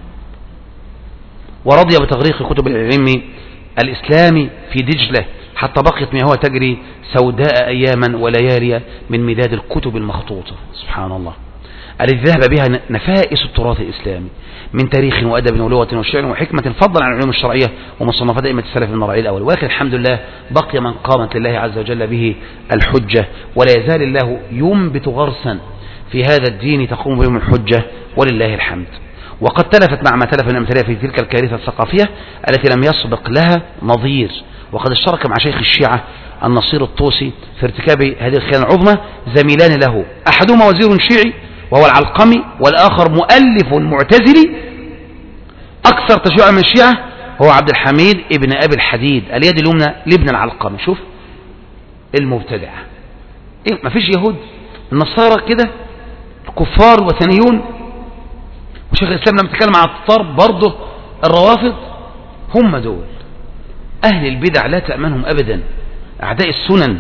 S1: ورضي بتغريق كتب العلم الاسلامي في دجلة حتى بقيت مياهها تجري سوداء اياما وليالي من مداد الكتب المخطوطة. سبحان الله، الذي ذهب بها نفائس التراث الاسلامي من تاريخ وادب ولغة وشعر وحكمة، فضلا عن العلوم الشرعية ومصنفات ائمة السلف من الرعيل الاول. ولكن الحمد لله بقي من قامت لله عز وجل به الحجة، ولا يزال الله ينبت غرسا في هذا الدين تقوم بهم الحجة ولله الحمد. وقد تلفت مع ما تلف من أمثالها في تلك الكارثة الثقافية التي لم يسبق لها نظير. وقد اشترك مع شيخ الشيعة النصير الطوسي في ارتكاب هذه الخيانة العظمى زميلان له، أحدهما وزير شيعي وهو العلقمي، والآخر مؤلف معتزلي أكثر تشيعا من الشيعة هو عبد الحميد ابن أبي الحديد اليد اليمنى لابن العلقمي. شوف المبتدع، إيه؟ ما فيش يهود، النصارى كده كفار وثنيون. وشيخ الإسلام لما تكلم عن التتار برضه الروافض هم دول أهل البدع لا تأمنهم أبدا، أعداء السنن.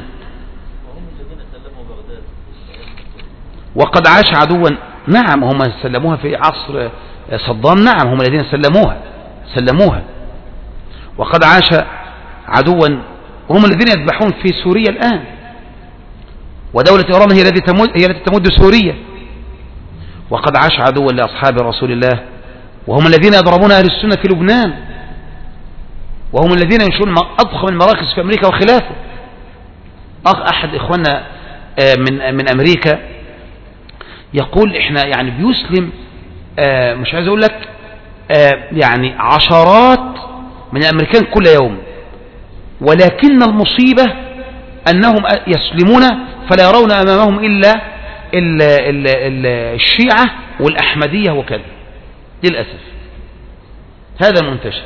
S1: وقد عاش عدوا، نعم هم سلموها في عصر صدام، نعم هم الذين سلموها. وقد عاش عدوا وهم الذين يذبحون في سوريا الآن، ودولة إيران هي التي تمد سوريا. وقد عاش عدوا لأصحاب رسول الله وهم الذين يضربون أهل السنة في لبنان، وهم الذين ينشون أضخم المراكز في أمريكا وخلافه. أحد إخواننا من أمريكا يقول إحنا يعني بيسلم مش عايز أقول لك يعني عشرات من الأمريكان كل يوم، ولكن المصيبة أنهم يسلمون فلا يرون أمامهم إلا الشيعة والأحمدية وكذا، للأسف هذا منتشر.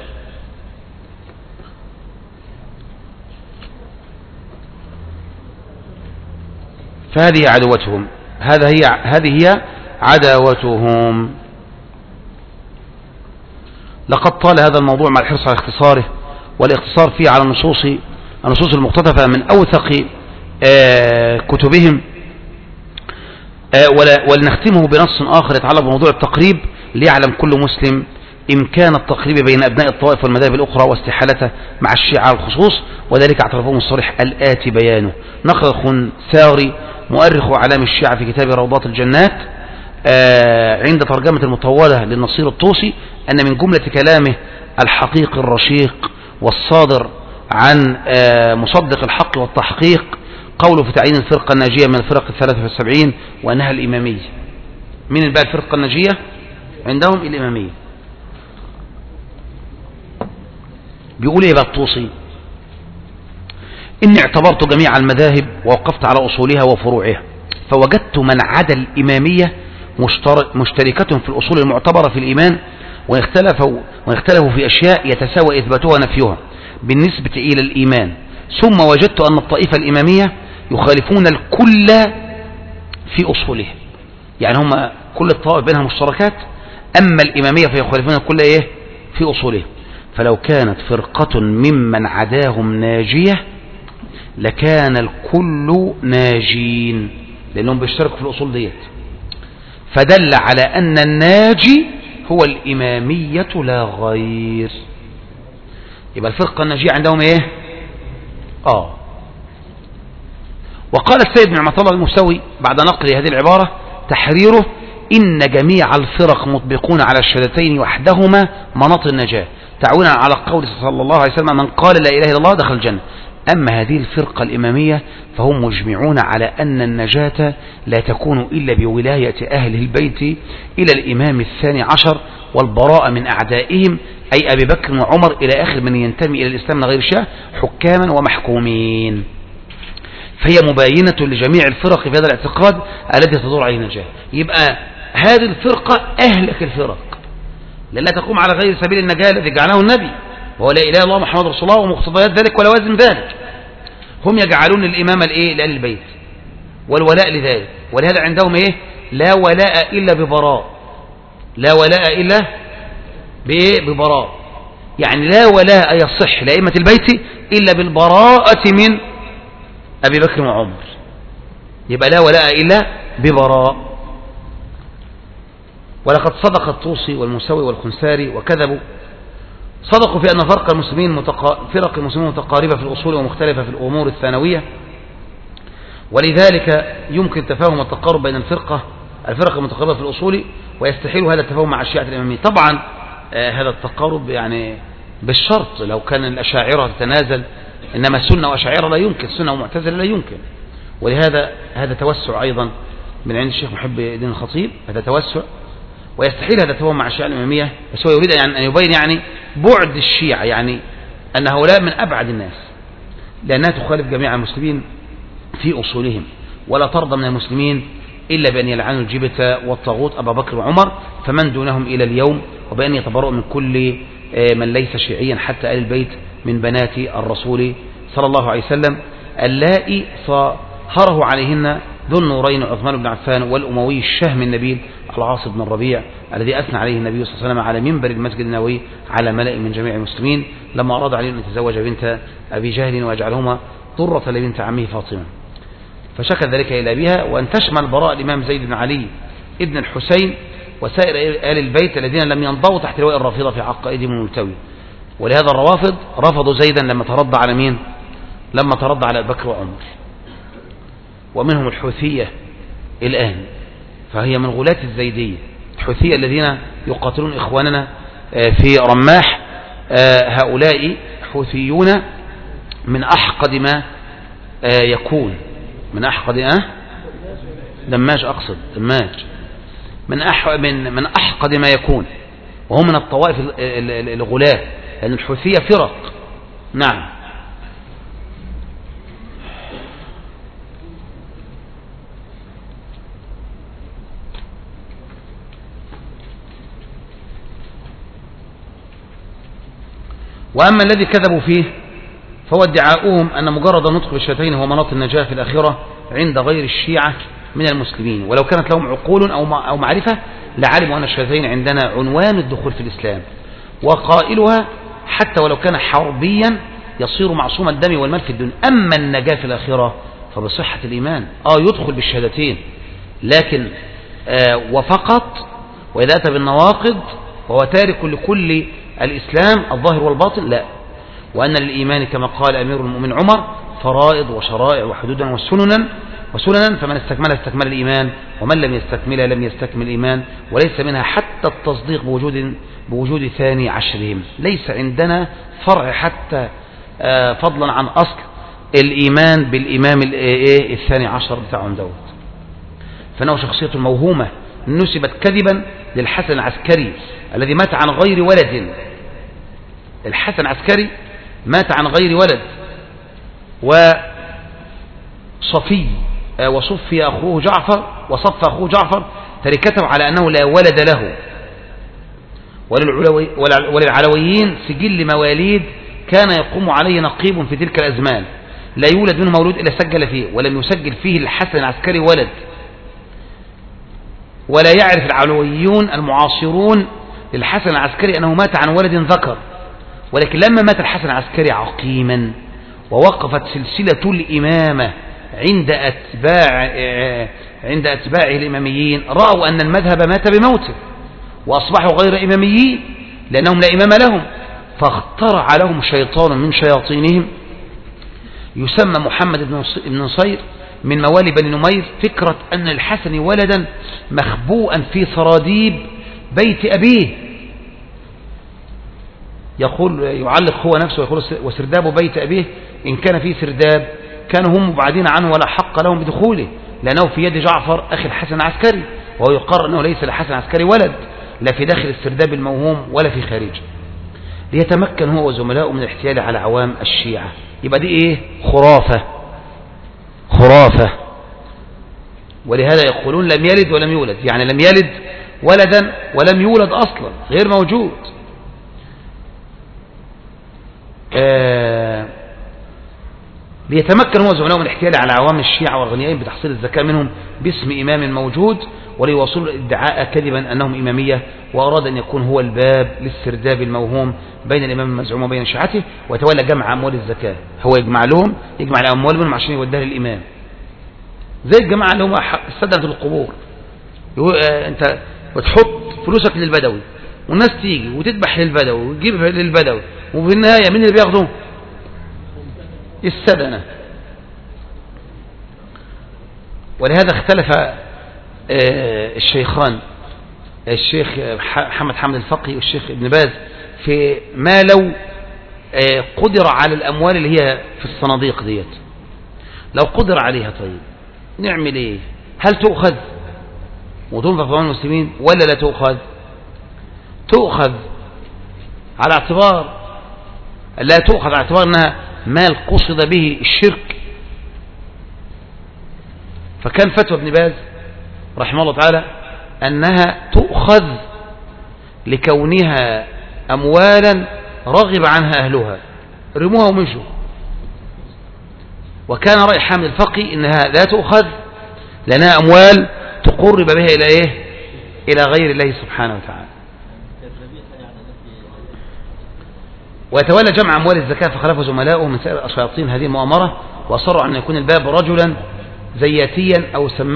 S1: فهذه عدوتهم، هذه هي عداوتهم. لقد طال هذا الموضوع مع الحرص على اختصاره والاقتصار فيه على النصوص المقتطفة من أوثق كتبهم، ولنختمه بنص آخر يتعلق بموضوع التقريب ليعلم كل مسلم إمكان التقريب بين أبناء الطوائف والمذاهب الأخرى واستحالته مع الشيعة على الخصوص، وذلك اعترفهم الصريح الآتي بيانه. نقل ثاري مؤرخ أعلام الشيعة في كتاب روضات الجنات عند ترجمة المطولة للنصير الطوسي أن من جملة كلامه الحقيق الرشيق والصادر عن مصدق الحق والتحقيق قوله في تعيين الفرقة الناجية من الفرق 73 وأنها الإمامية. من بقى الفرقة الناجية عندهم؟ الإمامية. بيقول ايه بقى الطوسي؟ إني اعتبرت جميع المذاهب ووقفت على أصولها وفروعها، فوجدت من عدا الإمامية مشتركة في الأصول المعتبرة في الإيمان، واختلفوا في أشياء يتساوى إثباتها ونفيها بالنسبة إلى الإيمان. ثم وجدت أن الطائفة الإمامية يخالفون الكل في أصولها، يعني هم كل الطوائف بينها مشتركات، أما الإمامية فيخالفون الكل إيه في أصولها. فلو كانت فرقة ممن عداهم ناجية لكان الكل ناجين، لأنهم بيشتركوا في الأصول ديت. فدل على أن الناجي هو الإمامية لا غير. يبقى الفرقة الناجية عندهم إيه؟ وقال السيد بن عمة الله المستوي بعد نقل هذه العبارة تحريره: إن جميع الفرق مطبقون على الشهادتين وحدهما مناط النجاة، تعوينا على قول صلى الله عليه وسلم: من قال لا إله إلا الله دخل الجنة. أما هذه الفرقة الإمامية فهم مجمعون على أن النجاة لا تكون إلا بولاية أهل البيت إلى الإمام الثاني عشر والبراءة من أعدائهم، أي أبي بكر وعمر إلى آخر من ينتمي إلى الإسلام من غير شاه حكاما ومحكومين. فهي مباينة لجميع الفرق في هذا الاعتقاد التي تدور عليه النجاة. يبقى هذه الفرقة أهلك الفرق، لأنها تقوم على غير سبيل النجاة الذي جعله النبي، وهو لا إله إلا الله محمد رسول الله ومقتضيات ذلك ولوازم ذلك. هم يجعلون الإمامة لآل البيت والولاء لذلك، ولهذا عندهم إيه؟ لا ولاء إلا ببراء، لا ولاء إلا ببراء، يعني لا ولاء يصح لأئمة البيت إلا بالبراءة من أبي بكر وعمر، يبقى لا ولاء إلا ببراء. ولقد صدق الطوسي والمسوي والخنساري وكذبوا، صدقوا في أن فرق المسلمين متقاربة في الأصول ومختلفة في الأمور الثانوية، ولذلك يمكن تفاهم التقارب بين الفرق المتقاربة في الأصول، ويستحيل هذا التفاهم مع الشيعة الإمامية. طبعا هذا التقارب يعني بالشرط لو كان الأشاعرة تتنازل، إنما السنة وأشاعرة لا يمكن، السنة ومعتزلة لا يمكن. ولهذا هذا توسع أيضا من عند الشيخ محب الدين الخطيب، هذا توسع، ويستحيل هذا التفاهم مع الشيعة الإمامية، بس هو يريد أن يبين يعني بعد الشيعة، يعني أن هؤلاء من أبعد الناس، لأنها تخالف جميع المسلمين في أصولهم، ولا ترضى من المسلمين إلا بأن يلعنوا الجبتة والطاغوت أبا بكر وعمر فمن دونهم إلى اليوم، وبأن يتبرؤوا من كل من ليس شيعيا حتى آل البيت من بنات الرسول صلى الله عليه وسلم، اللائي صهره عليهن ذو النورين عثمان بن عفان والأموي الشهم النبيل العاص بن الربيع الذي أثنى عليه النبي صلى الله عليه وسلم على منبر المسجد النبوي على ملأ من جميع المسلمين لما أراد عليه أن يتزوج بنت أبي جهل ويجعلهما ضرة لبنت عمه فاطمة، فشكى ذلك إلى أبيها، وأن تشمل براء الإمام زيد بن علي ابن الحسين وسائر آل البيت الذين لم ينضوا تحت لواء الرافضة في عقائدهم الملتوي. ولهذا الروافض رفضوا زيدا لما ترضى على مين؟ لما ترضى على أبي بكر وعمر. ومنهم الحوثية الآن، فهي من غلاة الزيدية، الحوثية الذين يقاتلون إخواننا في رماح. هؤلاء حوثيون من أحقد ما يكون، من أحقد دماج، أقصد دماج، من أحقد ما يكون، وهم من الطوائف الغلاة، لأن الحوثية فرق. نعم. وأما الذي كذبوا فيه فهو ادعاؤهم أن مجرد النطق بالشهادتين هو مناط النجاة في الآخرة عند غير الشيعة من المسلمين، ولو كانت لهم عقول أو معرفة لعلموا أن الشهادتين عندنا عنوان الدخول في الإسلام، وقائلها حتى ولو كان حربيا يصير معصوم الدم والمال في الدنيا. أما النجاة في الآخرة فبصحة الإيمان، يدخل بالشهادتين، لكن وفقط، وإذا أتى بالنواقض وهو تارك لكل الإسلام الظاهر والباطن لا. وأن للإيمان كما قال أمير المؤمنين عمر فرائض وشرائع وحدودا وسننا، وسننا، فمن استكمل استكمل الإيمان، ومن لم يستكمل لم يستكمل الإيمان، وليس منها حتى التصديق بوجود ثاني عشرهم. ليس عندنا فرع حتى فضلا عن أصل الإيمان بالإمام الثاني عشر بتاعهم دوت. فإنه شخصية موهومة نسبت كذبا للحسن العسكري الذي مات عن غير ولد. الحسن العسكري مات عن غير ولد، وصفي أخوه جعفر تركته على أنه لا ولد له. وللعلويين سجل مواليد كان يقوم عليه نقيب في تلك الأزمان، لا يولد منه مولود إلا سجل فيه، ولم يسجل فيه الحسن العسكري ولد. ولا يعرف العلويون المعاصرون للحسن العسكري أنه مات عن ولد ذكر، ولكن لما مات الحسن العسكري عقيما ووقفت سلسلة الإمامة عند أتباعه الإماميين، رأوا أن المذهب مات بموته وأصبحوا غير إماميين لأنهم لا إمام لهم، فاخترع لهم شيطان من شياطينهم يسمى محمد بن نصير من موالي بني نمير فكرة أن الحسن ولدا مخبوءا في سراديب بيت أبيه. يعلق هو نفسه ويقول: وسرداب بيت أبيه إن كان فيه سرداب كانوا هم مبعدين عنه ولا حق لهم بدخوله، لأنه في يد جعفر أخي الحسن العسكري، وهو يقرر أنه ليس للحسن العسكري ولد لا في داخل السرداب الموهوم ولا في خارجه، ليتمكن هو وزملائه من الاحتيال على عوام الشيعة. يبقى دي ايه؟ خرافة. ولهذا يقولون لم يلد ولم يولد، يعني لم يلد ولدا ولم يولد أصلا، غير موجود. ليتمكن هو وزملائه من الاحتيال على عوام الشيعة والغنيين بتحصيل الزكاة منهم باسم إمام موجود، وليوصلوا الادعاء كذبا أنهم إمامية، وأراد أن يكون هو الباب للسرداب الموهوم بين الإمام المزعوم وبين شيعته، ويتولى جمع أموال الزكاة. هو يجمع الأموال منهم عشان يوديها للإمام، زي الجماعة اللي هم السدنة القبور. أنت وتحط فلوسك للبدوي والناس تيجي وتذبح للبدوي وتجيب للبدوي، وفي النهاية مين اللي بياخده؟ السدنة. ولهذا اختلف الشيخان، الشيخ محمد حامد الفقي والشيخ ابن باز، في ما لو قدر على الأموال اللي هي في الصناديق ديت، لو قدر عليها طيب نعمل ايه؟ هل تؤخذ وتنفق في أموال المسلمين ولا لا تؤخذ؟ تؤخذ على اعتبار لا تؤخذ على اعتبار أنها مال قصد به الشرك. فكان فتوى ابن باز رحمه الله تعالى أنها تؤخذ لكونها أموالا رغب عنها أهلها، رموها ومشوا. وكان رأي حامد الفقي أنها لا تؤخذ لأنها أموال تقرب بها إلى إيه؟ إلى غير الله سبحانه وتعالى. ويتولى جمع أموال الزكاة فخلف زملائه من سائر الشياطين هذه المؤامرة، وأصروا أن يكون الباب رجلا زياتيا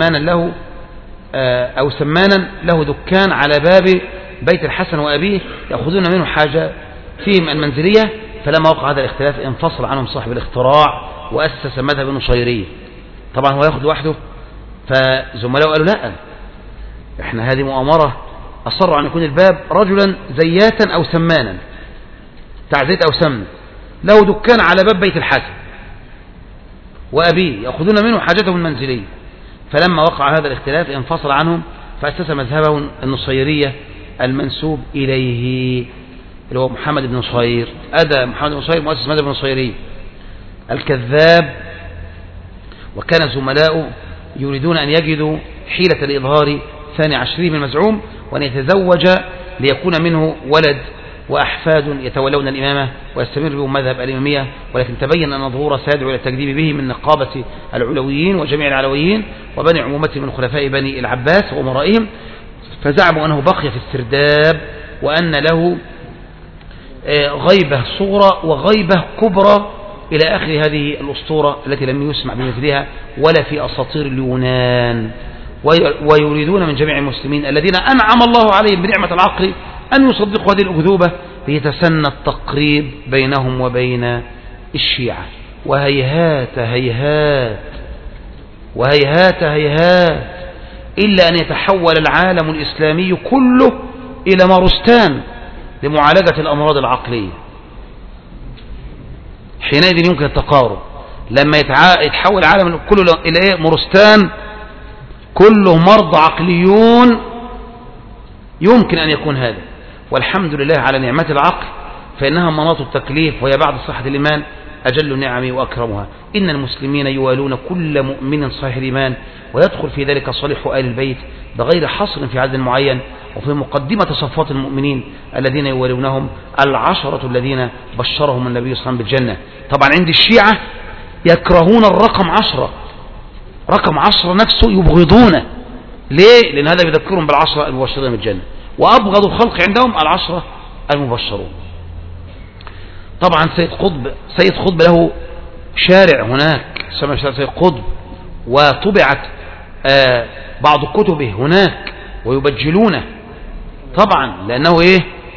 S1: أو سمانا له دكان على باب بيت الحسن وأبيه يأخذون منه حاجة فيهم المنزلية. فلما وقع هذا الاختلاف انفصل عنهم صاحب الاختراع وأسس مذهب النصيرية. طبعا هو يأخذ وحده، فزملائه قالوا لا، احنا هذه مؤامرة. أصروا أن يكون الباب رجلا زياتا أو سمانا، بتاع زيت أو سمن، له دكان على باب بيت الحسن وأبيه يأخذون منه حاجتهم المنزلية. فلما وقع هذا الاختلاف انفصل عنهم، فأسس مذهبه النصيرية المنسوب إليه اللي هو محمد بن نصير. أدى محمد بن نصير مؤسس مذهب النصيرية الكذاب. وكان زملاؤه يريدون أن يجدوا حيلة لإظهار ثاني عشرهم المزعوم، وأن يتزوج ليكون منه ولد وأحفاد يتولون الإمامة ويستمر بهم مذهب الإمامية. ولكن تبين أن الظهور سيدعو إلى التكذيب به من نقابة العلويين وجميع العلويين وبني عمومته من خلفاء بني العباس وأمرائهم، فزعموا أنه بقي في السرداب وأن له غيبة صغرى وغيبة كبرى إلى آخر هذه الأسطورة التي لم يسمع بمثلها ولا في أساطير اليونان. ويريدون من جميع المسلمين الذين أنعم الله عليهم بنعمة العقل أن يصدقوا هذه الأكذوبة ليتسنى التقريب بينهم وبين الشيعة. وهيهات وهيهات هيهات إلا أن يتحول العالم الإسلامي كله إلى مارستان لمعالجة الأمراض العقلية. حينئذ يمكن التقارب، لما يتحول العالم كله إلى مارستان كله مرضى عقليون يمكن أن يكون هذا. والحمد لله على نعمة العقل، فإنها مناط التكليف، وهي بعد صحة الإيمان أجل النعم وأكرمها. إن المسلمين يوالون كل مؤمن صحيح الإيمان، ويدخل في ذلك صالح آل البيت بغير حصر في عدد معين. وفي مقدمة صفات المؤمنين الذين يوالونهم 10 الذين بشرهم النبي صلى الله عليه وسلم بالجنة. طبعا عند الشيعة يكرهون الرقم 10، رقم 10 نفسه يبغضونه. ليه؟ لأن هذا بيذكرهم بال10 المبشرين بالجنة، وأبغض الخلق عندهم 10 المبشرون. طبعا سيد قطب له شارع هناك سمى سيد قطب، وطبعت بعض كتبه هناك ويبجلونه طبعا، لأنه إيه؟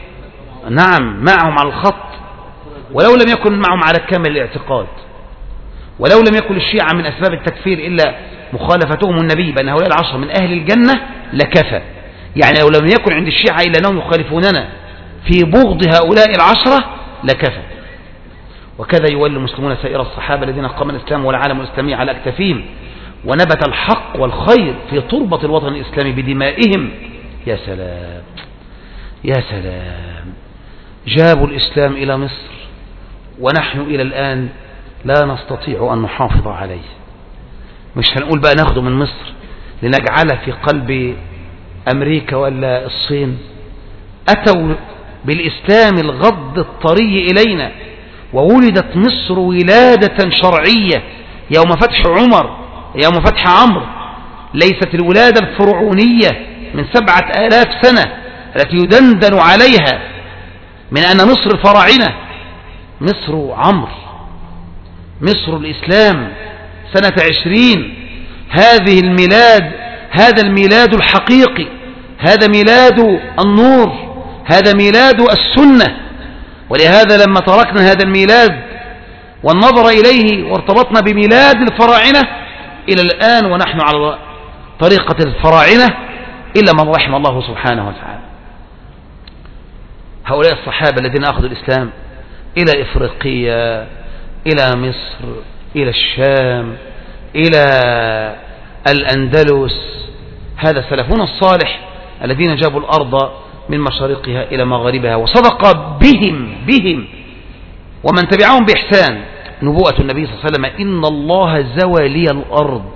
S1: نعم معهم على الخط، ولو لم يكن معهم على كامل الاعتقاد، ولو لم يكن الشيعة من أسباب التكفير إلا مخالفتهم النبي بأن هؤلاء 10 من أهل الجنة لكفى. يعني لو لم يكن عند الشيعة إلا أنهم يخالفوننا في بغض هؤلاء 10 لكفى. وكذا يولي المسلمون سائر الصحابة الذين قام الإسلام والعالم الإسلامي على أكتافهم، ونبت الحق والخير في تربة الوطن الإسلامي بدمائهم. يا سلام يا سلام، جابوا الإسلام إلى مصر ونحن إلى الآن لا نستطيع أن نحافظ عليه. مش هنقول بقى ناخده من مصر لنجعله في قلب أمريكا ولا الصين. أتوا بالإسلام الغض الطري إلينا، وولدت مصر ولادة شرعية يوم فتح عمر، يوم فتح عمرو. ليست الولادة الفرعونية من 7000 سنة التي يدندن عليها من أن مصر الفراعنة. مصر عمرو، مصر الإسلام سنة 20. هذه الميلاد، هذا الميلاد الحقيقي، هذا ميلاد النور، هذا ميلاد السنة. ولهذا لما تركنا هذا الميلاد والنظر إليه وارتبطنا بميلاد الفراعنة إلى الآن ونحن على طريقة الفراعنة إلا من رحم الله سبحانه وتعالى. هؤلاء الصحابة الذين أخذوا الإسلام إلى إفريقيا، إلى مصر، إلى الشام، إلى الأندلس، هذا سلفنا الصالح الذين جابوا الأرض من مشارقها إلى مغاربها، وصدق بهم ومن تبعهم بإحسان نبوءة النبي صلى الله عليه وسلم: إن الله زوى لي الأرض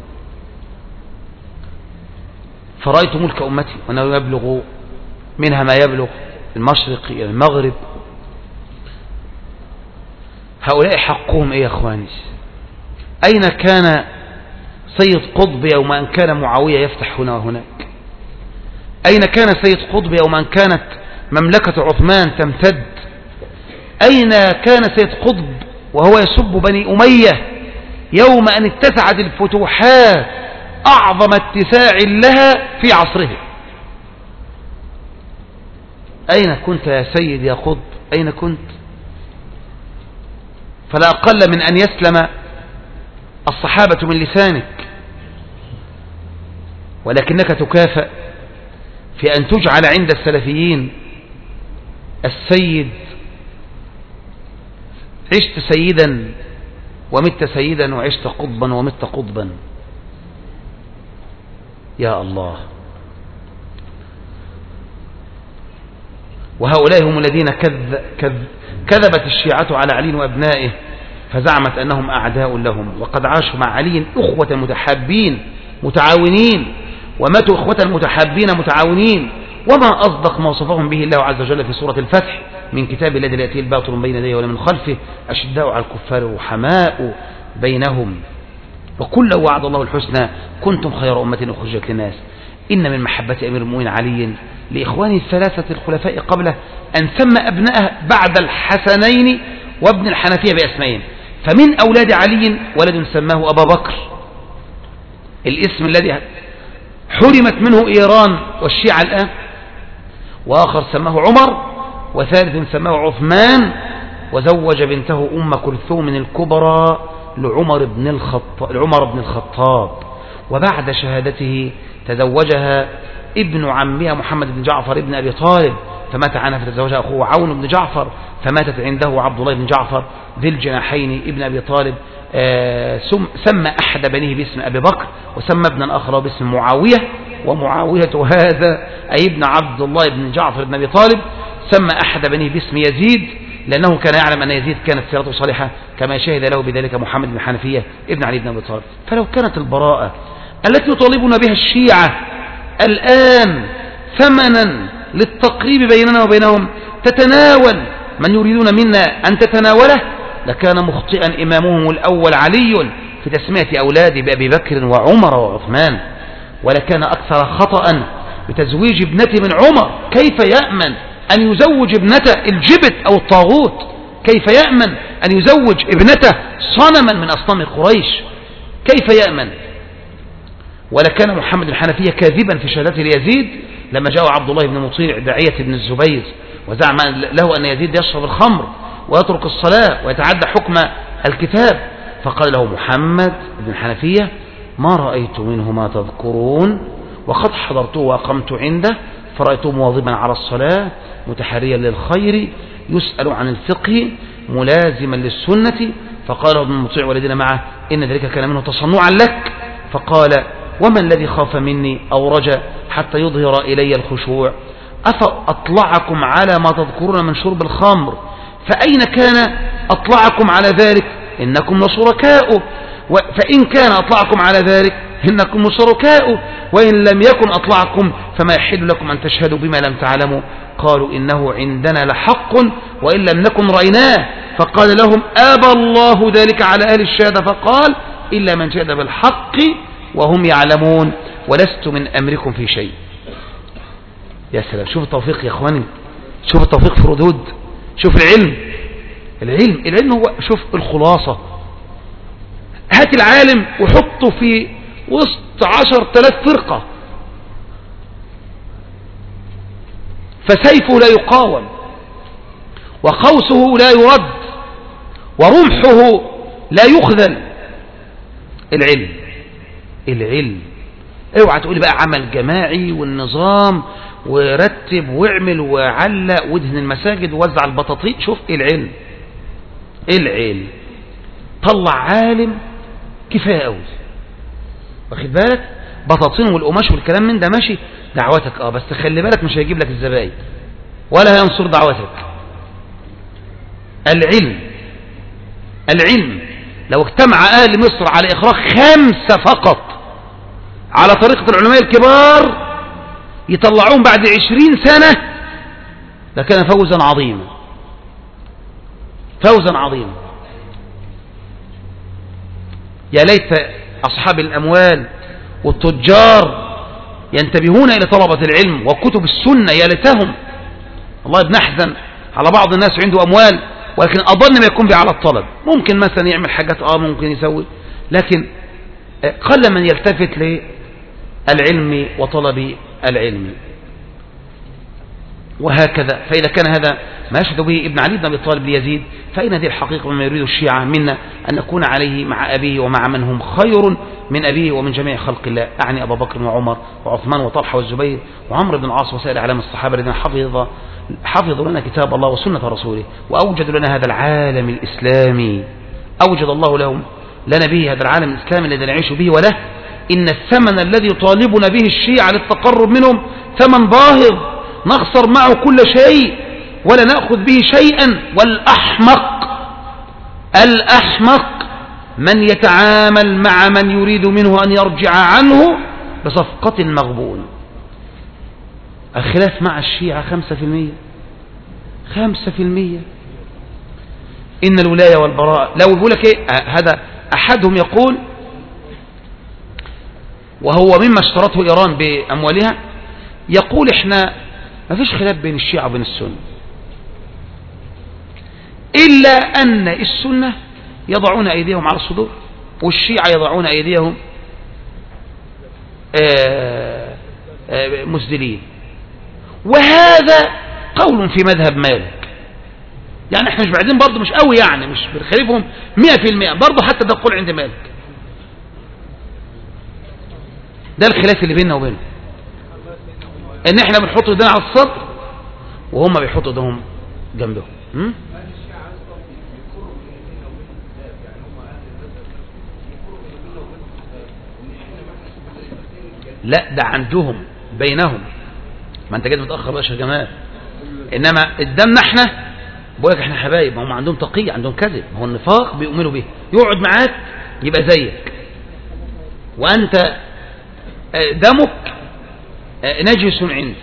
S1: فرأيت ملك أمتي وأنه يبلغ منها ما يبلغ المشرق إلى المغرب. هؤلاء حقهم إيه يا أخواني؟ أين كان سيد قطب يوم أن كان معاوية يفتح هنا وهناك؟ أين كان سيد قطب يوم أن كانت مملكة عثمان تمتد؟ أين كان سيد قطب وهو يسب بني أمية يوم أن اتسعت الفتوحات أعظم اتساع لها في عصره؟ أين كنت يا سيد يا قطب؟ أين كنت؟ فلا أقل من أن يسلم الصحابة من لسانك، ولكنك تكافأ في أن تجعل عند السلفيين السيد. عشت سيدا ومت سيدا، وعشت قطبا ومت قطبا. يا الله. وهؤلاء هم الذين كذبت الشيعة على علي وأبنائه فزعمت أنهم أعداء لهم، وقد عاشوا مع علي أخوة متحابين متعاونين، وماتوا أخوة متحابين متعاونين. وما أصدق ما وصفهم به الله عز وجل في سورة الفتح: من كتاب الذي لا يأتيه الباطل من بين يديه ولا من خلفه أشداء على الكفار رحماء بينهم وكل وعد الله الحسنى كنتم خير أمة أخرجت للناس. إن من محبة أمير المؤمنين علي لإخوانه الثلاثة الخلفاء قبله أن سمى أبنائه بعد الحسنين وابن الحنفية بأسمائهم، فمن أولاد علي ولد سماه أبا بكر، الاسم الذي حرمت منه إيران والشيعة الآن، وآخر سماه عمر، وثالث سماه عثمان، وزوج بنته أم كلثوم الكبرى لعمر بن الخطاب، وبعد شهادته تزوجها ابن عمها محمد بن جعفر ابن أبي طالب، فمات عنها فتزوجها أخوه عون بن جعفر، فماتت عنده عبد الله بن جعفر ذي الجناحين ابن أبي طالب. سمى أحد بنيه باسم أبي بكر، وسمى ابنا آخر باسم معاوية، ومعاوية هذا أي ابن عبد الله بن جعفر بن أبي طالب سمى أحد بنيه باسم يزيد، لأنه كان يعلم أن يزيد كانت سيرته صالحة، كما شهد له بذلك محمد بن حنفية ابن علي بن أبي طالب. فلو كانت البراءة التي يطالبنا بها الشيعة الآن ثمنا للتقريب بيننا وبينهم تتناول من يريدون منا أن تتناوله، لكان مخطئا إمامهم الأول علي في تسمية أولاده بأبي بكر وعمر وعثمان، ولكان أكثر خطأ بتزويج ابنته من عمر. كيف يأمن أن يزوج ابنته الجبت أو الطاغوت؟ كيف يأمن أن يزوج ابنته صنما من أصنام قريش؟ كيف يأمن؟ ولكان محمد الحنفية كاذبا في شهادته ليزيد لما جاء عبد الله بن مطيع داعية بن الزبير وزعم له أن يزيد يشرب الخمر ويترك الصلاة ويتعدى حكم الكتاب، فقال له محمد بن الحنفية: ما رأيت منه ما تذكرون، وقد حضرته وأقمت عنده فرأيته مواظبا على الصلاة متحريا للخير يسأل عن الفقه ملازما للسنة. فقال ابن المطيع والذين معه: إن ذلك كان منه تصنعا لك. فقال: وما الذي خاف مني أو رجا حتى يظهر إلي الخشوع؟ أفأطلعكم على ما تذكرون من شرب الخمر، فأين كان أطلعكم على ذلك؟ إنكم لشركاء. فإن كان أطلعكم على ذلك إنكم لشركاء، وإن لم يكن أطلعكم فما يحل لكم أن تشهدوا بما لم تعلموا. قالوا: إنه عندنا لحق وإن لم نكن رأيناه. فقال لهم: أبى الله ذلك على أهل الشهادة، فقال: إلا من شهد بالحق وهم يعلمون ولست من أمركم في شيء. يا سلام، شوف التوفيق يا أخواني، شوف التوفيق في ردود، شوف العلم هو، شوف الخلاصة. هات العالم وحطه في وسط 10,000 فرقة، فسيفه لا يقاوم وقوسه لا يرد ورمحه لا يخذل. العلم. اوعى تقولي بقى عمل جماعي والنظام ورتب واعمل وعلق وادهن المساجد ووزع البطاطين. شوف العلم طلع عالم كفاية قوي، واخد بالك؟ بطاطين والقماش والكلام من ده ماشي دعوتك، بس خلي بالك مش هيجيب لك الزباين ولا هينصر دعوتك. العلم لو اجتمع أهل مصر على إخراج 5 فقط على طريقة العلماء الكبار يطلعون بعد 20 سنة لكان فوزا عظيما. يا ليت أصحاب الأموال والتجار ينتبهون إلى طلبة العلم وكتب السنة، يا ليتهم. والله بنحزن على بعض الناس عنده أموال ولكن أظن ما يكون على الطلب. ممكن مثلا يعمل حاجات ممكن يسوي، لكن قل من يلتفت للعلم وطلب العلم. وهكذا، فإذا كان هذا ما يشهد به ابن علي بن أبي طالب ليزيد، فإن هذه الحقيقة مما يريد الشيعة منا أن نكون عليه مع أبيه ومع من هم خير من أبيه ومن جميع خلق الله، أعني أبا بكر وعمر وعثمان وطلحة والزبير وعمرو بن العاص وسائر أعلام الصحابة الذين حفظوا لنا كتاب الله وسنة رسوله، وأوجدوا لنا هذا العالم الإسلامي، أوجد الله لنا به هذا العالم الإسلامي الذي نعيش به وله. إن الثمن الذي يطالبنا به الشيعة للتقرب منهم ثمن باهظ نخسر معه كل شيء ولا نأخذ به شيئا. والأحمق من يتعامل مع من يريد منه أن يرجع عنه بصفقة مغبون. الخلاف مع الشيعة 5%. إن الولاية والبراءة، لو يقول لك هذا أحدهم يقول، وهو مما اشترته إيران بأموالها، يقول إحنا ما فيش خلاف بين الشيعة وبين السنة، إلا أن السنة يضعون أيديهم على الصدور والشيعة يضعون أيديهم مسدلين. وهذا قول في مذهب مالك، يعني احنا مش بعدين برضه مش قوي، يعني مش بنخالفهم 100% برضه، حتى ده قول عند مالك. ده الخلاف اللي بيننا وبينهم، ان احنا بنحط ايدينا على الصدر وهم بيحطوا ايديهم جنبهم. لا ده عندهم بينهم، ما انت جيت متاخر بقى يا جماعه، انما قدامنا احنا بقول لك احنا حبايب، هم عندهم تقي، عندهم كذب، هو النفاق بيؤمنوا به، يقعد معاك يبقى زيك وانت دمك نجس عنده.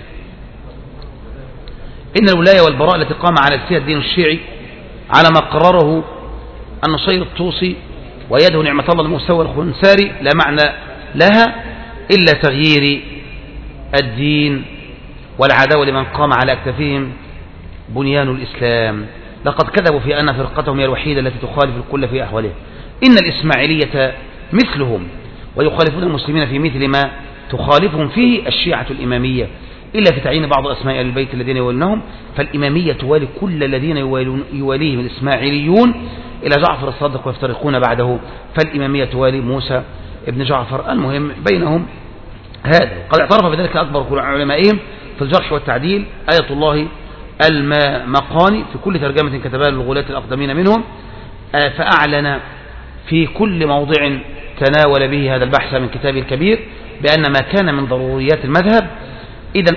S1: إن الولاية والبراء التي قام على فيها الدين الشيعي على ما قرره النصير الطوسي ويده نعمة الله المستوى الخنساري لا معنى لها إلا تغيير الدين والعداوة لمن قام على أكتافهم بنيان الإسلام. لقد كذبوا في أن فرقتهم هي الوحيدة التي تخالف الكل في أحوالهم. إن الإسماعيلية مثلهم ويخالفون المسلمين في مثل ما تخالفهم فيه الشيعة الإمامية، إلا في تعيين بعض أسماء البيت الذين يولونهم، فالإمامية توالي كل الذين يواليهم الإسماعيليون إلى جعفر الصادق ويفترقون بعده، فالإمامية توالي موسى ابن جعفر. المهم بينهم هذا. قد اعترف بذلك أكبر علمائهم في الجرح والتعديل آية الله المقاني في كل ترجمة كتبها للغلاة الأقدمين منهم، فأعلن في كل موضع تناول به هذا البحث من كتابه الكبير بأن ما كان من ضروريات المذهب. إذن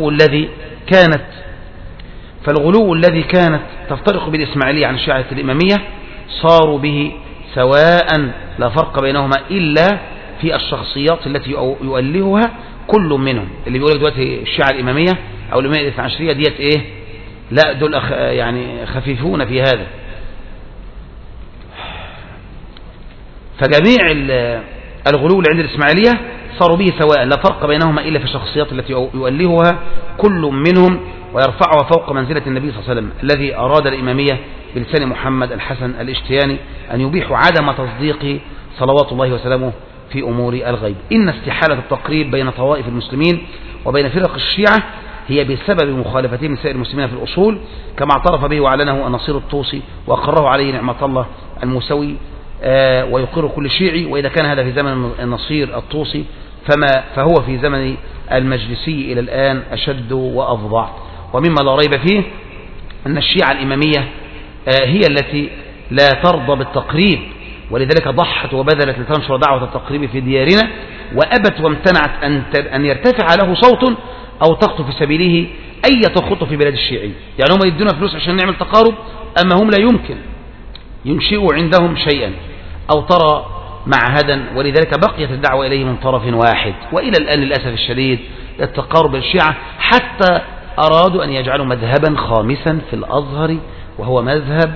S1: فالغلو الذي كانت تفترق بالإسماعيلية عن الشيعة الإمامية صاروا به سواء، لا فرق بينهما إلا في الشخصيات التي يؤلهها كل منهم. اللي بيقول لك دلوقتي الشيعة الإمامية أو الإمامية الاثنى عشرية ديت إيه؟ لا دول يعني خفيفون في هذا. فجميع الغلو اللي عند الإسماعيلية صاروا به سواء، لا فرق بينهما إلا في الشخصيات التي يؤلهها كل منهم ويرفعها فوق منزلة النبي صلى الله عليه وسلم، الذي أراد الإمامية بلسان محمد الحسن الاشتياني أن يبيح عدم تصديق صلوات الله وسلامه في أمور الغيب. إن استحالة التقريب بين طوائف المسلمين وبين فرق الشيعة هي بسبب مخالفتهم لسائر المسلمين في الأصول، كما اعترف به وعلنه النصير الطوسي وأقره عليه نعمة الله الموسوي ويقر كل شيعي. وإذا كان هذا في زمن النصير الطوسي فهو في زمن المجلسي إلى الآن أشد وأفظع. ومما لا ريب فيه أن الشيعة الإمامية هي التي لا ترضى بالتقريب، ولذلك ضحت وبذلت لتنشر دعوة التقريب في ديارنا، وأبت وامتنعت أن يرتفع له صوت أو تخطو في سبيله أي تخطو في بلاد الشيعي. يعني هم يدونا فلوس عشان نعمل تقارب، أما هم لا يمكن ينشئوا عندهم شيئا أو ترى معهدا، ولذلك بقيت الدعوة إليه من طرف واحد. وإلى الآن للأسف الشديد التقارب الشيعة حتى أرادوا أن يجعلوا مذهبا خامسا في الأزهر، وهو مذهب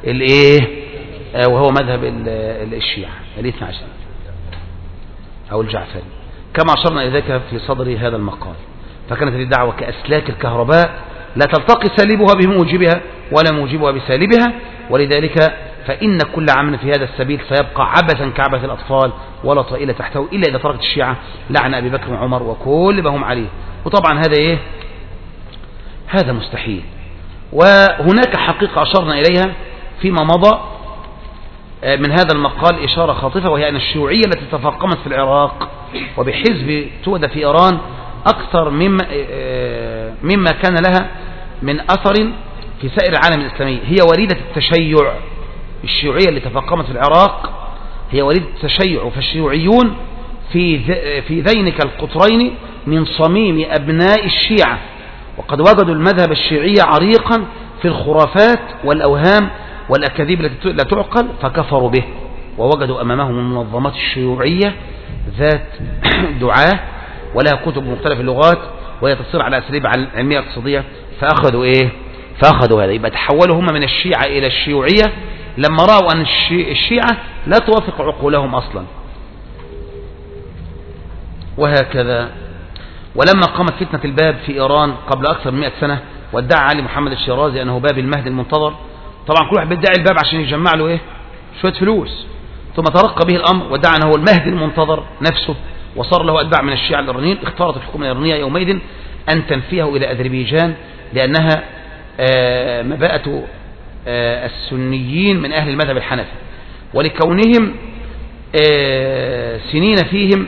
S1: الشيعة الاثنى عشر أو الجعفري، كما أشرنا إلى ذلك في صدر هذا المقال. فكانت الدعوة كأسلاك الكهرباء لا تلتقي سالبها بموجبها ولا موجبها بسالبها، ولذلك فإن كل عمل في هذا السبيل سيبقى عبثا كعبث الأطفال ولا طائلة تحته إلا إذا تركت الشيعة لعن أبي بكر وعمر وكل ما هم عليه. وطبعا هذا هذا مستحيل. وهناك حقيقة أشرنا إليها فيما مضى من هذا المقال إشارة خاطفة، وهي أن الشيوعية التي تفاقمت في العراق وبحزب تودة في إيران أكثر مما كان لها من أثر في سائر العالم الإسلامي هي وليدة التشيع. الشيوعية اللي تفاقمت في العراق هي وليدة التشيع، فالشيوعيون في ذينك القطرين من صميم أبناء الشيعة، وقد وجدوا المذهب الشيعي عريقا في الخرافات والأوهام والأكاذيب التي لا تعقل فكفروا به، ووجدوا أمامهم المنظمات الشيوعية ذات دعاة ولها كتب مختلف اللغات وهي تصير على أساليب علمية اقتصادية، فأخذوا هذا. يبقى تحولوا هم من الشيعة إلى الشيوعية لما رأوا أن الشيعة لا توافق عقولهم أصلا. وهكذا. ولما قامت فتنة الباب في إيران قبل أكثر من 100 سنة وادعى علي محمد الشيرازي أنه باب المهدي المنتظر، طبعا كل واحد بيدعي الباب عشان يجمع له شوية فلوس، ثم ترقى به الأمر وادعى أنه هو المهدي المنتظر نفسه، وصار له أتباع من الشيعة الإيرانيين. اختارت الحكومة الإيرانية يومئذ أن تنفيه إلى أذربيجان لأنها مباءة السنيين من أهل المذهب الحنفي، ولكونهم سنين فيهم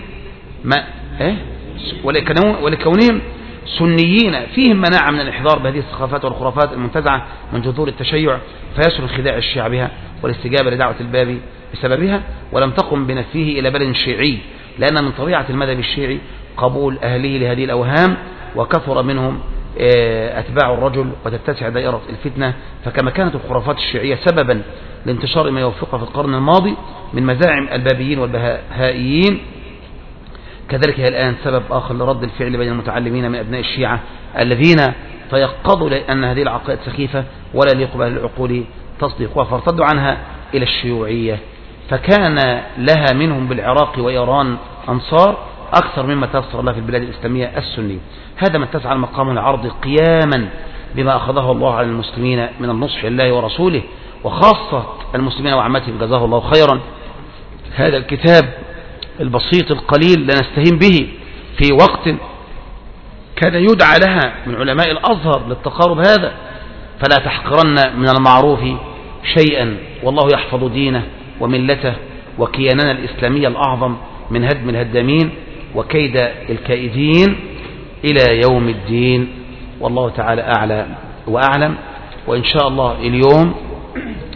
S1: ولكونهم سنيين فيهم مناعة من الإحضار بهذه الثقافات والخرافات المنتزعة من جذور التشيع، فيسر انخداع الشيعة بها والاستجابة لدعوة الباب بسببها، ولم تقم بنفيه إلى بلد شيعي، لأن من طبيعة المذهب الشيعي قبول أهله لهذه الأوهام، وكثر منهم أتباع الرجل وتتسع دائرة الفتنة. فكما كانت الخرافات الشيعية سببا لانتشار ما يوفقها في القرن الماضي من مزاعم البابيين والبهائيين، كذلك هي الآن سبب آخر لرد الفعل بين المتعلمين من أبناء الشيعة الذين تيقظوا لأن هذه العقائد سخيفة ولا يليق بأهل العقول تصديقها، فارتدوا عنها إلى الشيوعية، فكان لها منهم بالعراق وإيران أنصار أكثر مما تنصر لها في البلاد الإسلامية السنية. هذا ما اتسع المقام العرض قياما بما أخذه الله على المسلمين من النصح لله ورسوله، وخاصة المسلمين وعامتهم جزاه الله خيرا. هذا الكتاب البسيط القليل لا نستهين به في وقت كان يدعى لها من علماء الأزهر للتقارب هذا، فلا تحقرن من المعروف شيئا، والله يحفظ دينه وملته وكياننا الإسلامية الأعظم من هدم الهدامين وكيد الكائدين إلى يوم الدين. والله تعالى أعلى وأعلم. وإن شاء الله اليوم